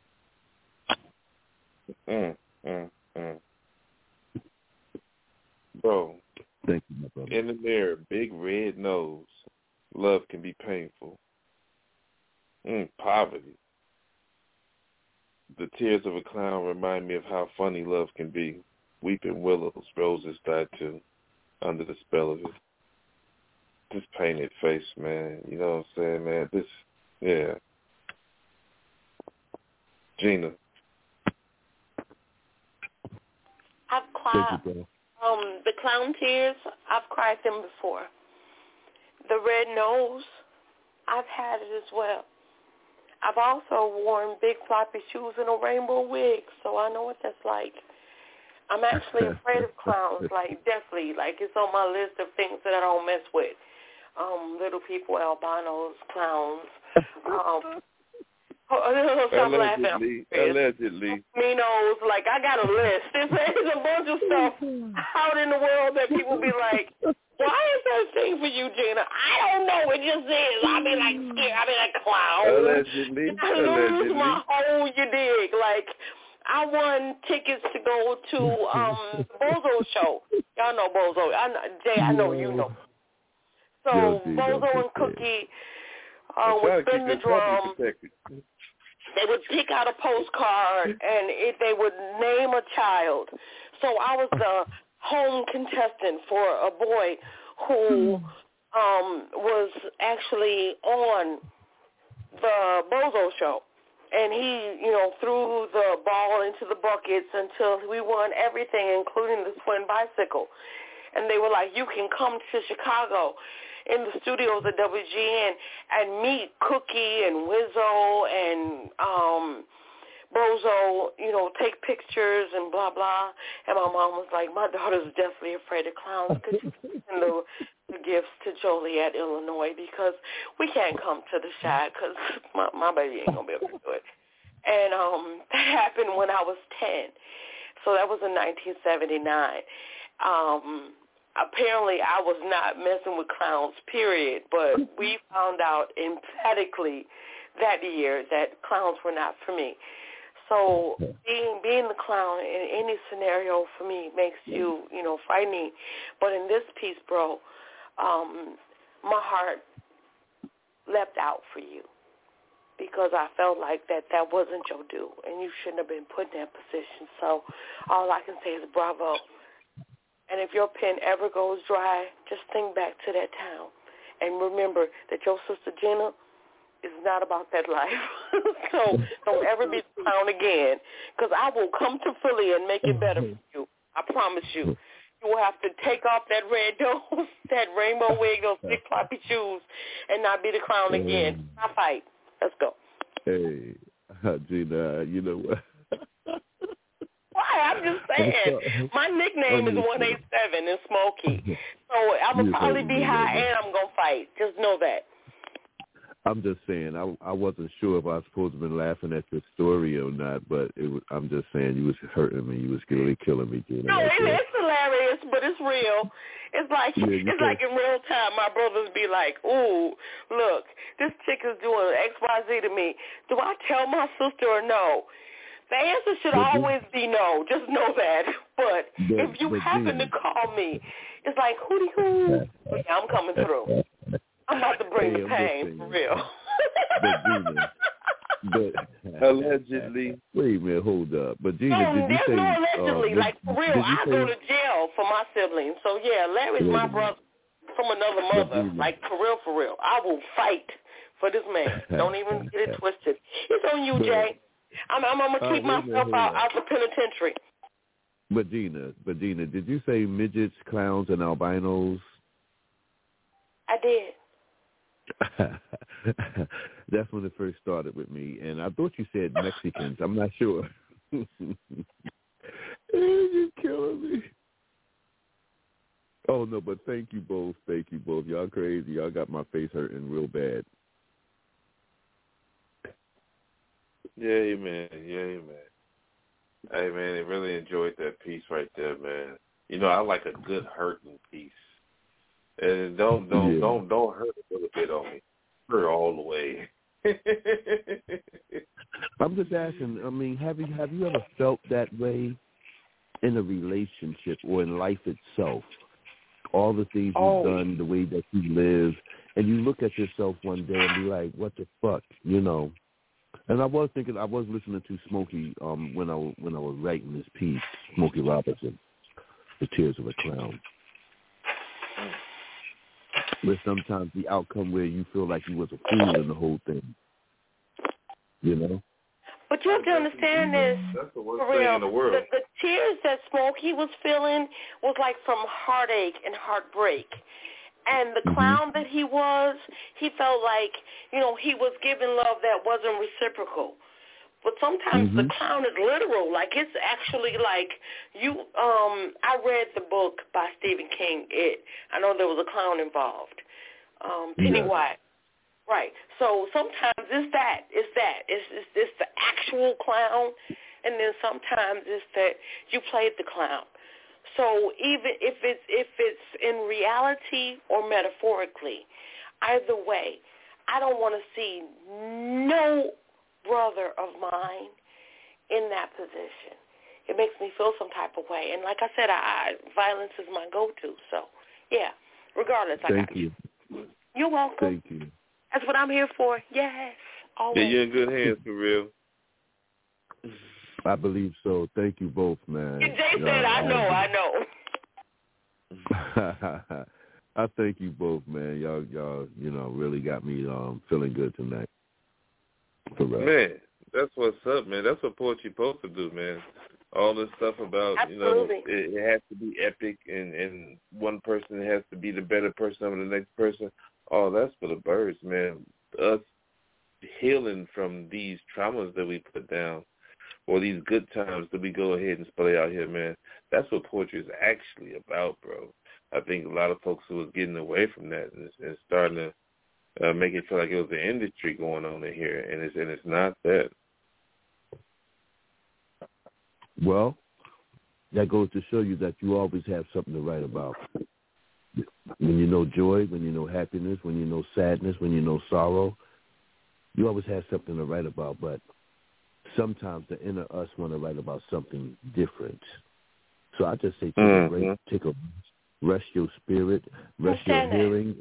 Bro, thank you, my brother. In the mirror, big red nose. Love can be painful. Poverty. The tears of a clown remind me of how funny love can be. Weeping willows, roses die too, under the spell of it. This painted face, man. You know what I'm saying, man? Yeah. Gina. I've cried. The clown tears, I've cried them before. The red nose, I've had it as well. I've also worn big floppy shoes and a rainbow wig, so I know what that's like. I'm actually afraid of clowns, like definitely. Like it's on my list of things that I don't mess with. Little people, albinos, clowns. Stop laughing. Allegedly. Minos, like I got a list. There's a bunch of stuff out in the world that people be like, why is that thing for you, Gina? I don't know. It just is. I be like scared. I be like clown. Allegedly. I lose my whole, you dig. Like I won tickets to go to Bozo show. Y'all know Bozo. Jay, I know you know. So Bozo and Cookie would spin the drum. They would pick out a postcard and they would name a child. So I was the home contestant for a boy who was actually on the Bozo show. And he, threw the ball into the buckets until we won everything, including the twin bicycle. And they were like, you can come to Chicago in the studios at WGN and meet Cookie and Wizzo and Bozo, take pictures and blah, blah. And my mom was like, my daughter's definitely afraid of clowns. Could you send the gifts to Joliet, Illinois, because we can't come to the Chi because my baby ain't going to be able to do it. And that happened when I was 10. So that was in 1979. Apparently I was not messing with clowns, period, but we found out emphatically that year that clowns were not for me. So being the clown in any scenario for me makes you, frightening. But in this piece, bro, my heart leapt out for you because I felt like that wasn't your due and you shouldn't have been put in that position. So all I can say is bravo. And if your pen ever goes dry, just think back to that town and remember that your sister Gina is not about that life. So don't ever be the clown again because I will come to Philly and make it better for you. I promise you. You will have to take off that red nose, that rainbow wig, those big floppy shoes, and not be the clown again. I fight. Let's go. Hey, Gina, you know what? Why? I'm just saying. My nickname is 187, than Smokey. So I'm going to probably be high and I'm going to fight. Just know that. I'm just saying, I wasn't sure if I was supposed to have been laughing at your story or not, but I'm just saying you was hurting me. You was really killing me, Gina. No, it's hilarious, but it's real. It's like like in real time. My brothers be like, "Ooh, look, this chick is doing XYZ to me. Do I tell my sister or no?" The answer should always be no. Just know that. But if you happen to call me, it's like, hooty-hoo. Yeah, I'm coming through. I'm about to bring the pain, for real. But allegedly. Wait a minute, hold up. But Gina, did you say... no allegedly. Like, for real, I go to jail for my siblings. So, yeah, Larry's my brother from another mother. Like, for real. I will fight for this man. Don't even get it twisted. It's on you, Jay. I'm going to keep myself out the penitentiary. But Gina, did you say midgets, clowns, and albinos? I did. That's when it first started with me, and I thought you said Mexicans. I'm not sure. You're killing me. Oh no, but thank you both. Y'all crazy. Y'all got my face hurting real bad. Yeah, man. Hey, man, I really enjoyed that piece right there, man. You know, I like a good hurting piece. And don't hurt a little bit on me. Hurt all the way. I'm just asking, I mean, have you ever felt that way in a relationship or in life itself? All the things you've done, the way that you live, and you look at yourself one day and be like, what the fuck, you know? And I was listening to Smokey when I was writing this piece, Smokey Robinson, The Tears of a Clown. But sometimes the outcome where you feel like you was a fool in the whole thing, you know? But you have to understand this, that's the worst for real. thing in the world. The tears that Smokey was feeling was like from heartache and heartbreak. And the clown that he was, he felt like, you know, he was giving love that wasn't reciprocal. But sometimes the clown is literal. Like, it's actually like you, I read the book by Stephen King, It. I know there was a clown involved, Pennywise. Right. So sometimes it's that. It's the actual clown, and then sometimes it's that you played the clown. So even if it's in reality or metaphorically, either way, I don't want to see no brother of mine in that position. It makes me feel some type of way. And like I said, violence is my go-to. So, yeah, regardless, I got you. You're welcome. Thank you. That's what I'm here for. Yes, always. Yeah, you're in good hands, for real. I believe so. Thank you both, man. Jay said, I know. I thank you both, man. Y'all, you know, really got me feeling good tonight. Man, that's what's up, man. That's what poetry's supposed to do, man. All this stuff about, Absolutely. You know, it has to be epic, and one person has to be the better person over the next person. Oh, that's for the birds, man. Us healing from these traumas that we put down, or these good times that we go ahead and display out here, man. That's what poetry is actually about, bro. I think a lot of folks who was getting away from that and starting to make it feel like it was an industry going on in here, and it's not that. Well, that goes to show you that you always have something to write about. When you know joy, when you know happiness, when you know sadness, when you know sorrow, you always have something to write about. But sometimes the inner us want to write about something different. So I just say take a rest your spirit, rest your hearing,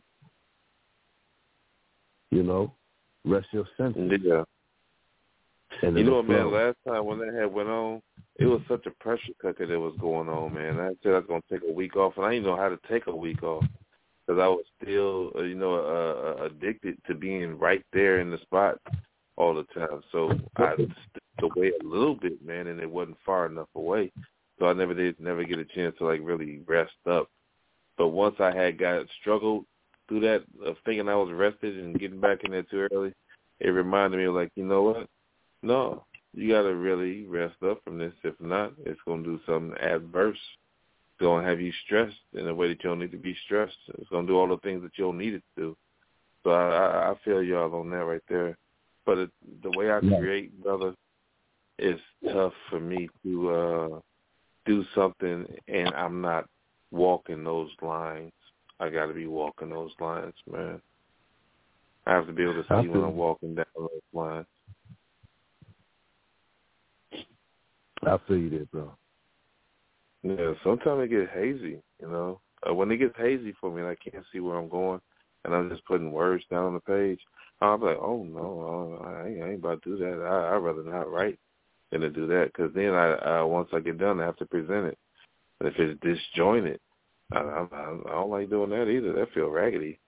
you know, rest your senses. Yeah. And you know what, man, last time when that had went on, it was such a pressure cooker that was going on, man. I said I was going to take a week off, and I didn't know how to take a week off because I was still, addicted to being right there in the spot all the time. So I stepped away a little bit, man, and it wasn't far enough away. So I never get a chance to, like, really rest up. But once I had struggled through that, thinking I was rested and getting back in there too early, it reminded me of, like, you know what? No, you got to really rest up from this. If not, it's going to do something adverse going to have you stressed in a way that you don't need to be stressed. It's going to do all the things that you don't need it to do. So I feel y'all on that right there. But the way I create, brother, it's tough for me to do something and I'm not walking those lines. I got to be walking those lines, man. I have to be able to see when I'm walking down those lines. I feel you there, bro. Yeah, sometimes it gets hazy, you know. When it gets hazy for me and I can't see where I'm going and I'm just putting words down on the page, I'm like, oh, no, I ain't about to do that. I'd rather not write than to do that, because then once I get done, I have to present it. But if it's disjointed, I don't like doing that either. That feels raggedy.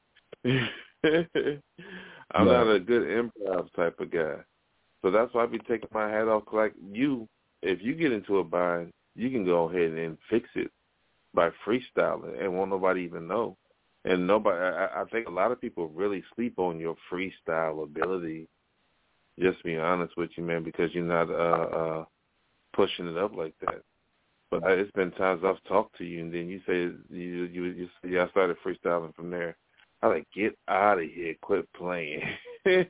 I'm not a good improv type of guy. So that's why I be taking my hat off. Like you, if you get into a bind, you can go ahead and fix it by freestyling and won't nobody even know. And nobody, I think a lot of people really sleep on your freestyle ability. Just being honest with you, man, because you're not pushing it up like that. But it's been times I've talked to you, and then you say you say I started freestyling from there. I like, get out of here, quit playing. Yeah,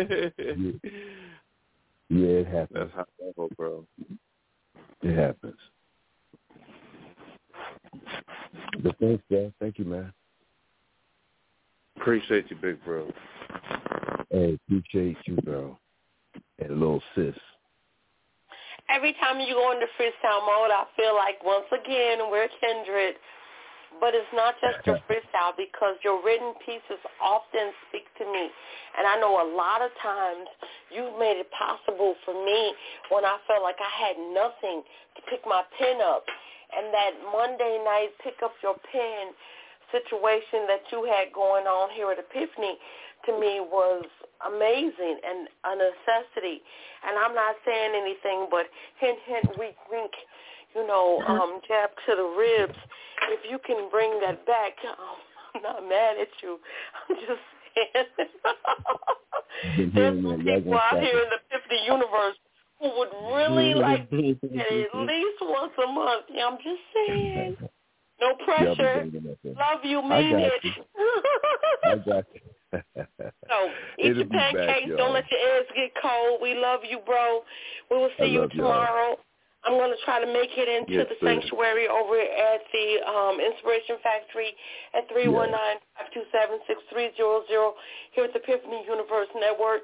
it happens. That's how I go, bro. It happens. But thanks, Jeff. Thank you, man. Appreciate you, big bro. Hey, appreciate you, bro. And a little sis. Every time you go into freestyle mode, I feel like once again we're kindred. But it's not just your freestyle, because your written pieces often speak to me. And I know a lot of times you've made it possible for me when I felt like I had nothing to pick my pen up. And that Monday night pick up your pen situation that you had going on here at Epiphany, to me, was amazing and a necessity. And I'm not saying anything but hint, hint, wink, wink, jab to the ribs. If you can bring that back, I'm not mad at you. I'm just saying. There's some people out here in the Epiphany universe who would really like to get it at least once a month. Yeah, I'm just saying. No pressure. Love you, mean it. I got you. So eat your pancakes. Don't let your eggs get cold. We love you, bro. We will see you tomorrow. I'm going to try to make it into the sanctuary over at the Inspiration Factory at 319-527-6300 here at the Epiphany Universe Network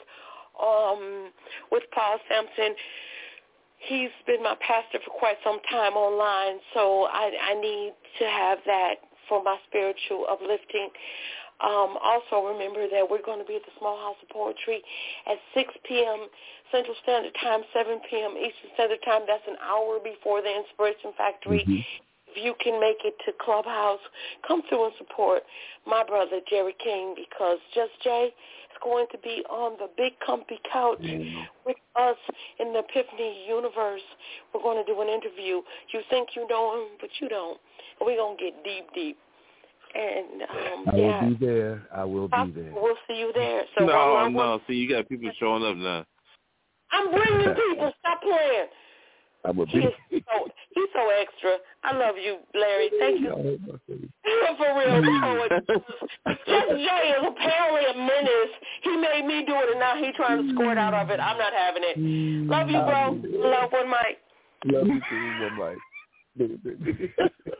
with Paul Sampson. He's been my pastor for quite some time online, so I need to have that for my spiritual uplifting. Also remember that we're going to be at the Small House of Poetry at 6 p.m. Central Standard Time, 7 p.m. Eastern Standard Time. That's an hour before the Inspiration Factory. Mm-hmm. If you can make it to Clubhouse, come through and support my brother, Jerry King, because Just Jay is going to be on the big comfy couch with us in the Epiphany universe. We're going to do an interview. You think you know him, but you don't. And we're going to get deep, deep. And I will be there. I will be there. We'll see you there. So no. See, you got people showing up now. I'm bringing people. Stop playing. I will be. He's so extra. I love you, Larry. Thank you. For real. Just Jay is apparently a menace. He made me do it, and now he's trying to squirt out of it. I'm not having it. Love you, bro. Love one mic. Love you too, one mic.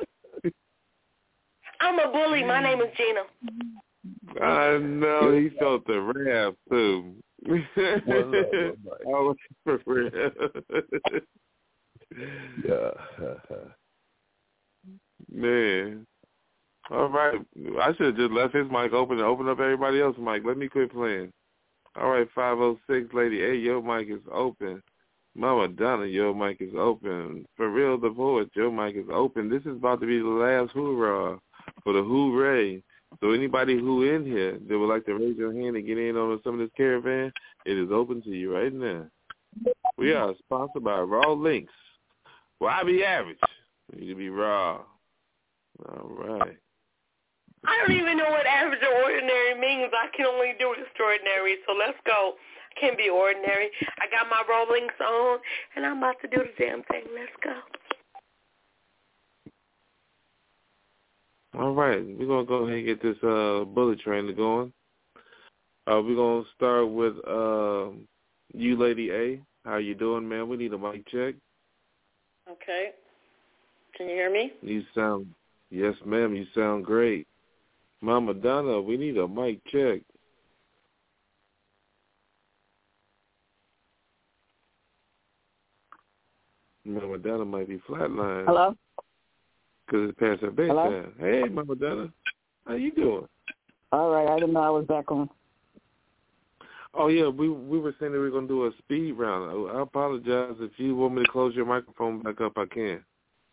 I'm a bully. My name is Gina. I know. He felt the rap, too. Oh, for real. Yeah. Man. All right. I should have just left his mic open and open up everybody else's mic. Let me quit playing. All right, 506, Lady A, your mic is open. Mama Donna, your mic is open. For Real the Poet, your mic is open. This is about to be the last hoorah for the hooray. So anybody who in here that would like to raise your hand and get in on some of this caravan, it is open to you right now. We are sponsored by Raw Links. Why be average? You need to be raw. All right. I don't even know what average or ordinary means. I can only do extraordinary, so let's go. I can't be ordinary. I got my Raw Links on, and I'm about to do the damn thing. Let's go. All right, we're going to go ahead and get this bullet train going. We're going to start with you, Lady A. How you doing, man? We need a mic check. Okay. Can you hear me? Yes, ma'am, you sound great. Mama Donna, we need a mic check. Mama Donna might be flatlined. Hello? Because it's past her bedtime. Hello? Hey, Mama Donna. How you doing? All right. I didn't know I was back on. Oh, yeah, we were saying that we were going to do a speed round. I apologize. If you want me to close your microphone back up, I can.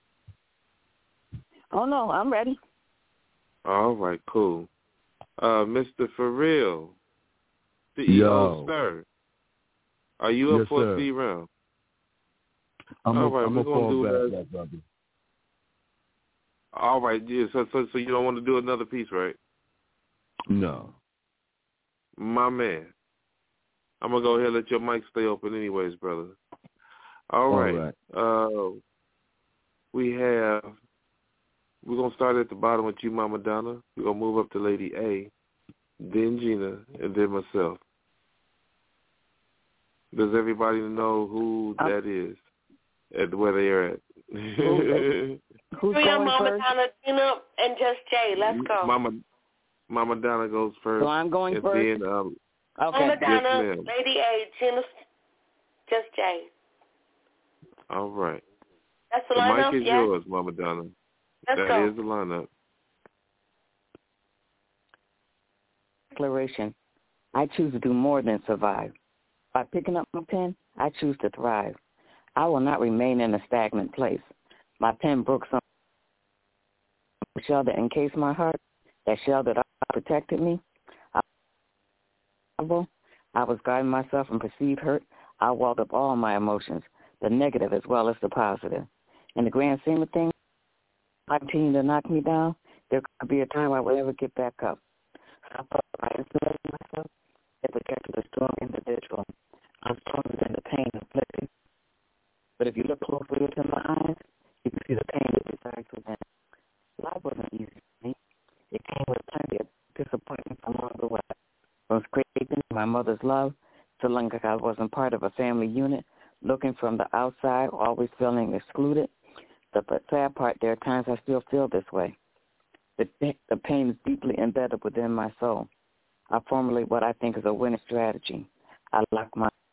Oh, no, I'm ready. All right, cool. Mr. Farrell, CEO, sir, are you up for a speed round? I'm we're going to do that, brother. All right, yeah, so you don't want to do another piece, right? No. My man. I'm going to go ahead and let your mic stay open anyways, brother. All right. We're going to start at the bottom with you, Mama Donna. We're going to move up to Lady A, then Gina, and then myself. Does everybody know who that is and where they are at? Who's going Mama first? Donna, Gina, and just Jay. Let's go. Mama Donna goes first. So I'm going and first? Then, okay. Mama Donna, yes, ma'am. Lady A, Gina, just Jay. All right. That's the The lineup, mic is yours, Mama Donna. Let's That go. is the lineup. Declaration. I choose to do more than survive. By picking up my pen, I choose to thrive. I will not remain in a stagnant place. My pen broke some shell that encased my heart, that shell that protected me. I was guarding myself from perceived hurt. I walled up all my emotions, the negative as well as the positive. In the grand scheme of things, I continue to knock me down. There could be a time I will ever get back up. So I isolated myself and protected a strong individual. I'm stronger than the pain inflicted. But if you look closely into my eyes, you can see the pain that resides within. Life wasn't easy for me. It came with plenty of disappointment along the way. From scraping my mother's love, feeling like I wasn't part of a family unit, looking from the outside, always feeling excluded. The sad part, there are times I still feel this way. The pain is deeply embedded within my soul. I formulate what I think is a winning strategy. I lock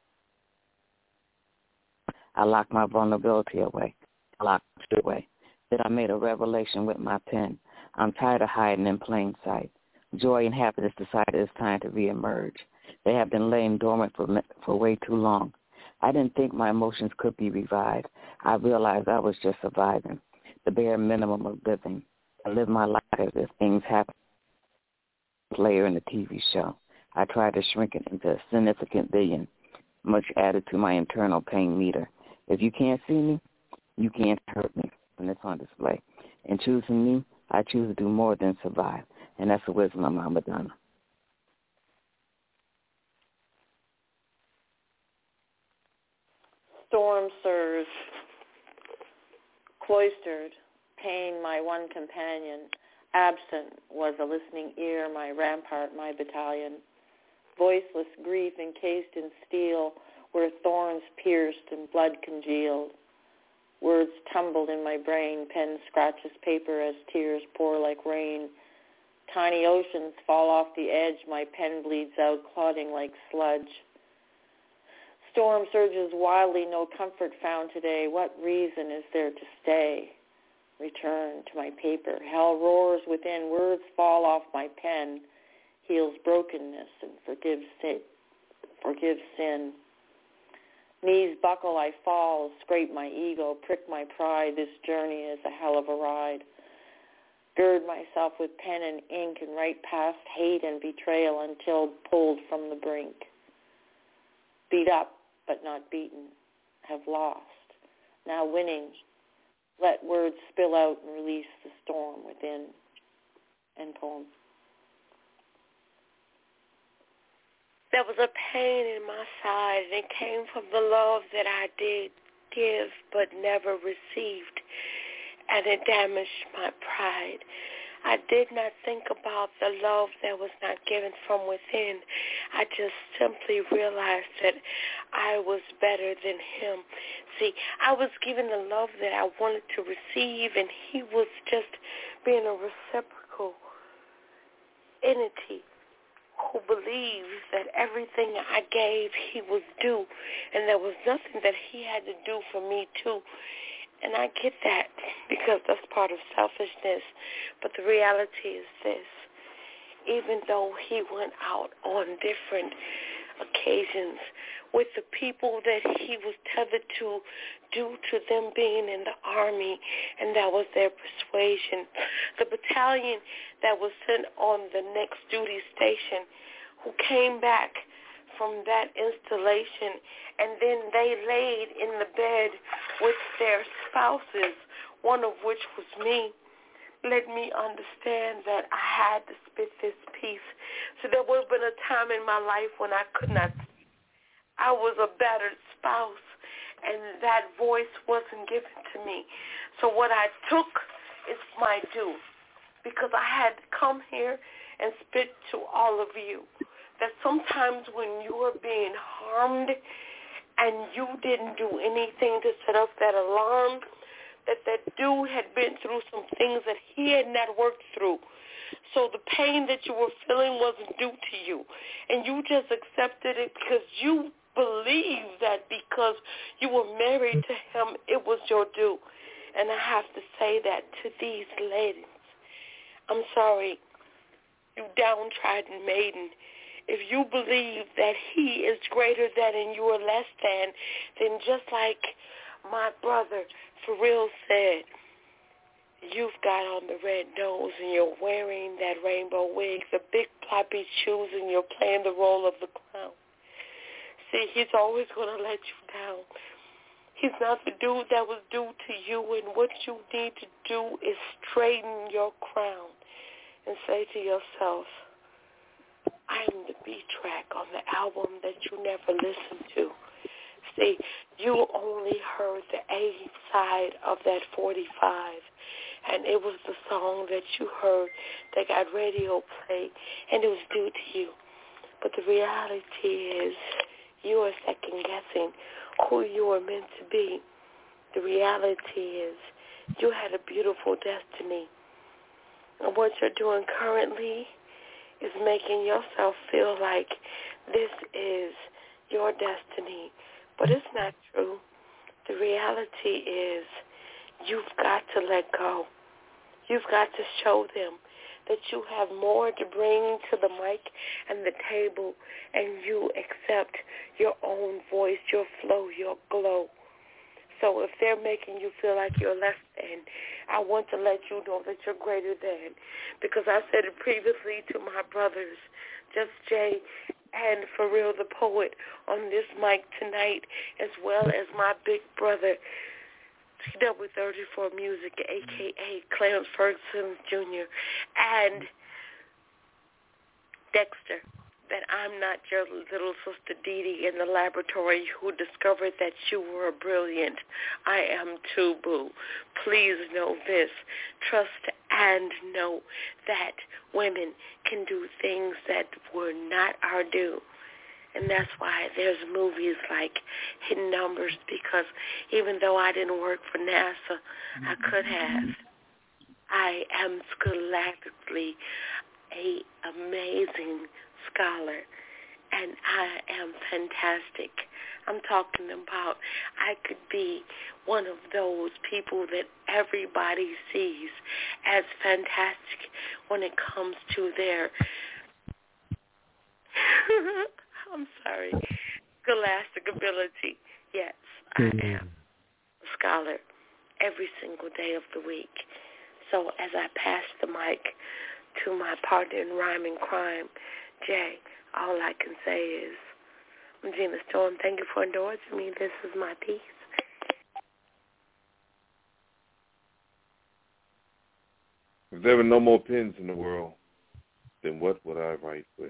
my vulnerability away. I lock it away. Then I made a revelation with my pen. I'm tired of hiding in plain sight. Joy and happiness decided it's time to reemerge. They have been laying dormant for way too long. I didn't think my emotions could be revived. I realized I was just surviving, the bare minimum of living. I live my life as if things happen. Player in the TV show. I tried to shrink it into a significant billion, much added to my internal pain meter. If you can't see me, you can't hurt me, and it's on display. In choosing me, I choose to do more than survive, and that's the wisdom of Mama Donna. Storm surge, cloistered, pain my one companion. Absent was a listening ear, my rampart, my battalion. Voiceless grief encased in steel, where thorns pierced and blood congealed. Words tumbled in my brain, pen scratches paper as tears pour like rain. Tiny oceans fall off the edge, my pen bleeds out, clotting like sludge. Storm surges wildly, no comfort found today. What reason is there to stay? Return to my paper. Hell roars within, words fall off my pen, heals brokenness and forgives sin. Knees buckle, I fall, scrape my ego, prick my pride. This journey is a hell of a ride. Gird myself with pen and ink and write past hate and betrayal until pulled from the brink. Beat up, but not beaten. Have lost. Now winning. Let words spill out and release the storm within. End poem. There was a pain in my side, and it came from the love that I did give but never received, and it damaged my pride. I did not think about the love that was not given from within. I just simply realized that I was better than him. See, I was given the love that I wanted to receive, and he was just being a reciprocal entity who believes that everything I gave he was due, and there was nothing that he had to do for me too. And I get that because that's part of selfishness. But the reality is this. Even though he went out on different occasions with the people that he was tethered to due to them being in the army, and that was their persuasion, the battalion that was sent on the next duty station who came back from that installation, and then they laid in the bed with their spouses, one of which was me, let me understand that I had to spit this piece. So there would have been a time in my life when I could not. I was a battered spouse, and that voice wasn't given to me. So what I took is my due, because I had to come here and spit to all of you that sometimes when you are being harmed and you didn't do anything to set up that alarm, that dude had been through some things that he had not worked through. So the pain that you were feeling wasn't due to you. And you just accepted it because you believed that because you were married to him, it was your due. And I have to say that to these ladies. I'm sorry, you downtrodden maiden. If you believe that he is greater than and you are less than, then just like my brother for real said, you've got on the red nose and you're wearing that rainbow wig, the big floppy shoes, and you're playing the role of the clown. See, he's always going to let you down. He's not the dude that was due to you, and what you need to do is straighten your crown and say to yourself, I am the B track on the album that you never listened to. See, you only heard the A side of that 45, and it was the song that you heard that got radio play, and it was due to you. But the reality is you are second-guessing who you were meant to be. The reality is you had a beautiful destiny, and what you're doing currently is making yourself feel like this is your destiny. But it's not true. The reality is you've got to let go. You've got to show them that you have more to bring to the mic and the table, and you accept your own voice, your flow, your glow. So if they're making you feel like you're less than, I want to let you know that you're greater than. Because I said it previously to my brothers, Just Jay and For Real the Poet on this mic tonight, as well as my big brother, TW34 Music, a.k.a. Clarence Ferguson Jr., and Dexter, that I'm not your little sister Dee Dee in the laboratory who discovered that you were brilliant. I am too, boo. Please know this. Trust and know that women can do things that were not our due. And that's why there's movies like Hidden Numbers, because even though I didn't work for NASA, I could have. I am scholastically an amazing scholar, and I am fantastic. I'm talking about I could be one of those people that everybody sees as fantastic when it comes to their I'm sorry, scholastic ability. Yes, I am a scholar every single day of the week. So as I pass the mic to my partner in rhyme and crime, Jay, all I can say is, I'm Gina Storm. Thank you for endorsing me. This is my piece. If there were no more pens in the world, then what would I write with?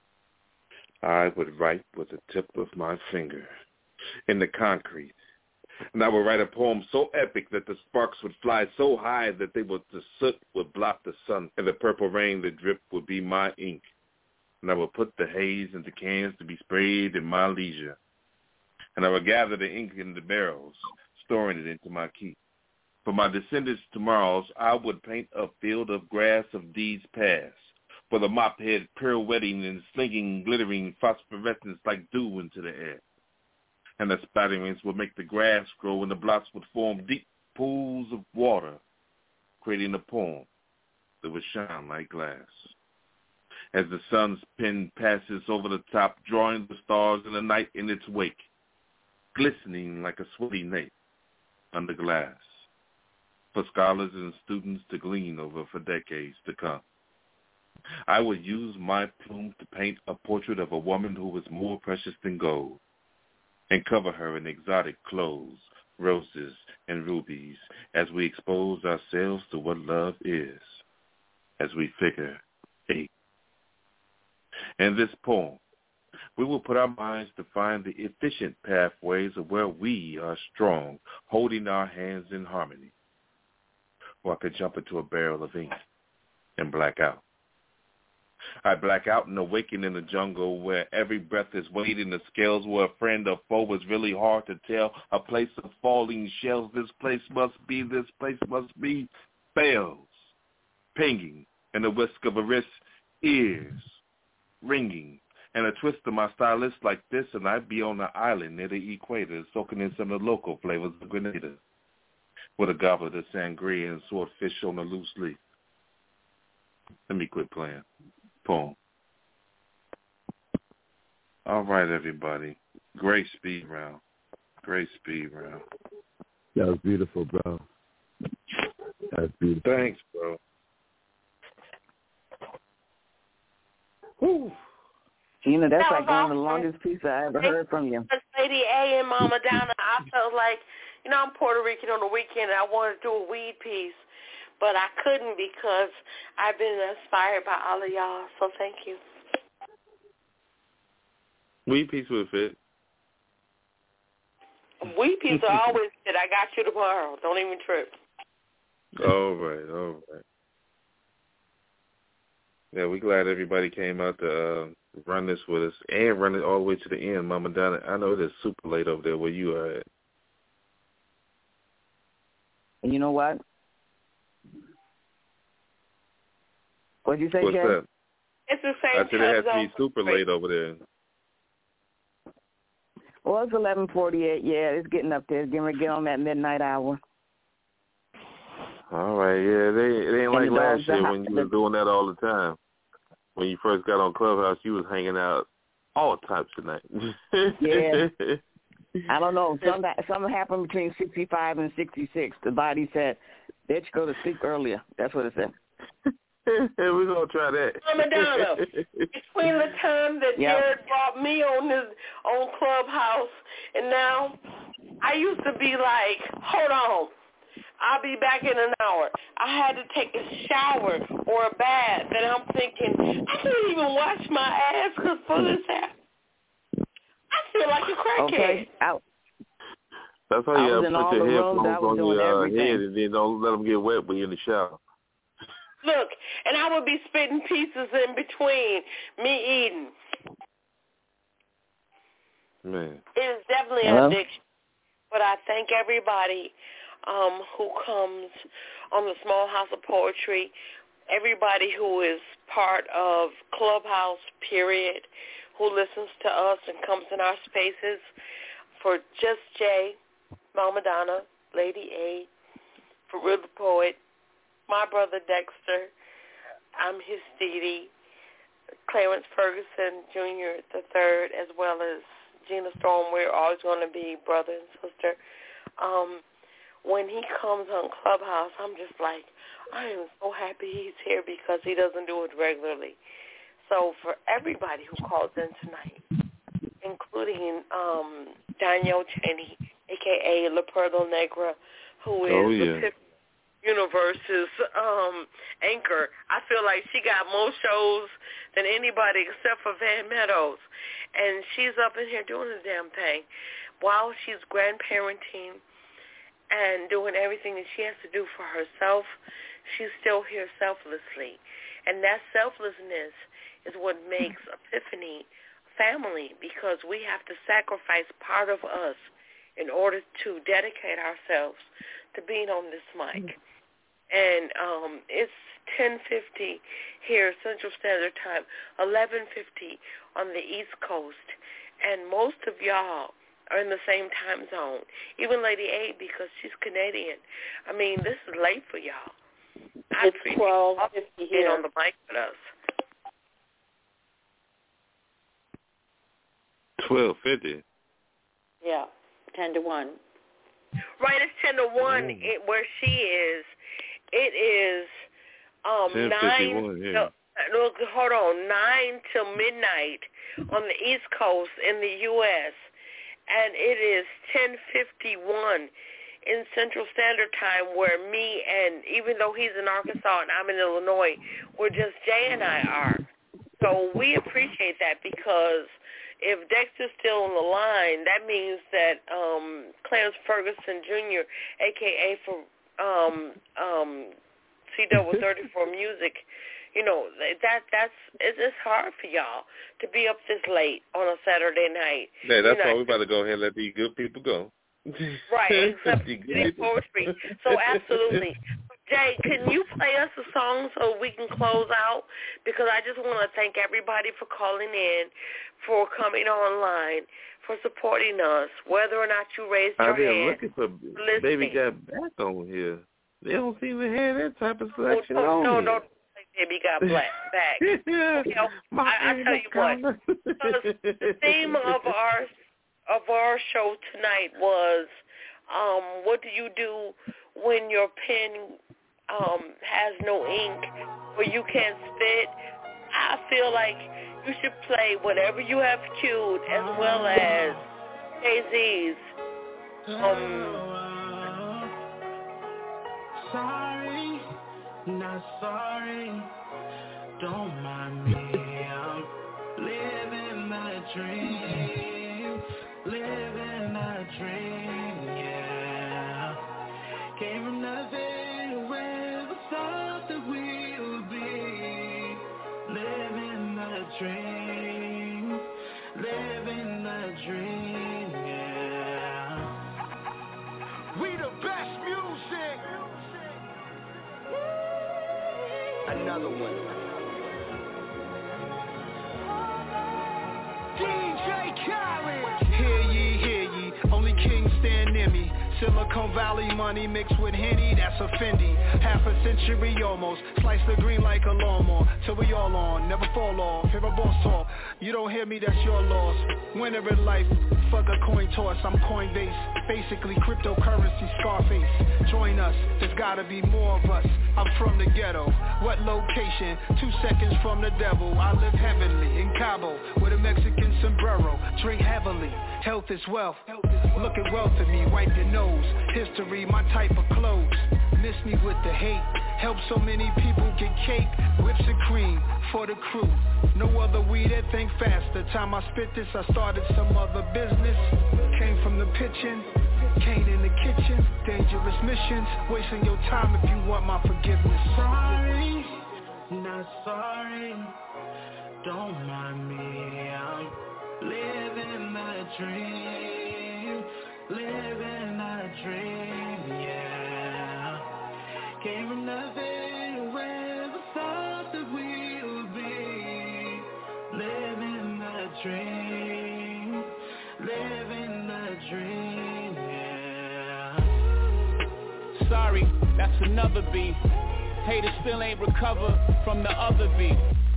I would write with the tip of my finger in the concrete And I would write a poem so epic that the sparks would fly so high that the soot would block the sun, and the purple rain that dripped would be my ink. And I would put the haze into cans to be sprayed in my leisure. And I would gather the ink in the barrels, storing it into my keep. For my descendants tomorrows, I would paint a field of grass of deeds past, for the mop head pirouetting and slinging glittering phosphorescence like dew into the air. And the spatterings would make the grass grow, and the blocks would form deep pools of water, creating a poem that would shine like glass. As the sun's pen passes over the top, drawing the stars in the night in its wake, glistening like a sweaty nape under glass, for scholars and students to glean over for decades to come. I would use my plume to paint a portrait of a woman who was more precious than gold, and cover her in exotic clothes, roses, and rubies, as we expose ourselves to what love is, as we figure 8. In this poem, we will put our minds to find the efficient pathways of where we are strong, holding our hands in harmony. Or I could jump into a barrel of ink and black out. I black out and awaken in the jungle where every breath is weighed in the scales, where a friend or foe is really hard to tell. A place of falling shells, this place must be, fails, pinging, and the whisk of a wrist, ears, ringing, and a twist of my stylist like this, and I'd be on the island near the equator, soaking in some of the local flavors of Grenada, with a goblet of sangria and swordfish on a loose leaf. Let me quit playing. Poem. All right, everybody. Great speed round. Great speed round. That was beautiful, bro. That's beautiful. Thanks, bro. Whew. Gina, that's like one of the longest pieces I ever heard from you. Lady A and Mama Donna, I felt like, I'm Puerto Rican on the weekend, and I wanted to do a weed piece, but I couldn't because I've been inspired by all of y'all, so thank you. Weed piece would fit. Weed piece are always fit. I got you tomorrow. Don't even trip. All right. Yeah, we're glad everybody came out to run this with us and run it all the way to the end, Mama Donna. I know it is super late over there where you are at. And you know what? What'd you say, What's Jay? that? It's the same I said it has to be super late over there. Well, it's 11:48. Yeah, it's getting up there. It's getting ready to get on that midnight hour. All right, yeah. It ain't like last year when you was doing that all the time. When you first got on Clubhouse, you was hanging out all types of nights. Yeah. I don't know. Something happened between 65 and 66. The body said, "Bitch, go to sleep earlier." That's what it said. We're going to try that. Madonna, between the time that Jared brought me on Clubhouse and now, I used to be like, hold on, I'll be back in an hour. I had to take a shower or a bath, and I'm thinking, I can't even wash my ass because for this hair. I feel like a crackhead. Okay, out. That's why you have to put your headphones on your head and then don't let them get wet when you're in the shower. Look, and I would be spitting pieces in between me eating. Man. It is definitely an addiction. But I thank everybody who comes on the Small House of Poetry, everybody who is part of Clubhouse, period, who listens to us and comes in our spaces. For Just Jay, Mama Donna, Lady A, For Real the Poet, my brother Dexter, I'm his Dee, Clarence Ferguson Jr. III, as well as Gina Storm. We're always going to be brother and sister. When he comes on Clubhouse, I'm just like, I am so happy he's here because he doesn't do it regularly. So for everybody who calls in tonight, including Danielle Cheney, a.k.a. La Perla Negra, who is the Universe's anchor. I feel like she got more shows than anybody except for Van Meadows. And she's up in here doing the damn thing while she's grandparenting and doing everything that she has to do for herself, she's still here selflessly. And that selflessness is what makes Epiphany family, because we have to sacrifice part of us in order to dedicate ourselves to being on this mic. And it's 10:50 here, Central Standard Time, 11:50 on the East Coast, and most of y'all are in the same time zone, even Lady A, because she's Canadian. I mean, this is late for y'all. It's 12:50 here. Being on the mic with us. 12:50. Yeah, 10-1. Right, it's 10-1 where she is. It is 10:51. Yeah. No, hold on, 9 till midnight on the East Coast in the U.S. and it is 10:51 in Central Standard Time, where me and, even though he's in Arkansas and I'm in Illinois, where just Jay and I are. So we appreciate that, because if Dexter's still on the line, that means that Clarence Ferguson Jr., a.k.a. for CW34 Music, you know, it's hard for y'all to be up this late on a Saturday night. Yeah, that's why we about to go ahead and let these good people go. Right, except for poetry. So absolutely. Jay, can you play us a song so we can close out? Because I just want to thank everybody for calling in, for coming online, for supporting us, whether or not you raised your hand. I've been looking for Baby Got Back on here. They don't seem to have that type of selection on No, here. don't say Baby Got Back. Okay, I tell you what. The theme of our show tonight was, what do you do when your pen has no ink or you can't spit? I feel like you should play whatever you have queued, as well as Jay-Z's. Sorry, not sorry. Don't mind me. I'm living my dream. Living my dream, yeah. Came from nothing, where the thought that we would be. Living the dream, living the dream, yeah. We the best music. Another one. DJ Khaled. Hear ye, only kings stand near me. Silicon Valley money mixed with Henny, that's a Fendi. Half a century almost, slice the green like a lawnmower. Till we all on, never fall off, hear a boss talk. You don't hear me, that's your loss. Winner in life, fuck a coin toss, I'm Coinbase. Basically cryptocurrency, Scarface. Join us, there's gotta be more of us. I'm from the ghetto, what location? 2 seconds from the devil. I live heavenly, in Cabo, with a Mexican sombrero. Drink heavily, health is wealth. Look at wealth in me, wipe your nose. History, my type of clothes. Miss me with the hate. Help so many people get cake. Whips and cream for the crew. No other weed that think fast. The time I spit this, I started some other business. Came from the pitching, Kane in the kitchen. Dangerous missions, wasting your time if you want my forgiveness. Sorry, not sorry. Don't mind me. I'm living my dream. Living a dream, yeah. Came from nothing, where the thought that we would be. Living a dream, living a dream, yeah. Sorry, that's another beat. Haters still ain't recovered from the other beat.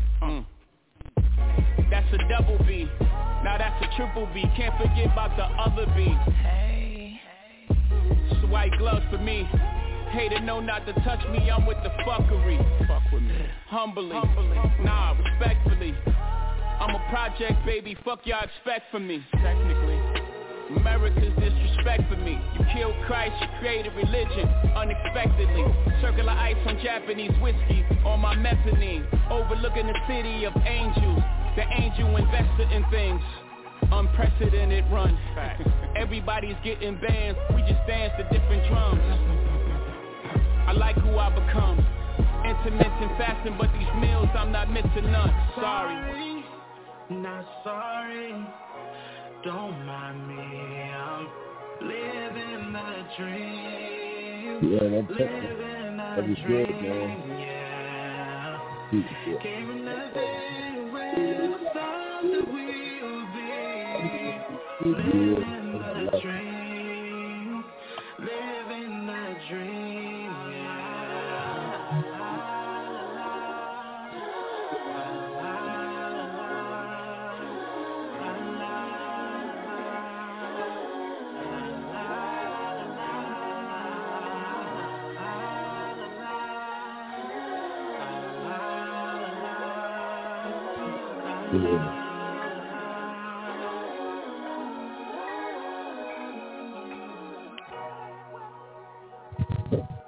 That's a double B. Now that's a triple B. Can't forget about the other B. Hey. It's white gloves for me. Hater know not to touch me. I'm with the fuckery. Fuck with me. Humbly. Nah, respectfully. I'm a project, baby. Fuck y'all expect from me. Technically. America's disrespect for me. You killed Christ, you created religion unexpectedly. Circular ice on Japanese whiskey on my mezzanine. Overlooking the city of angels. The angel invested in things. Unprecedented run. Everybody's getting bands, we just dance to different drums. I like who I become. Intermittent fasting, but these meals I'm not missing none. Sorry, not sorry. Don't mind me, I'm living the dream. Yeah, Living the dream, yeah. Came in the day when I thought that we'll be living the dream. Living the dream, yeah.